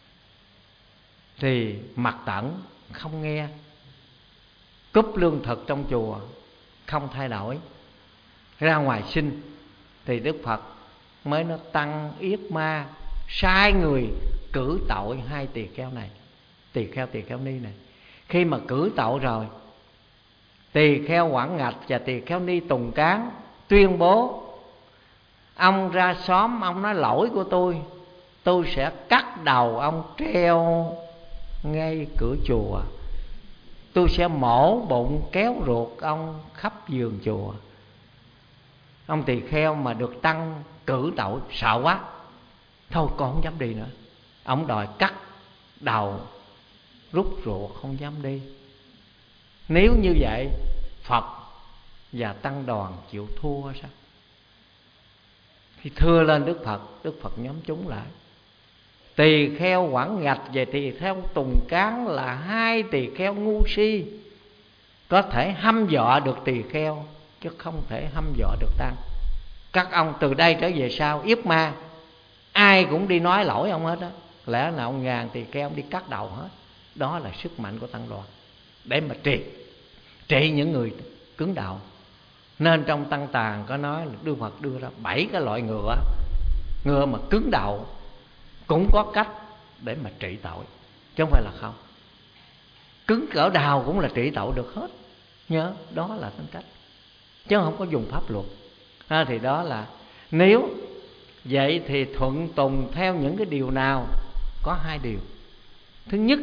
Speaker 1: thì mặc tẩn không nghe, cúp lương thực trong chùa không thay đổi, ra ngoài xin, thì Đức Phật mới nó tăng yết ma sai người cử tội hai tỳ kheo này, tỳ kheo ni này. Khi mà cử tội rồi, tỳ kheo Quảng Ngạch và tỳ kheo ni Tùng Cán tuyên bố: ông ra xóm ông nói lỗi của tôi sẽ cắt đầu ông treo ngay cửa chùa, tôi sẽ mổ bụng kéo ruột ông khắp vườn chùa. Ông tỳ kheo mà được tăng cử tội sợ quá, thôi con không dám đi nữa. Ông đòi cắt đầu rút ruột, không dám đi. Nếu như vậy Phật và tăng đoàn chịu thua sao? Thì thưa lên Đức Phật nhóm chúng lại. Tỳ kheo Quảng Ngạch và tỳ kheo Tùng Cán là hai tỳ kheo ngu si, có thể hăm dọa được tỳ kheo chứ không thể hăm dọa được tăng. Các ông từ đây trở về sau yết ma, ai cũng đi nói lỗi ông hết á. Lẽ nào ông ngàn tỳ kheo ông đi cắt đầu hết. Đó là sức mạnh của tăng đoàn để mà trị những người cứng đầu. Nên trong Tăng Tàng có nói là Đức Phật đưa ra 7 cái loại ngựa. Ngựa mà cứng đầu cũng có cách để mà trị tội, chứ không phải là không. Cứng cỡ đào cũng là trị tội được hết. Nhớ đó là tính cách, chứ không có dùng pháp luật. Thì đó là nếu vậy thì thuận tùng theo những cái điều nào? Có 2 điều. Thứ nhất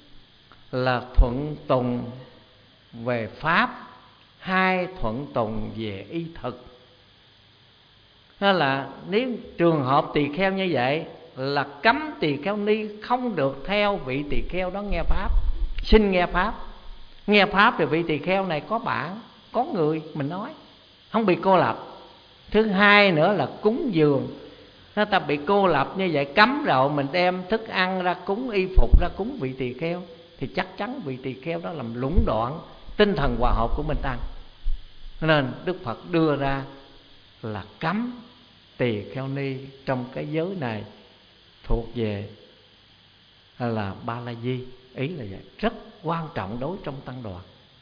Speaker 1: là thuận tùng về pháp, 2 thuận tùng về y thực. Đó là nếu trường hợp tỳ kheo như vậy là cấm tỳ kheo ni không được theo vị tỳ kheo đó nghe pháp, xin nghe pháp. Nghe pháp thì vị tỳ kheo này có bạn, có người mình nói, không bị cô lập. Thứ hai nữa là cúng dường, người ta bị cô lập như vậy, cấm rồi mình đem thức ăn ra cúng, y phục ra cúng vị tỳ kheo, thì chắc chắn vị tỳ kheo đó làm lũng đoạn tinh thần hòa hợp của mình tăng. Nên Đức Phật đưa ra là cấm tỳ kheo ni trong cái giới này thuộc về là Ba La Di. Ý là vậy, rất quan trọng đối trong tăng đoàn.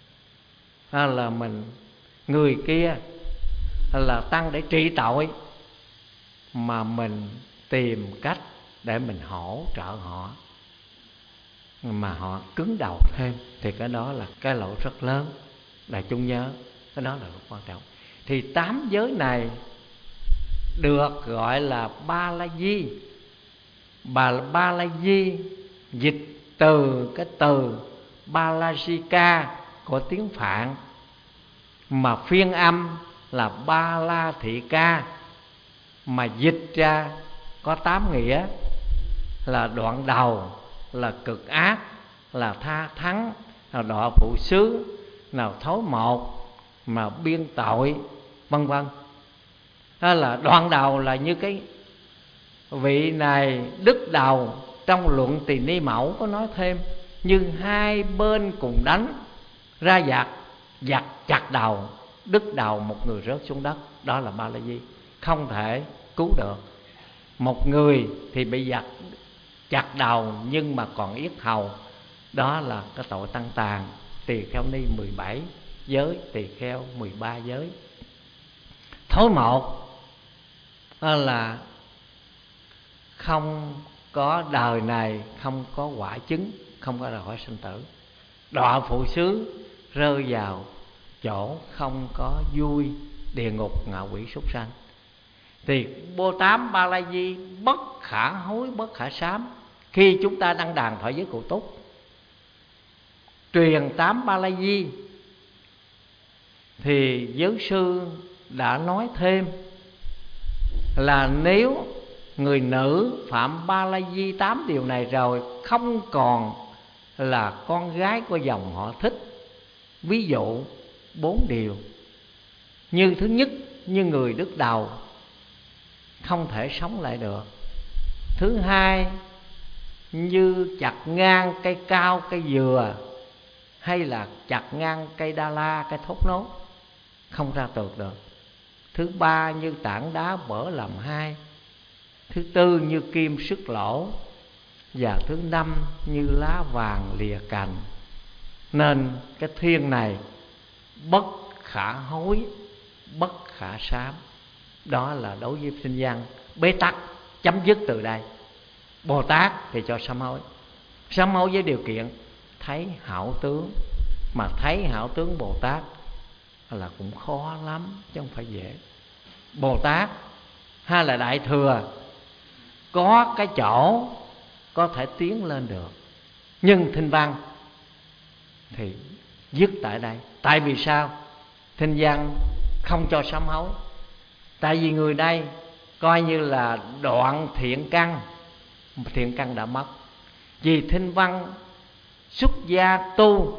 Speaker 1: Là mình người kia là tăng để trị tội, mà mình tìm cách để mình hỗ trợ họ, mà họ cứng đầu thêm, thì cái đó là cái lỗi rất lớn. Đại chúng nhớ, cái đó là rất quan trọng. Thì 8 giới này được gọi là Ba La Di. Ba La Di dịch từ cái từ Ba La Di Ca của tiếng Phạn, mà phiên âm là Ba La Thị Ca, mà dịch ra có 8 nghĩa là đoạn đầu là cực ác, là tha thắng, là đọa phụ xứ, nào thối một, mà biên tội, vân vân. Đó là đoạn đầu là như cái vị này Đức Đầu trong luận Tỳ Ni Mẫu có nói thêm, như hai bên cùng đánh ra giặc chặt đầu, đứt đầu một người rớt xuống đất. Đó là Ba La Di, không thể cứu được. Một người thì bị giặc chặt đầu nhưng mà còn yết hầu, đó là cái tội tăng tàn. Tỳ kheo ni 17 giới, tỳ kheo 13 giới. Thối một là không có đời này, không có quả chứng, không có đòi hỏi sinh tử. Đọa phụ xứ rơi vào chỗ không có vui, địa ngục, ngạ quỷ, súc sanh. Thì Bồ Tát Ba La Di bất khả hối, bất khả sám. Khi chúng ta đăng đàn thọ giới Cụ Túc, truyền 8 Ba La Di, thì giới sư đã nói thêm là nếu người nữ phạm Ba La Di 8 điều này rồi, không còn là con gái của dòng họ Thích. Ví dụ 4 điều. Như thứ nhất, như người đứt đầu không thể sống lại được. Thứ hai, như chặt ngang cây cao, cây dừa, hay là chặt ngang cây đa la, cây thốt nốt, không ra tược được. Thứ ba, như tảng đá bở làm hai. Thứ tư, như kim sức lỗ. Và thứ năm, như lá vàng lìa cành. Nên cái thiên này bất khả hối, bất khả sám. Đó là đối với sinh văn bế tắc, chấm dứt từ đây. Bồ Tát thì cho sám hối. Sám hối với điều kiện thấy hảo tướng. Mà thấy hảo tướng Bồ Tát là cũng khó lắm, chứ không phải dễ. Bồ Tát hay là Đại Thừa có cái chỗ có thể tiến lên được, nhưng thinh văn thì dứt tại đây. Tại vì sao thinh văn không cho sám hối? Tại vì người đây coi như là đoạn thiện căn, thiện căn đã mất. Vì thinh văn xuất gia tu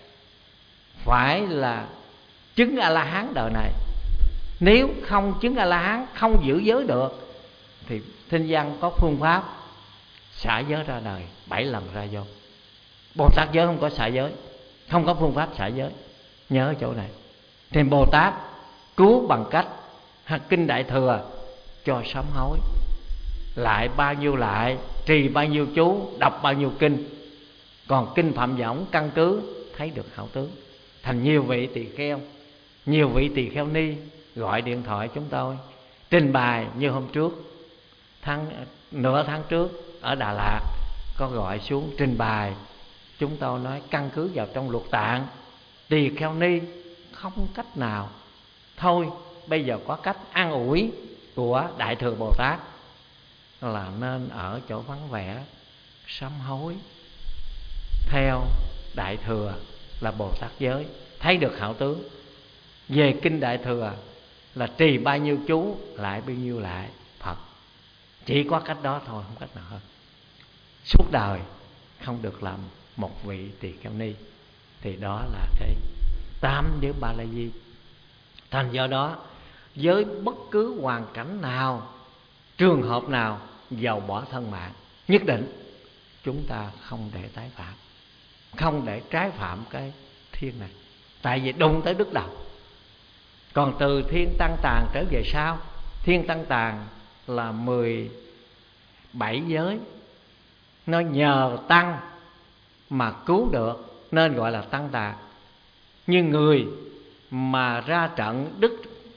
Speaker 1: phải là chứng A-la-hán đời này. Nếu không chứng A-la-hán, không giữ giới được, thì thinh văn có phương pháp xả giới ra đời 7 lần ra vô. Bồ Tát giới không có xả giới, không có phương pháp xả giới. Nhớ chỗ này. Thì Bồ Tát cứu bằng cách kinh Đại Thừa cho sám hối, lại bao nhiêu lại, trì bao nhiêu chú, đọc bao nhiêu kinh. Còn kinh Phạm Võng căn cứ thấy được hảo tướng. Thành nhiều vị tỳ kheo Nhiều vị tỳ kheo ni gọi điện thoại chúng tôi trình bày, như hôm trước nửa tháng trước ở Đà Lạt có gọi xuống trình bày. Chúng tôi nói căn cứ vào trong luật tạng, tỳ kheo ni không cách nào, thôi bây giờ có cách an ủi của Đại Thừa Bồ Tát là nên ở chỗ vắng vẻ sám hối theo Đại Thừa là Bồ Tát giới, thấy được hảo tướng. Về kinh Đại Thừa là trì bao nhiêu chú lại bấy nhiêu lại Phật, chỉ có cách đó thôi, không cách nào hơn. Suốt đời không được làm một vị tỳ kheo ni. Thì đó là cái 8 giới Ba La Di. Thành do đó, với bất cứ hoàn cảnh nào, trường hợp nào, dầu bỏ thân mạng, nhất định chúng ta không để tái phạm, không để trái phạm cái thiên này. Tại vì đụng tới đứt đầu. Còn từ thiên tăng tàn trở về sau, thiên tăng tàn là 17 giới, nó nhờ tăng mà cứu được nên gọi là tăng tàn. Nhưng người mà ra trận đứt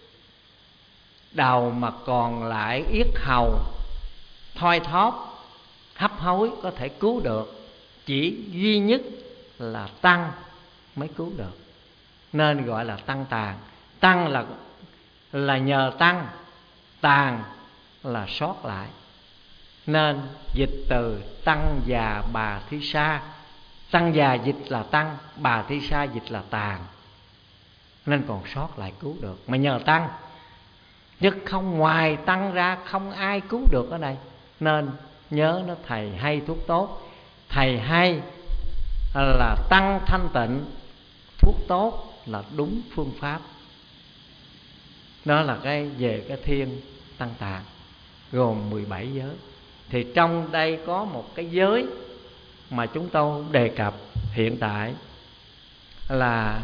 Speaker 1: đầu mà còn lại yết hầu thoi thóp hấp hối có thể cứu được, chỉ duy nhất là tăng mới cứu được, nên gọi là tăng tàn. Tăng là nhờ tăng, tàn là sót lại, nên dịch từ tăng già bà thi sa. Tăng già dịch là tăng, bà thi sa dịch là tàn, nên còn sót lại cứu được. Mà nhờ tăng, chứ không ngoài tăng ra không ai cứu được ở đây. Nên nhớ nó, thầy hay thuốc tốt, thầy hay là tăng thanh tịnh, thuốc tốt là đúng phương pháp. Đó là cái về cái thiên tăng tạng gồm 17 giới. Thì trong đây có một cái giới mà chúng tôi đề cập hiện tại là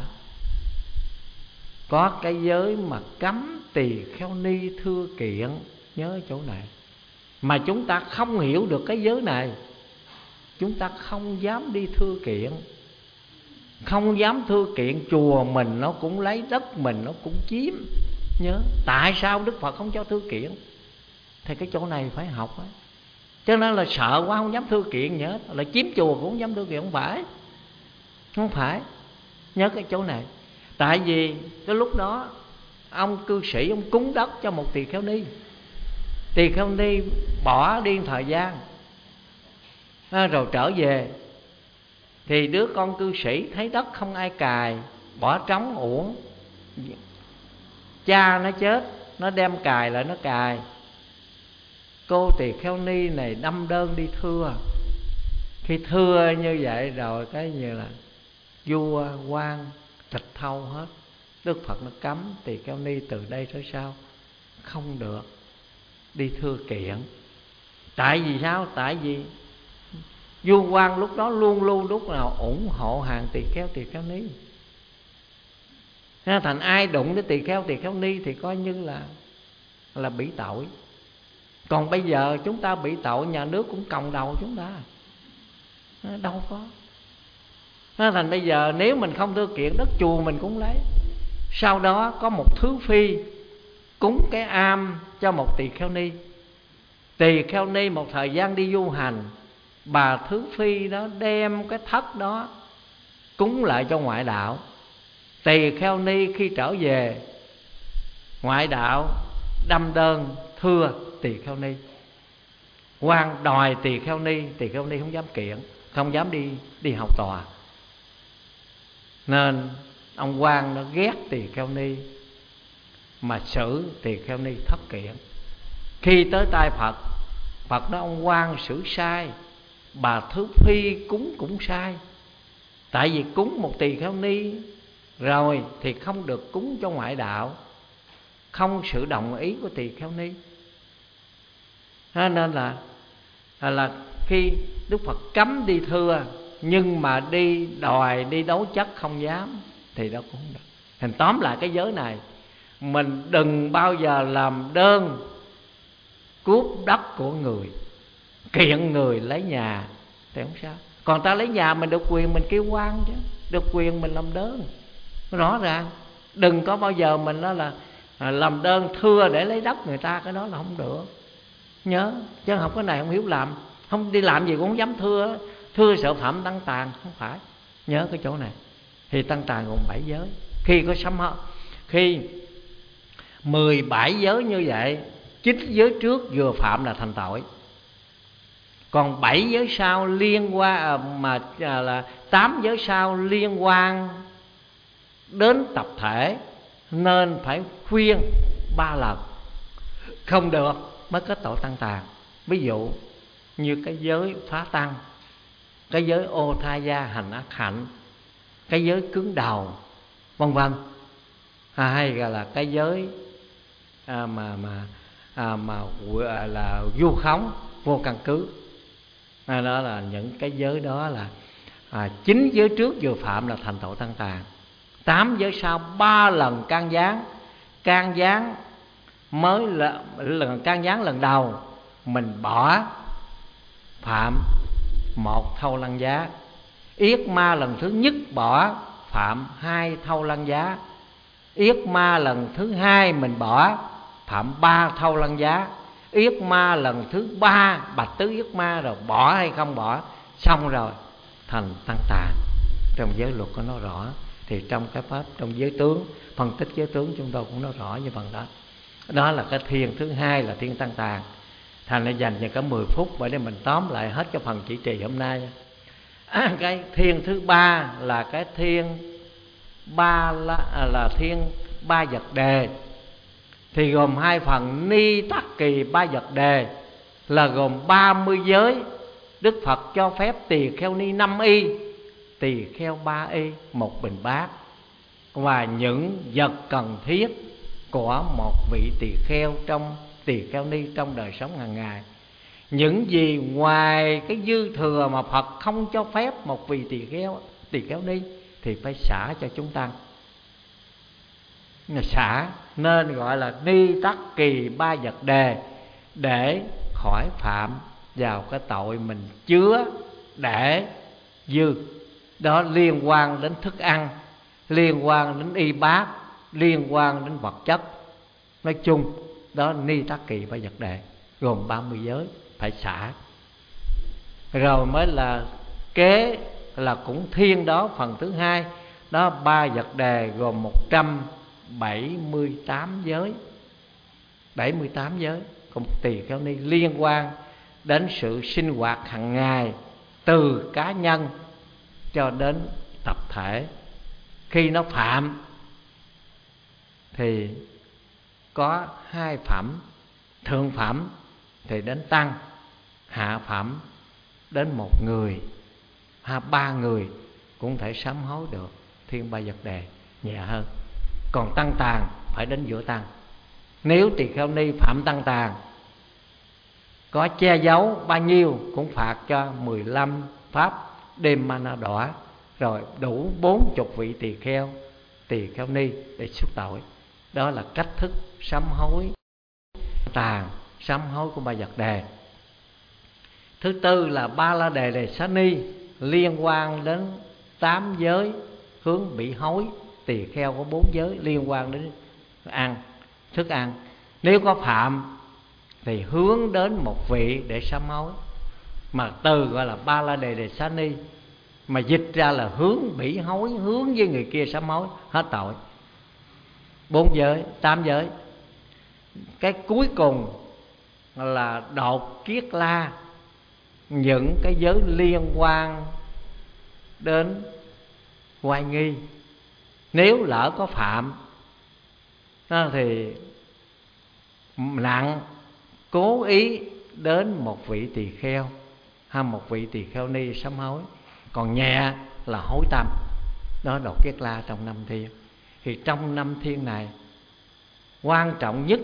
Speaker 1: có cái giới mà cấm tỳ kheo ni thưa kiện. Nhớ chỗ này. Mà chúng ta không hiểu được cái giới này, chúng ta không dám đi thưa kiện. Không dám thưa kiện, chùa mình nó cũng lấy, đất mình nó cũng chiếm. Nhớ, tại sao Đức Phật không cho thưa kiện? Thì cái chỗ này phải học ấy. Cho nên là sợ quá không dám thưa kiện. Nhớ, là chiếm chùa cũng không dám thưa kiện. Không phải. Không phải. Nhớ cái chỗ này. Tại vì cái lúc đó ông cư sĩ ông cúng đất cho một tỳ kheo ni. Tỳ kheo ni bỏ đi thời gian rồi trở về, thì đứa con cư sĩ thấy đất không ai cài, bỏ trống uổng. Cha nó chết, nó đem cài lại nó cài. Cô tỳ kheo ni này đâm đơn đi thưa. Khi thưa như vậy rồi cái như là vua quan thịt thâu hết. Đức Phật nó cấm tỳ kheo ni từ đây tới sau không được đi thưa kiện. Tại vì sao? Tại vì vua quan lúc đó luôn luôn lúc nào ủng hộ hàng tỳ kheo ni. Thành ai đụng đến tỳ kheo ni thì coi như là bị tội. Còn bây giờ chúng ta bị tội, nhà nước cũng còng đầu chúng ta, đâu có. Thành bây giờ nếu mình không thưa kiện, đất chùa mình cũng lấy. Sau đó có một thứ phi cúng cái am cho một tỳ kheo ni. Tỳ kheo ni một thời gian đi du hành, bà thứ phi đó đem cái thất đó cúng lại cho ngoại đạo. Tỳ kheo ni khi trở về, ngoại đạo đâm đơn thưa tỳ kheo ni. Quan đòi tỳ kheo ni không dám kiện, không dám đi hầu tòa. Nên ông quan nó ghét tỳ kheo ni mà xử tỳ kheo ni thất kiện. Khi tới tay Phật, Phật nói ông quan xử sai, bà thứ phi cúng cũng sai. Tại vì cúng một tỳ kheo ni rồi thì không được cúng cho ngoại đạo, không sự đồng ý của tỳ kheo ni. Nên là khi Đức Phật cấm đi thưa, nhưng mà đi đòi đi đấu chất không dám thì đâu cũng không được. Thành tóm lại cái giới này, mình đừng bao giờ làm đơn cướp đất của người, kiện người lấy nhà thì không sao. Còn ta lấy nhà mình được quyền mình kêu quan chứ, được quyền mình làm đơn rõ ràng. Đừng có bao giờ mình đó là làm đơn thưa để lấy đất người ta, cái đó là không được. Nhớ, chứ học cái này không hiếu làm, không đi làm gì cũng không dám thưa sợ phạm tăng tàn, không phải. Nhớ cái chỗ này. Thì tăng tàn gồm 7 giới. Khi có sám hối, khi 17 giới như vậy, 9 giới trước vừa phạm là thành tội. Còn 7 giới sau liên quan là 8 giới sau liên quan đến tập thể, nên phải khuyên 3 lần. Không được mới kết tội tăng tàn. Ví dụ như cái giới phá tăng, cái giới ô tha gia hành ác hạnh, cái giới cứng đầu, vân vân. Hay là cái giới là vu khống vô căn cứ. Đó là những cái giới đó là 9 giới trước vừa phạm là thành tội tăng tàn. 8 giới sau 3 lần can gián. Can gián mới là can gián lần đầu mình bỏ, phạm 1 thâu lăng giá. Yết ma lần thứ nhất bỏ, phạm 2 thâu lăng giá. Yết ma lần thứ 2 mình bỏ, phạm 3 thâu lăng giá. Yết ma lần thứ 3 bạch tứ yết ma rồi bỏ hay không bỏ, xong rồi thành tăng tàn. Trong giới luật có nói rõ. Thì trong cái pháp, trong giới tướng, phân tích giới tướng chúng tôi cũng nói rõ như vậy đó. Đó là cái thiên thứ 2 là thiên tăng tàn. Thành ra dành cho cả 10 phút để mình tóm lại hết cái phần chỉ trì hôm nay. Cái thiên thứ 3 là cái thiên là thiên ba vật đề. Thì gồm 2 phần. Ni tắc kỳ ba vật đề là gồm 30 giới. Đức Phật cho phép tỳ kheo ni 5 y, tỳ kheo 3 y, 1 bình bát, và những vật cần thiết của một vị tỳ kheo trong tỳ kheo ni trong đời sống hàng ngày. Những gì ngoài cái dư thừa mà Phật không cho phép một vị tỳ kheo ni thì phải xả cho chúng tăng. Xả nên gọi là ni tắc kỳ ba vật đề, để khỏi phạm vào cái tội mình chứa để dư. Đó liên quan đến thức ăn, liên quan đến y bát, liên quan đến vật chất. Nói chung đó ni tắc kỳ ba vật đề, gồm 30 giới phải xả. Rồi mới là kế là cũng thiên đó, phần thứ 2 đó, ba vật đề gồm 178 giới. 78 giới còn tỳ kheo ni liên quan đến sự sinh hoạt hàng ngày, từ cá nhân cho đến tập thể. Khi nó phạm thì có 2 phẩm. Thượng phẩm thì đến tăng, hạ phẩm đến 1 người, 3 người cũng thể sám hối được. Thiên ba vật đề nhẹ hơn. Còn tăng tàn phải đến giữa tăng. Nếu tỳ kheo ni phạm tăng tàn, có che giấu bao nhiêu cũng phạt cho 15 pháp đêm mana đỏ, rồi đủ 40 vị tỳ kheo ni để xuất tội. Đó là cách thức sám hối tàn, sám hối của ba vật đề. Thứ tư là ba la đề đề xá ni, liên quan đến 8 giới hướng bị hối. Tỳ kheo có 4 giới liên quan đến thức ăn. Nếu có phạm thì hướng đến một vị để sám hối, mà từ gọi là ba la đề đề xá ni, mà dịch ra là hướng bị hối, hướng với người kia sám hối, hết tội. 4 giới, 8 giới. Cái cuối cùng là đột kiết la, những cái giới liên quan đến oai nghi. Nếu lỡ có phạm thì nặng cố ý đến một vị tỳ kheo hay một vị tỳ kheo ni sám hối, còn nhẹ là hối tâm. Đó đột kiết la trong 5 thiên. Thì trong 5 thiên này quan trọng nhất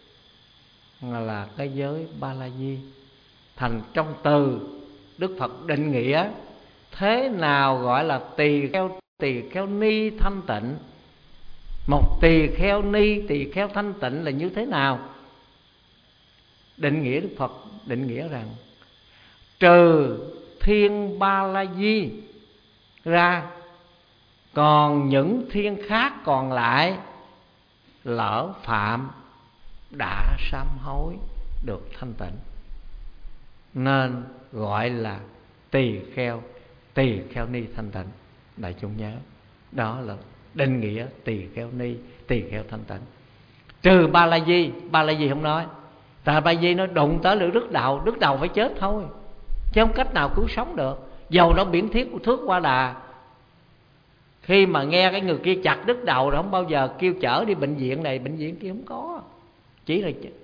Speaker 1: là cái giới ba la di. Thành trong từ Đức Phật định nghĩa thế nào gọi là tỳ kheo ni thanh tịnh. Một tỳ kheo ni, tỳ kheo thanh tịnh là như thế nào? Định nghĩa Đức Phật định nghĩa rằng trừ thiên ba la di ra Còn những thiên khác còn lại lỡ phạm đã sám hối được thanh tịnh, nên gọi là tỳ kheo ni thanh tịnh. Đại chúng nhớ, đó là định nghĩa tỳ kheo ni, tỳ kheo thanh tịnh. Trừ Ba La Di không nói. Tại Ba La Di nó đụng tới lưỡi rứt đầu phải chết thôi, chứ không cách nào cứu sống được. Dầu nó biển thiết của thước qua đà, khi mà nghe cái người kia chặt đứt đầu rồi không bao giờ kêu chở đi bệnh viện này bệnh viện kia, không có. Chỉ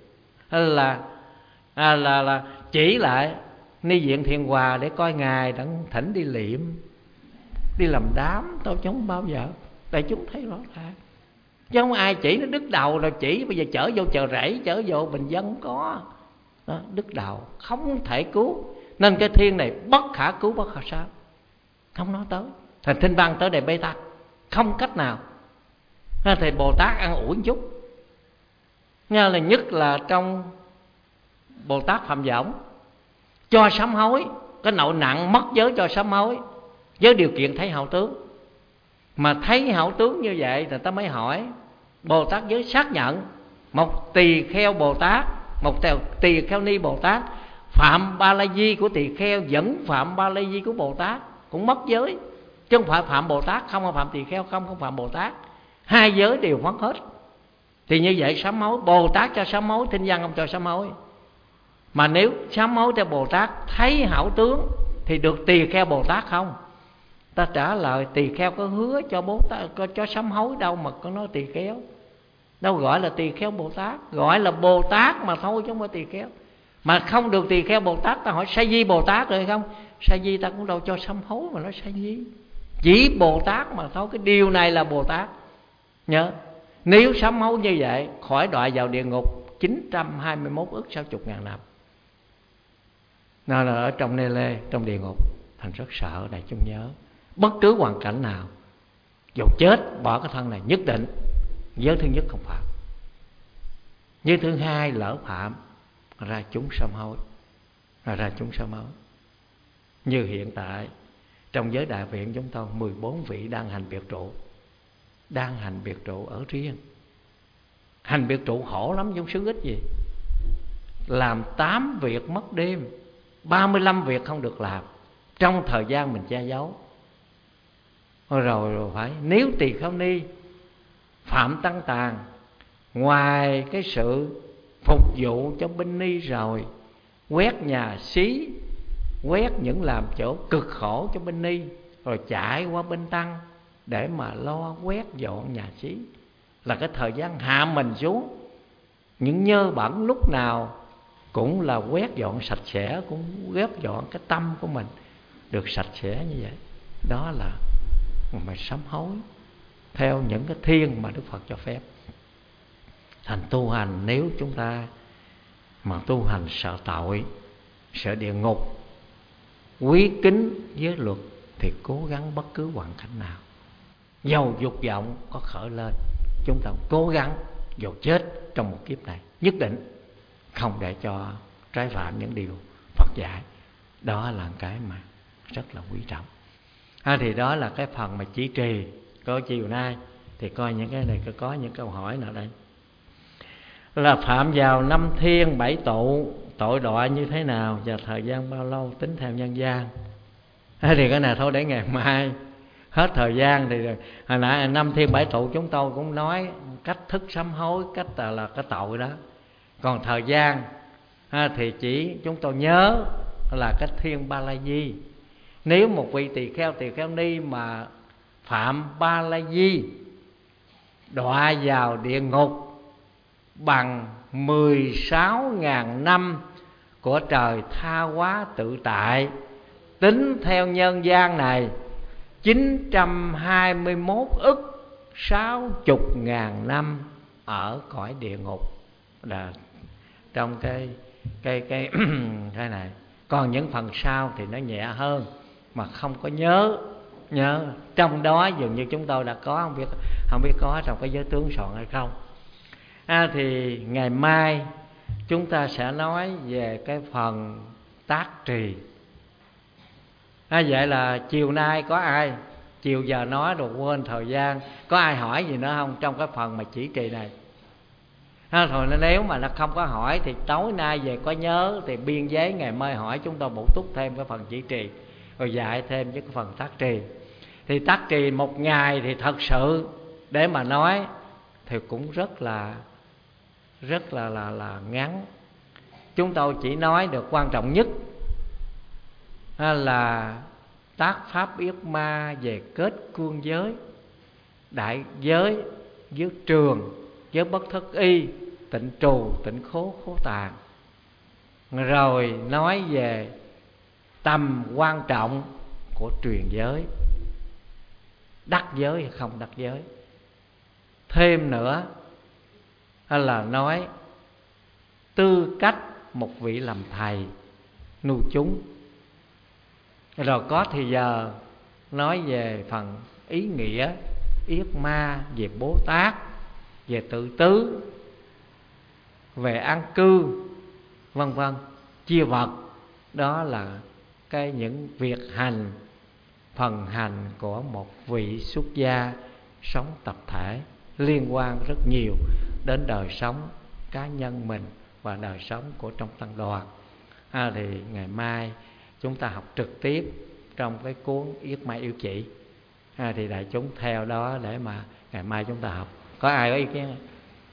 Speaker 1: là chỉ lại Ni Viện Thiền Hòa để coi ngài đặng thỉnh đi liệm, đi làm đám thôi, chứ không bao giờ. Đại chúng thấy rõ ràng, chứ không ai chỉ nó đứt đầu rồi chỉ bây giờ chở vô chợ rẫy, chở vô bình dân, không có đó. Đứt đầu không thể cứu, nên cái thiên này bất khả cứu bất khả sát, không nói tới. Thành Thinh Văn tới đây bê tắc, không cách nào. Thì Bồ Tát ăn ủi một chút nghe, là nhất là trong Bồ Tát Phạm Võng cho sám hối, cái nỗi nặng mất giới cho sám hối với điều kiện thấy hảo tướng. Mà thấy hảo tướng như vậy người ta mới hỏi Bồ Tát giới xác nhận một tỳ kheo Bồ Tát, một tỳ kheo ni Bồ Tát phạm Ba La Di của tỳ kheo, vẫn phạm Ba La Di của Bồ Tát, cũng mất giới, chứ không phải phạm Bồ Tát không, phạm tỳ kheo không phạm Bồ Tát. Hai giới đều mất hết. Thì như vậy sám hối, Bồ Tát cho sám hối, Thinh Văn không cho sám hối. Mà nếu sám hối theo Bồ Tát thấy hảo tướng thì được tỳ kheo Bồ Tát không? Ta trả lời tỳ kheo có hứa cho Bồ Tát, có cho sám hối đâu mà có nói tỳ kheo. Đâu gọi là tỳ kheo Bồ Tát, gọi là Bồ Tát mà thôi chứ không phải tỳ kheo. Mà không được tỳ kheo Bồ Tát, ta hỏi Sa Di Bồ Tát rồi không? Sa Di ta cũng đâu cho sám hối mà nói Sa Di, chỉ Bồ Tát mà thôi. Cái điều này là Bồ Tát. Nhớ, nếu sám hối như vậy khỏi đọa vào địa ngục 921 ức 60 ngàn năm. Nên là ở trong Nê Lê, trong địa ngục, thành rất sợ. Đại chúng nhớ, bất cứ hoàn cảnh nào, dù chết bỏ cái thân này nhất định giới thứ nhất không phạm, giới thứ hai lỡ phạm ra chúng sám hối, ra chúng sám hối. Như hiện tại trong giới đại viện chúng tôi 14 vị đang hành biệt trụ, đang hành biệt trụ ở riêng. Hành biệt trụ khổ lắm, chúng xứng ích gì. Làm 8 việc mất đêm, 35 việc không được làm trong thời gian mình che giấu. Rồi phải, nếu tỳ kheo ni phạm tăng tàn, ngoài cái sự phục vụ cho binh ni rồi quét nhà xí, quét những làm chỗ cực khổ cho binh ni, rồi chạy qua bên tăng để mà lo quét dọn nhà xí, là cái thời gian hạ mình xuống. Những nhơ bẩn lúc nào cũng là quét dọn sạch sẽ, cũng quét dọn cái tâm của mình được sạch sẽ như vậy. Đó là mà sám hối theo những cái thiên mà Đức Phật cho phép. Thành tu hành, nếu chúng ta mà tu hành sợ tội, sợ địa ngục, quý kính với luật, thì cố gắng bất cứ hoàn cảnh nào, dầu dục vọng có khởi lên, chúng ta cố gắng dầu chết trong một kiếp này, nhất định không để cho trái phạm những điều Phật dạy. Đó là cái mà rất là quý trọng. Thì đó là cái phần mà chỉ trì. Có chiều nay thì coi những cái này, có những câu hỏi nào đây. Là phạm vào 5 thiên 7 tụ, tội đọa như thế nào và thời gian bao lâu tính theo nhân gian? Thì cái này thôi để ngày mai hết thời gian. Thì hồi nãy 5 thiên 7 tụ chúng tôi cũng nói cách thức sám hối, cách là cái tội đó. Còn thời gian thì chỉ chúng tôi nhớ là cái thiên Ba La Di. Nếu một vị tỳ kheo ni mà phạm Ba La Di đọa vào địa ngục bằng 16.000 năm của trời tha hóa tự tại, tính theo nhân gian này 921 ức 60 ngàn năm ở cõi địa ngục. Là trong cái cái này. Còn những phần sau thì nó nhẹ hơn mà không có nhớ. Trong đó dường như chúng tôi đã có, không biết có trong cái giới tướng soạn hay không. Thì ngày mai chúng ta sẽ nói về cái phần tác trì. Vậy là chiều nay có ai chiều giờ nói rồi quên thời gian. Có ai hỏi gì nữa không trong cái phần mà chỉ trì này? Thôi nếu mà nó không có hỏi thì tối nay về có nhớ thì biên giới ngày mai hỏi, chúng ta bổ túc thêm cái phần chỉ trì, rồi dạy thêm với cái phần tác trì. Thì tác trì một ngày thì thật sự để mà nói thì cũng rất là ngắn. Chúng tôi chỉ nói được quan trọng nhất là tác pháp yết ma về kết cương giới, đại giới, giới trường, giới bất thất y, tịnh trù, tịnh khố, khố tàn. Rồi nói về tầm quan trọng của truyền giới, đắc giới hay không đắc giới. Thêm nữa là nói tư cách một vị làm thầy nuôi chúng. Rồi có thì giờ nói về phần ý nghĩa yết ma, về Bồ Tát, về tự tứ, về an cư, vân vân, chia vật. Đó là những việc hành, phần hành của một vị xuất gia sống tập thể, liên quan rất nhiều đến đời sống cá nhân mình và đời sống của trong tăng đoàn. Thì ngày mai chúng ta học trực tiếp trong cái cuốn Yết Ma Yêu Chỉ. Thì đại chúng theo đó để mà ngày mai chúng ta học. Có ai có ý kiến không?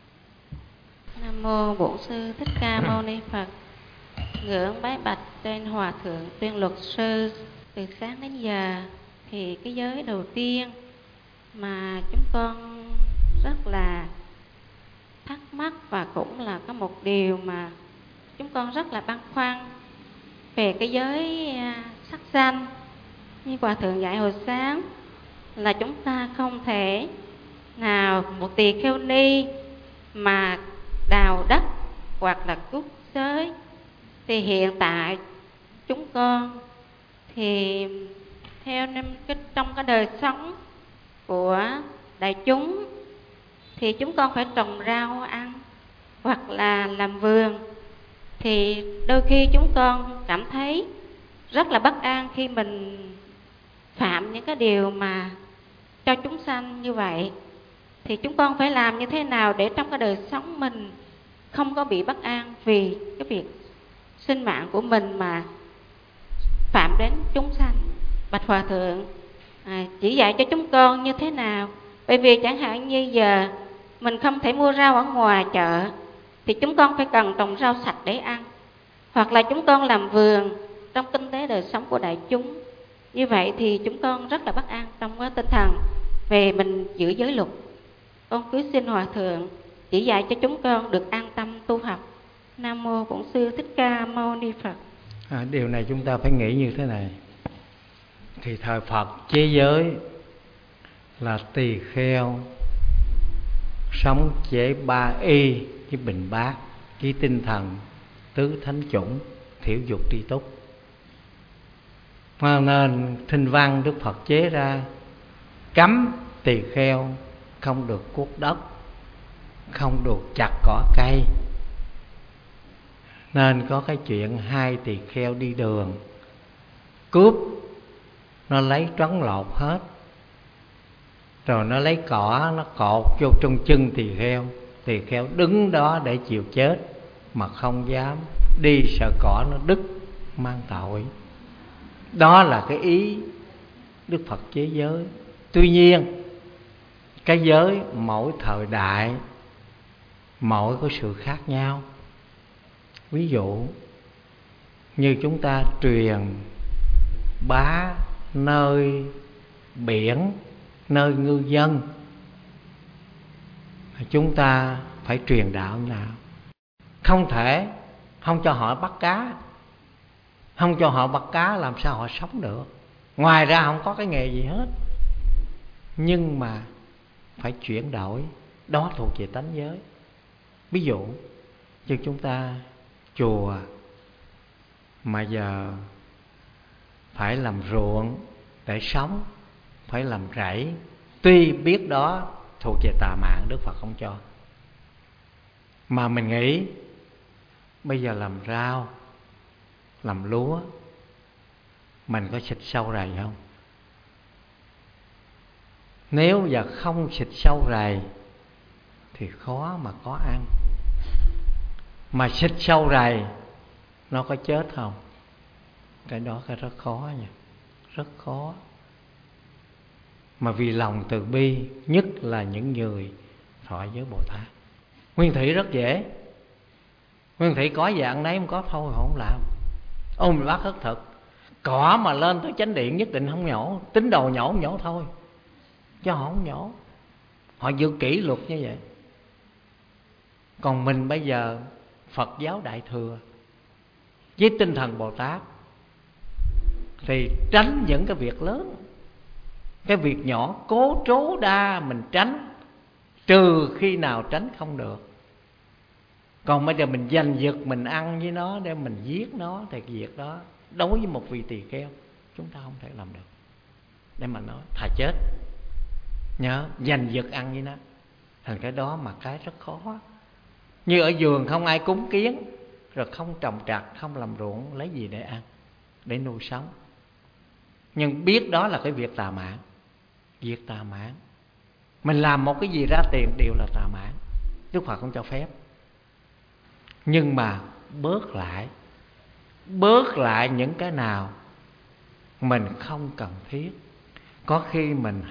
Speaker 2: Nam mô Bổn Sư Thích Ca Mâu Ni Phật. Ngưỡng bái bạch trên Hòa Thượng Tuyên Luật Sư. Từ sáng đến giờ thì cái giới đầu tiên mà chúng con rất là thắc mắc, và cũng là có một điều mà chúng con rất là băn khoăn về cái giới sắc danh. Như Hòa Thượng dạy hồi sáng là chúng ta không thể nào một tỳ kheo ni mà đào đất hoặc là cúng giới. Thì hiện tại chúng con thì theo trong cái đời sống của đại chúng thì chúng con phải trồng rau ăn hoặc là làm vườn. Thì đôi khi chúng con cảm thấy rất là bất an khi mình phạm những cái điều mà cho chúng sanh như vậy. Thì chúng con phải làm như thế nào để trong cái đời sống mình không có bị bất an vì cái việc sinh mạng của mình mà phạm đến chúng sanh? Bạch Hòa Thượng chỉ dạy cho chúng con như thế nào? Bởi vì chẳng hạn như giờ mình không thể mua rau ở ngoài chợ, thì chúng con phải cần trồng rau sạch để ăn. Hoặc là chúng con làm vườn trong kinh tế đời sống của đại chúng. Như vậy thì chúng con rất là bất an trong cái tinh thần về mình giữ giới luật. Con cứ xin Hòa Thượng chỉ dạy cho chúng con được an tâm tu học. Nam mô Bổn Sư Thích Ca Mâu Ni Phật.
Speaker 1: Điều này chúng ta phải nghĩ như thế này. Thì thời Phật chế giới là tỳ kheo sống chế ba y với bình bát, với tinh thần tứ thánh chủng, thiểu dục tri túc. Nên Thinh Văn Đức Phật chế ra cấm tỳ kheo không được cuốc đất, không được chặt cỏ cây. Nên có cái chuyện hai tỳ kheo đi đường cướp, nó lấy trấn lột hết, rồi nó lấy cỏ nó cột vô trong chân tỳ kheo đứng đó để chịu chết mà không dám đi, sợ cỏ nó đứt mang tội. Đó là cái ý Đức Phật chế giới. Tuy nhiên cái giới mỗi thời đại mỗi có sự khác nhau. Ví dụ như chúng ta truyền bá nơi biển, nơi ngư dân, chúng ta phải truyền đạo nào? Không thể không cho họ bắt cá. Không cho họ bắt cá làm sao họ sống được? Ngoài ra không có cái nghề gì hết. Nhưng mà phải chuyển đổi. Đó thuộc về tánh giới. Ví dụ như chúng ta chùa mà giờ phải làm ruộng để sống, phải làm rẫy, tuy biết đó thuộc về tà mạng, Đức Phật không cho. Mà mình nghĩ bây giờ làm rau, làm lúa, mình có xịt sâu rầy không? Nếu giờ không xịt sâu rầy thì khó mà có ăn. Mà xịt sâu rầy nó có chết không? Cái đó cái rất khó nha, rất khó. Mà vì lòng từ bi, nhất là những người thọ với Bồ Tát. Nguyên Thủy rất dễ. Nguyên Thủy có gì ăn nấy, không có thôi họ không làm. Ôi mình bác khất thực, cỏ mà lên tới chánh điện nhất định không nhổ. Tín đồ nhổ không nhổ thôi, chứ họ không nhổ. Họ giữ kỷ luật như vậy. Còn mình bây giờ Phật giáo Đại Thừa với tinh thần Bồ Tát thì tránh những cái việc lớn. Cái việc nhỏ cố trố đa mình tránh, trừ khi nào tránh không được. Còn bây giờ mình giành giật mình ăn với nó để mình giết nó thì cái việc đó đối với một vị tỳ kheo chúng ta không thể làm được. Để mà nói thà chết, nhớ giành giật ăn với nó. Thành cái đó mà cái rất khó. Như ở vườn không ai cúng kiến, rồi không trồng trọt, không làm ruộng, lấy gì để ăn, để nuôi sống. Nhưng biết đó là cái việc tà mạn. Việc tà mạn, mình làm một cái gì ra tiền đều là tà mạn. Đức Phật không cho phép. Nhưng mà bớt lại những cái nào mình không cần thiết. Có khi mình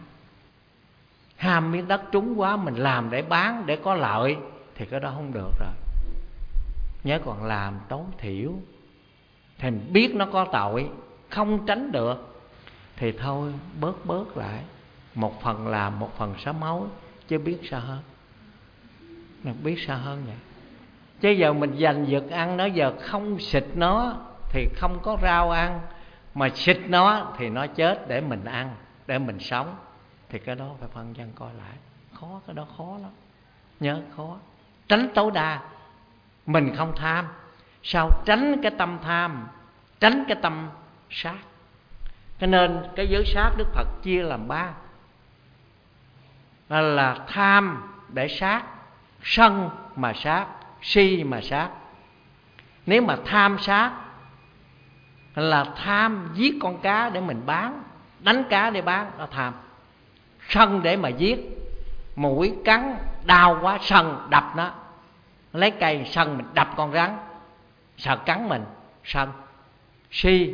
Speaker 1: ham miếng đất trúng quá, mình làm để bán, để có lợi, thì cái đó không được rồi. Nhớ còn làm tối thiểu. Thì mình biết nó có tội, không tránh được, thì thôi bớt lại. Một phần làm, một phần sám hối, chứ biết sao hơn. Mình biết sao hơn vậy. Chứ giờ mình giành giật ăn nó, giờ không xịt nó thì không có rau ăn, mà xịt nó thì nó chết để mình ăn, để mình sống. Thì cái đó phải phân dân coi lại. Khó, cái đó khó lắm. Nhớ khó. Tránh tối đa. Mình không tham. Sao tránh cái tâm tham, tránh cái tâm sát. Cho nên cái giới sát Đức Phật chia làm 3. Là tham để sát, sân mà sát, si mà sát. Nếu mà tham sát là tham giết con cá để mình bán, đánh cá để bán, đó tham. Sân để mà giết, mũi cắn đau quá sân đập nó, lấy cây sân mình đập con rắn sợ cắn mình, sân. Si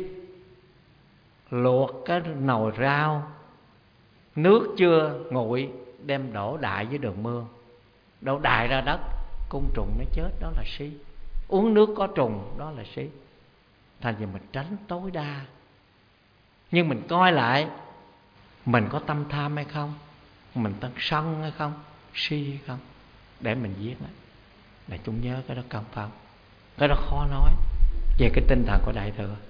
Speaker 1: luộc cái nồi rau, nước chưa nguội đem đổ đại với đường mương, đổ đại ra đất, côn trùng nó chết, đó là si. Uống nước có trùng, đó là si. Thành ra mình tránh tối đa. Nhưng mình coi lại mình có tâm tham hay không, mình tâm sân hay không, si hay không, để mình giết nó. Để chúng nhớ cái đó công phu. Cái đó khó nói về cái tinh thần của Đại Thừa.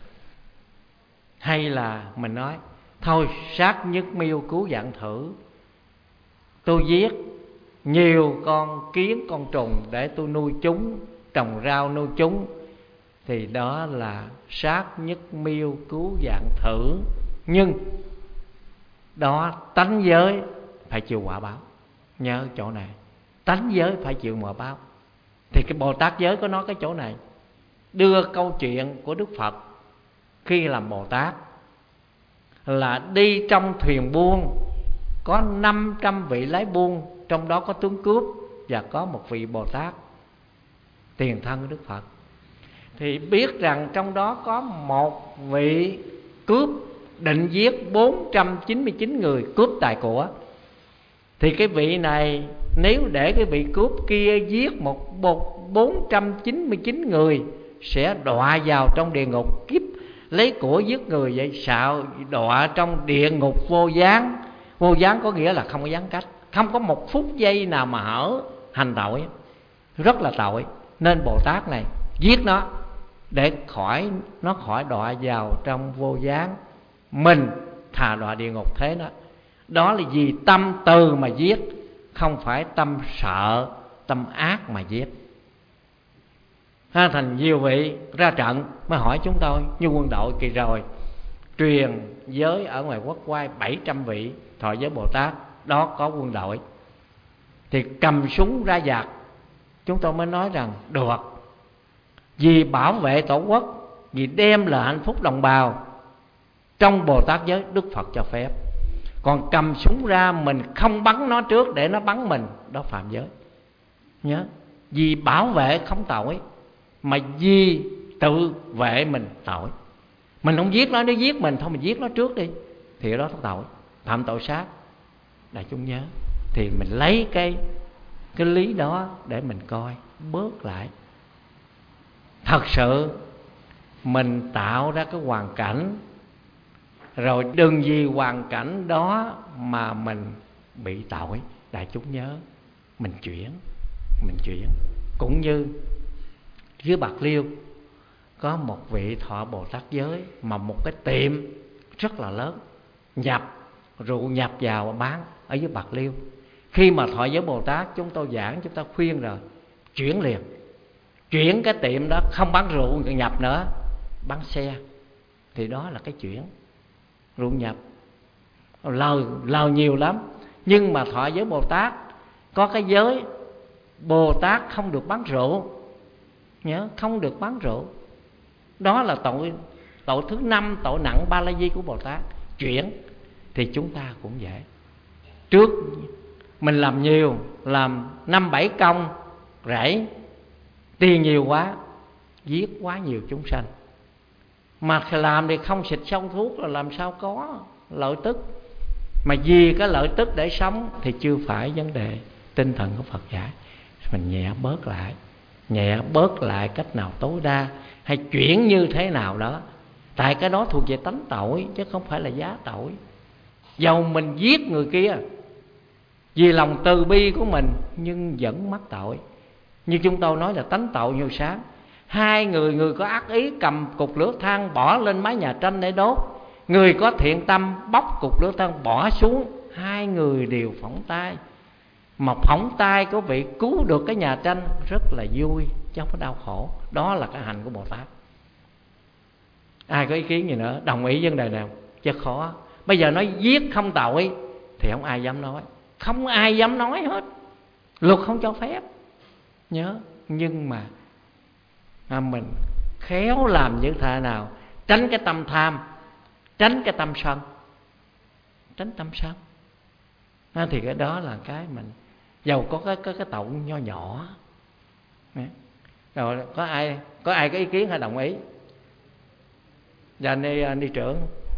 Speaker 1: Hay là mình nói thôi sát nhất miêu cứu vạn thử, tôi giết nhiều con kiến con trùng để tôi nuôi chúng, trồng rau nuôi chúng, thì đó là sát nhất miêu cứu vạn thử. Nhưng đó tánh giới phải chịu quả báo. Nhớ chỗ này, tánh giới phải chịu quả báo. Thì cái Bồ Tát giới có nói cái chỗ này, đưa câu chuyện của Đức Phật khi làm Bồ Tát là đi trong thuyền buôn, có 500 vị lái buôn, trong đó có tướng cướp và có một vị Bồ Tát tiền thân của Đức Phật. Thì biết rằng trong đó có một vị cướp định giết 499 người, cướp tài của. Thì cái vị này nếu để cái vị cướp kia giết một 499 người sẽ đọa vào trong địa ngục. Kiếp lấy của giết người vậy sao đọa trong địa ngục vô gián. Vô gián có nghĩa là không có gián cách, không có một phút giây nào mà hở hành tội, rất là tội. Nên Bồ Tát này giết nó để nó khỏi đọa vào trong vô gián. Mình thà đọa địa ngục thế đó. Đó là vì tâm từ mà giết, không phải tâm sợ, tâm ác mà giết. Thành nhiều vị ra trận mới hỏi chúng tôi, như quân đội kỳ rồi truyền giới ở ngoài quốc quay 700 vị thọ giới Bồ Tát, đó có quân đội thì cầm súng ra giặc. Chúng tôi mới nói rằng được, vì bảo vệ tổ quốc, vì đem là hạnh phúc đồng bào, trong Bồ Tát giới Đức Phật cho phép. Còn cầm súng ra mình không bắn nó trước để nó bắn mình, đó phạm giới. Nhớ, vì bảo vệ không tội, mà vì tự vệ mình tội. Mình không giết nó giết mình thôi, mình giết nó trước đi thì đó là tội, phạm tội sát. Đại chúng nhớ, thì mình lấy cái lý đó để mình coi bớt lại. Thật sự mình tạo ra cái hoàn cảnh, rồi đừng vì hoàn cảnh đó mà mình bị tội. Đại chúng nhớ, mình chuyển. Cũng như dưới Bạc Liêu có một vị thọ Bồ Tát giới, mà một cái tiệm rất là lớn, rượu nhập vào bán ở dưới Bạc Liêu. Khi mà thọ giới Bồ Tát, chúng tôi giảng, chúng ta khuyên rồi, chuyển liền. Chuyển cái tiệm đó không bán rượu nhập nữa, bán xe. Thì đó là cái chuyển. Rượu nhập lời nhiều lắm. Nhưng mà thọ giới Bồ Tát có cái giới Bồ Tát không được bán rượu. Nhớ, không được bán rượu. Đó là tội thứ 5, tội nặng ba la di của Bồ Tát. Chuyển thì chúng ta cũng vậy. Trước mình làm nhiều, làm 5-7 công rẫy, tiền nhiều quá, giết quá nhiều chúng sanh. Mà làm thì không xịt sâu thuốc là làm sao có lợi tức. Mà vì cái lợi tức để sống thì chưa phải vấn đề tinh thần của Phật dạy. Mình nhẹ bớt lại cách nào tối đa, hay chuyển như thế nào đó. Tại cái đó thuộc về tánh tội chứ không phải là giá tội. Dầu mình giết người kia vì lòng từ bi của mình, nhưng vẫn mắc tội. Như chúng tôi nói là tánh tội như sáng. Hai người có ác ý cầm cục lửa than bỏ lên mái nhà tranh để đốt, người có thiện tâm bóc cục lửa than bỏ xuống, hai người đều phỏng tay. Mà phỏng tay của vị cứu được cái nhà tranh rất là vui, chứ không có đau khổ. Đó là cái hành của Bồ Tát. Ai có ý kiến gì nữa, đồng ý vấn đề nào? Chứ khó. Bây giờ nói giết không tội thì không ai dám nói. Không ai dám nói hết. Luật không cho phép. Nhớ, nhưng mà mình khéo làm như thế nào, tránh cái tâm tham, tránh cái tâm sân. Thì cái đó là cái mình dầu có cái tội nho nhỏ. Rồi có ai có ý kiến hay đồng ý? Và ni trưởng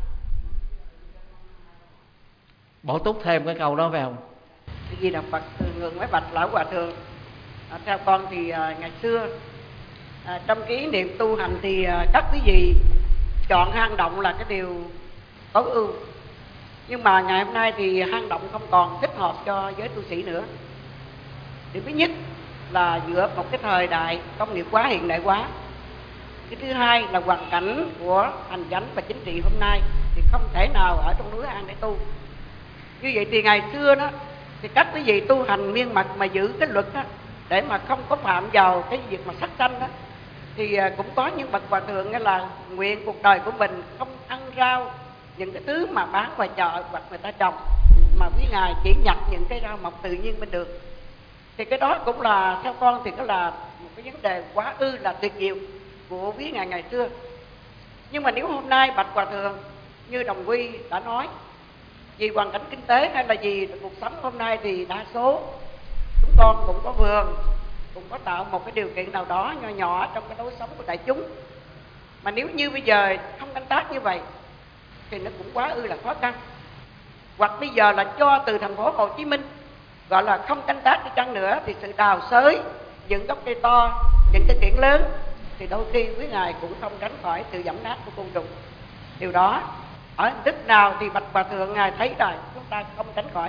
Speaker 1: bổ túc thêm cái câu đó phải không?
Speaker 3: Vì đạo Phật ngưỡng với bạch lão hòa thượng, theo con thì ngày xưa trong cái niệm tu hành thì các quý vị chọn hang động là cái điều tối ưu. Nhưng mà ngày hôm nay thì hang động không còn thích hợp cho giới tu sĩ nữa. Điểm thứ nhất là giữa một cái thời đại công nghiệp hóa, hiện đại hóa. Cái thứ hai là hoàn cảnh của hành chánh và chính trị hôm nay thì không thể nào ở trong núi An để tu. Như vậy thì ngày xưa đó thì các quý vị tu hành miên mật mà giữ cái luật đó, để mà không có phạm vào cái việc mà sát sanh đó, thì cũng có những bậc hòa thượng nghĩa là nguyện cuộc đời của mình không ăn rau những cái thứ mà bán ngoài chợ hoặc người ta trồng, mà quý ngài chỉ nhặt những cái rau mọc tự nhiên bên đường. Thì cái đó cũng là theo con thì đó là một cái vấn đề quá ư là tuyệt diệu của quý ngài ngày xưa. Nhưng mà nếu hôm nay bạch hòa thượng như đồng quy đã nói, vì hoàn cảnh kinh tế hay là vì cuộc sống hôm nay thì đa số chúng con cũng có vườn, cũng có tạo một cái điều kiện nào đó nhỏ nhỏ trong cái lối sống của đại chúng. Mà nếu như bây giờ không canh tác như vậy thì nó cũng quá ư là khó khăn. Hoặc bây giờ là cho từ thành phố Hồ Chí Minh gọi là không canh tác đi chăng nữa, thì sự đào xới những gốc cây to, những cái kiển lớn, thì đôi khi quý ngài cũng không tránh khỏi sự giẫm nát của côn trùng. Điều đó ở hình thức nào thì bạch hòa thượng ngài thấy rồi, chúng ta không tránh khỏi.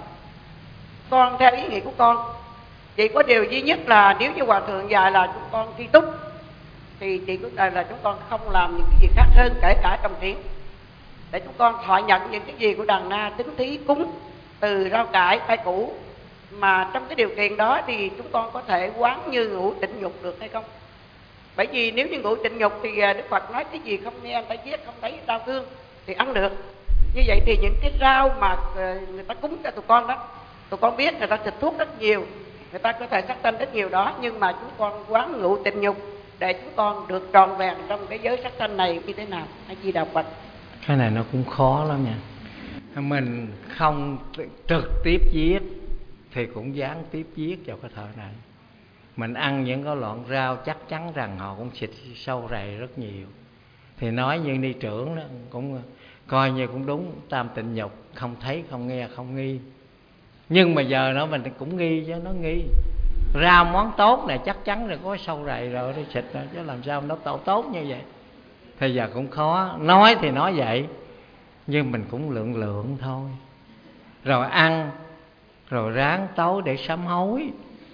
Speaker 3: Con theo ý nghĩ của con, chỉ có điều duy nhất là nếu như hòa thượng dạy là chúng con tri túc, thì chỉ có là chúng con không làm những cái gì khác hơn kể cả trồng thiện, để chúng con thọ nhận những cái gì của đàn na tính thí cúng từ rau cải cây củ. Mà trong cái điều kiện đó thì chúng con có thể quán như ngũ tịnh nhục được hay không? Bởi vì nếu như ngũ tịnh nhục thì Đức Phật nói cái gì không nghe người ta giết, không thấy đau thương thì ăn được. Như vậy thì những cái rau mà người ta cúng cho tụi con đó, tụi con biết người ta xịt thuốc rất nhiều, người ta có thể sát sanh rất nhiều đó, nhưng mà chúng con quán ngũ tịnh nhục để chúng con được tròn vẹn trong cái giới sát sanh này như thế nào? A Di Đà Phật.
Speaker 1: Cái này nó cũng khó lắm nha. mình không trực tiếp giết thì cũng gián tiếp giết vào cái thời này. Mình ăn những cái loại rau chắc chắn rằng họ cũng xịt sâu rầy rất nhiều. Thì nói như ni trưởng đó cũng coi như cũng đúng, tam tịnh nhục, không thấy, không nghe, không nghi. Nhưng mà giờ nó mình cũng nghi chứ, nó nghi. Rau món tốt này chắc chắn là có sâu rầy rồi, nó xịt rồi, chứ làm sao nó tốt như vậy. Thì giờ cũng khó, nói thì nói vậy, nhưng mình cũng lượng thôi. Rồi ăn, rồi ráng tối để sám hối.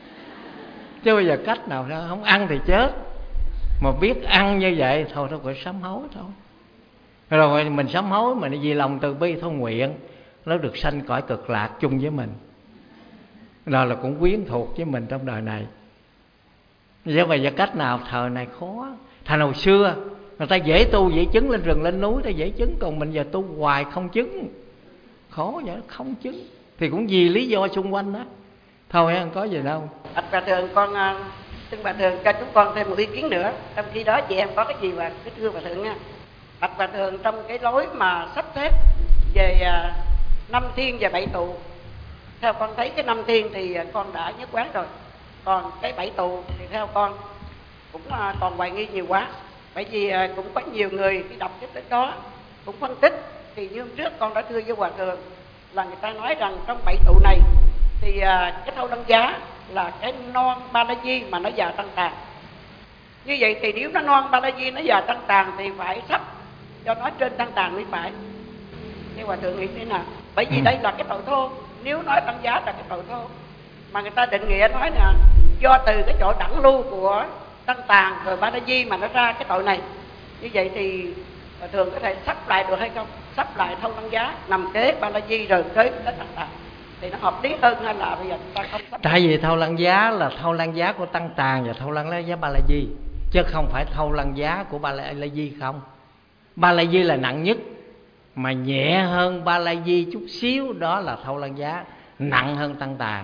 Speaker 1: Chứ bây giờ cách nào đâu, không ăn thì chết. Mà biết ăn như vậy thôi đâu phải sám hối thôi. Rồi mình sám hối, mình vì lòng từ bi thôi nguyện nó được sanh cõi cực lạc chung với mình. Rồi là cũng quyến thuộc với mình trong đời này. Chứ bây giờ cách nào thời này khó. Thành hồi xưa người ta dễ tu dễ chứng, lên rừng lên núi ta dễ chứng. Còn mình giờ tu hoài không chứng, khó vậy, không chứng. Thì cũng vì lý do xung quanh đó. Thôi không có gì đâu.
Speaker 3: Bà Thường, con xin bà Thường cho chúng con thêm một ý kiến nữa. Trong khi đó chị em có cái gì mà cứ thưa bà Thường nha. Bà Thường, trong cái lối mà sắp xếp về 5 thiên và 7 tụ, theo con thấy cái 5 thiên thì con đã nhất quán rồi. Còn cái 7 tụ thì theo con cũng còn hoài nghi nhiều quá. Bởi vì cũng có nhiều người khi đọc cái tích đó cũng phân tích. Thì như hôm trước con đã thưa với Hòa Thượng là người ta nói rằng trong 7 tụ này thì cái Thâu Lăng Giá là cái non Ba La Di mà nó vào Tăng Tàng. Như vậy thì nếu nó non Ba La Di nó vào Tăng Tàng thì phải sắp cho nó trên Tăng Tàng mới phải. Thế Hòa Thượng nghĩ thế nào? Bởi vì đây là cái tội thô. Nếu nói Tăng Giá là cái tội thô, mà người ta định nghĩa nói là do từ cái chỗ đẳng lưu của Tăng Tàng rồi Ba La Di mà nó ra cái tội này. Như vậy thì Hòa Thượng có thể sắp lại được hay không? Sắp lại Thâu Lăng Giá nằm kế Ba La Di rồi kế đến Tăng Tàng thì nó hợp lý hơn, hay là bây giờ ta không sắp?
Speaker 1: Tại vì Thâu Lăng Giá là Thâu Lăng Giá của Tăng Tàng và Thâu Lăng Giá Ba La Di, chứ không phải Thâu Lăng Giá của Ba La Di không. Ba La Di là nặng nhất, mà nhẹ hơn Ba La Di chút xíu đó là Thâu Lăng Giá, nặng hơn Tăng Tàng.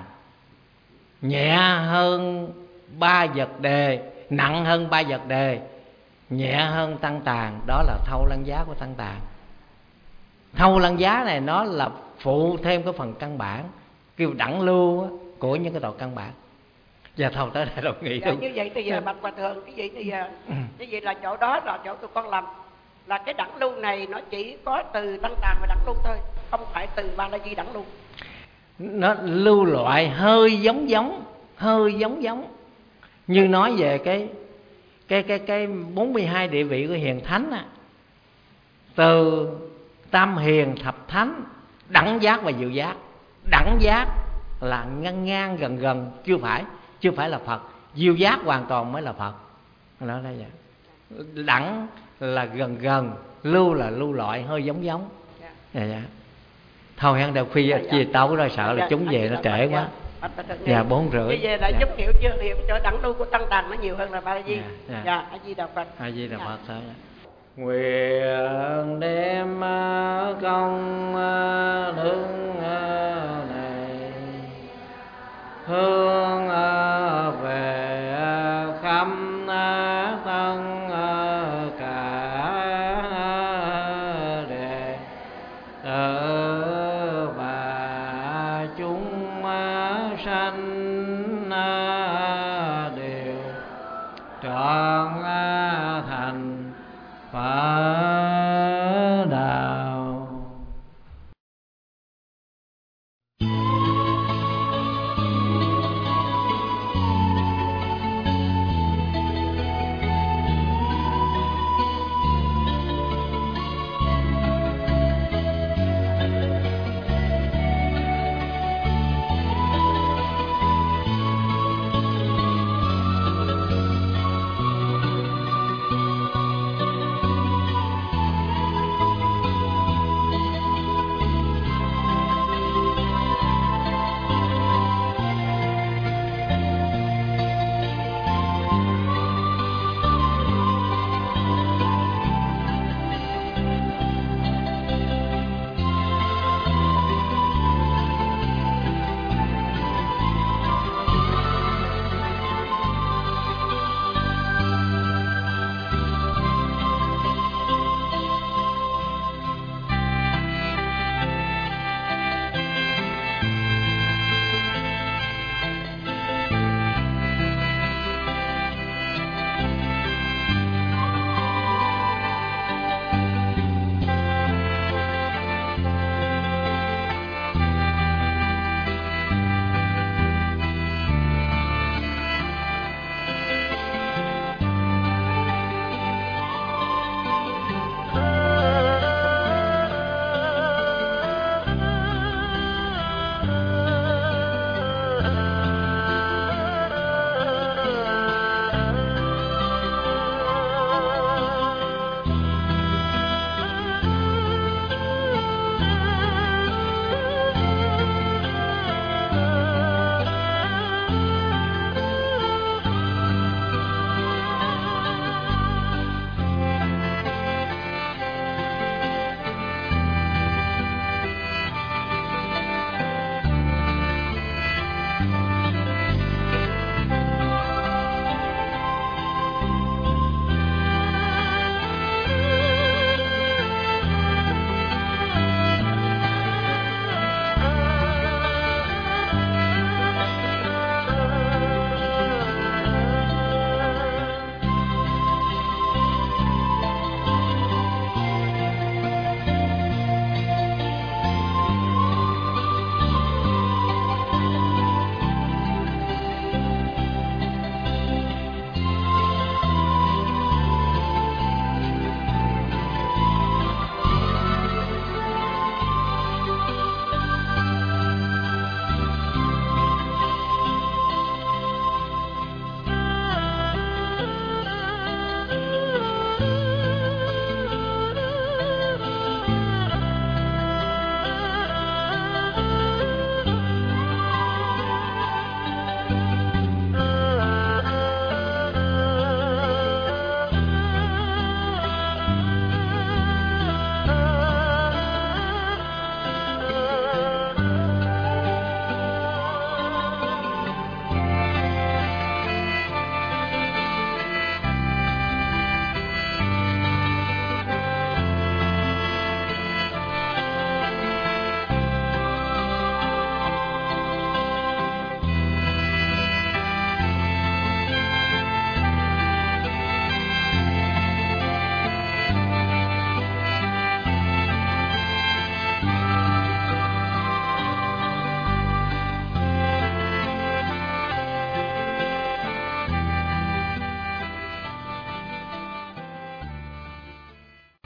Speaker 1: Nhẹ hơn Ba Vật Đề, nặng hơn Ba Vật Đề, nhẹ hơn Tăng Tàng, đó là Thâu Lăng Giá của Tăng Tàng. Thâu Lăng Giá này nó là phụ thêm cái phần căn bản, kêu đẳng lưu của những cái tội căn bản. Và thôi tới đây đồng nghị.
Speaker 3: Như vậy thì giờ bạch Hòa Thượng, cái gì thì như vậy là chỗ đó là chỗ tụi con làm là cái đẳng lưu này nó chỉ có từ Tăng Tàng và đẳng lưu thôi, không phải từ Ba La Di đẳng lưu.
Speaker 1: Nó lưu loại hơi giống như nói về cái 42 địa vị của hiền thánh á, từ tam hiền thập thánh, đẳng giác và diệu giác. Đẳng giác là ngang gần chưa phải là Phật. Diệu giác hoàn toàn mới là Phật. Nó đây vậy. Đẳng là gần, lưu là lưu loại hơi giống. Dạ. Thôi hắn đều khuya chia tấu rồi, sợ là chúng về nó trễ quá. Dạ 4:30.
Speaker 3: Bây giờ đã giúp hiểu chưa? Hiểu chỗ đẳng lưu của Tăng Tàng nó nhiều hơn là Ba La Di. Dạ, A Di Đà Phật.
Speaker 1: A Di Đà Phật thôi. Nguyện đem công đức này hướng về khắp thân cả đệ tử và chúng sanh đều trọn thành Phật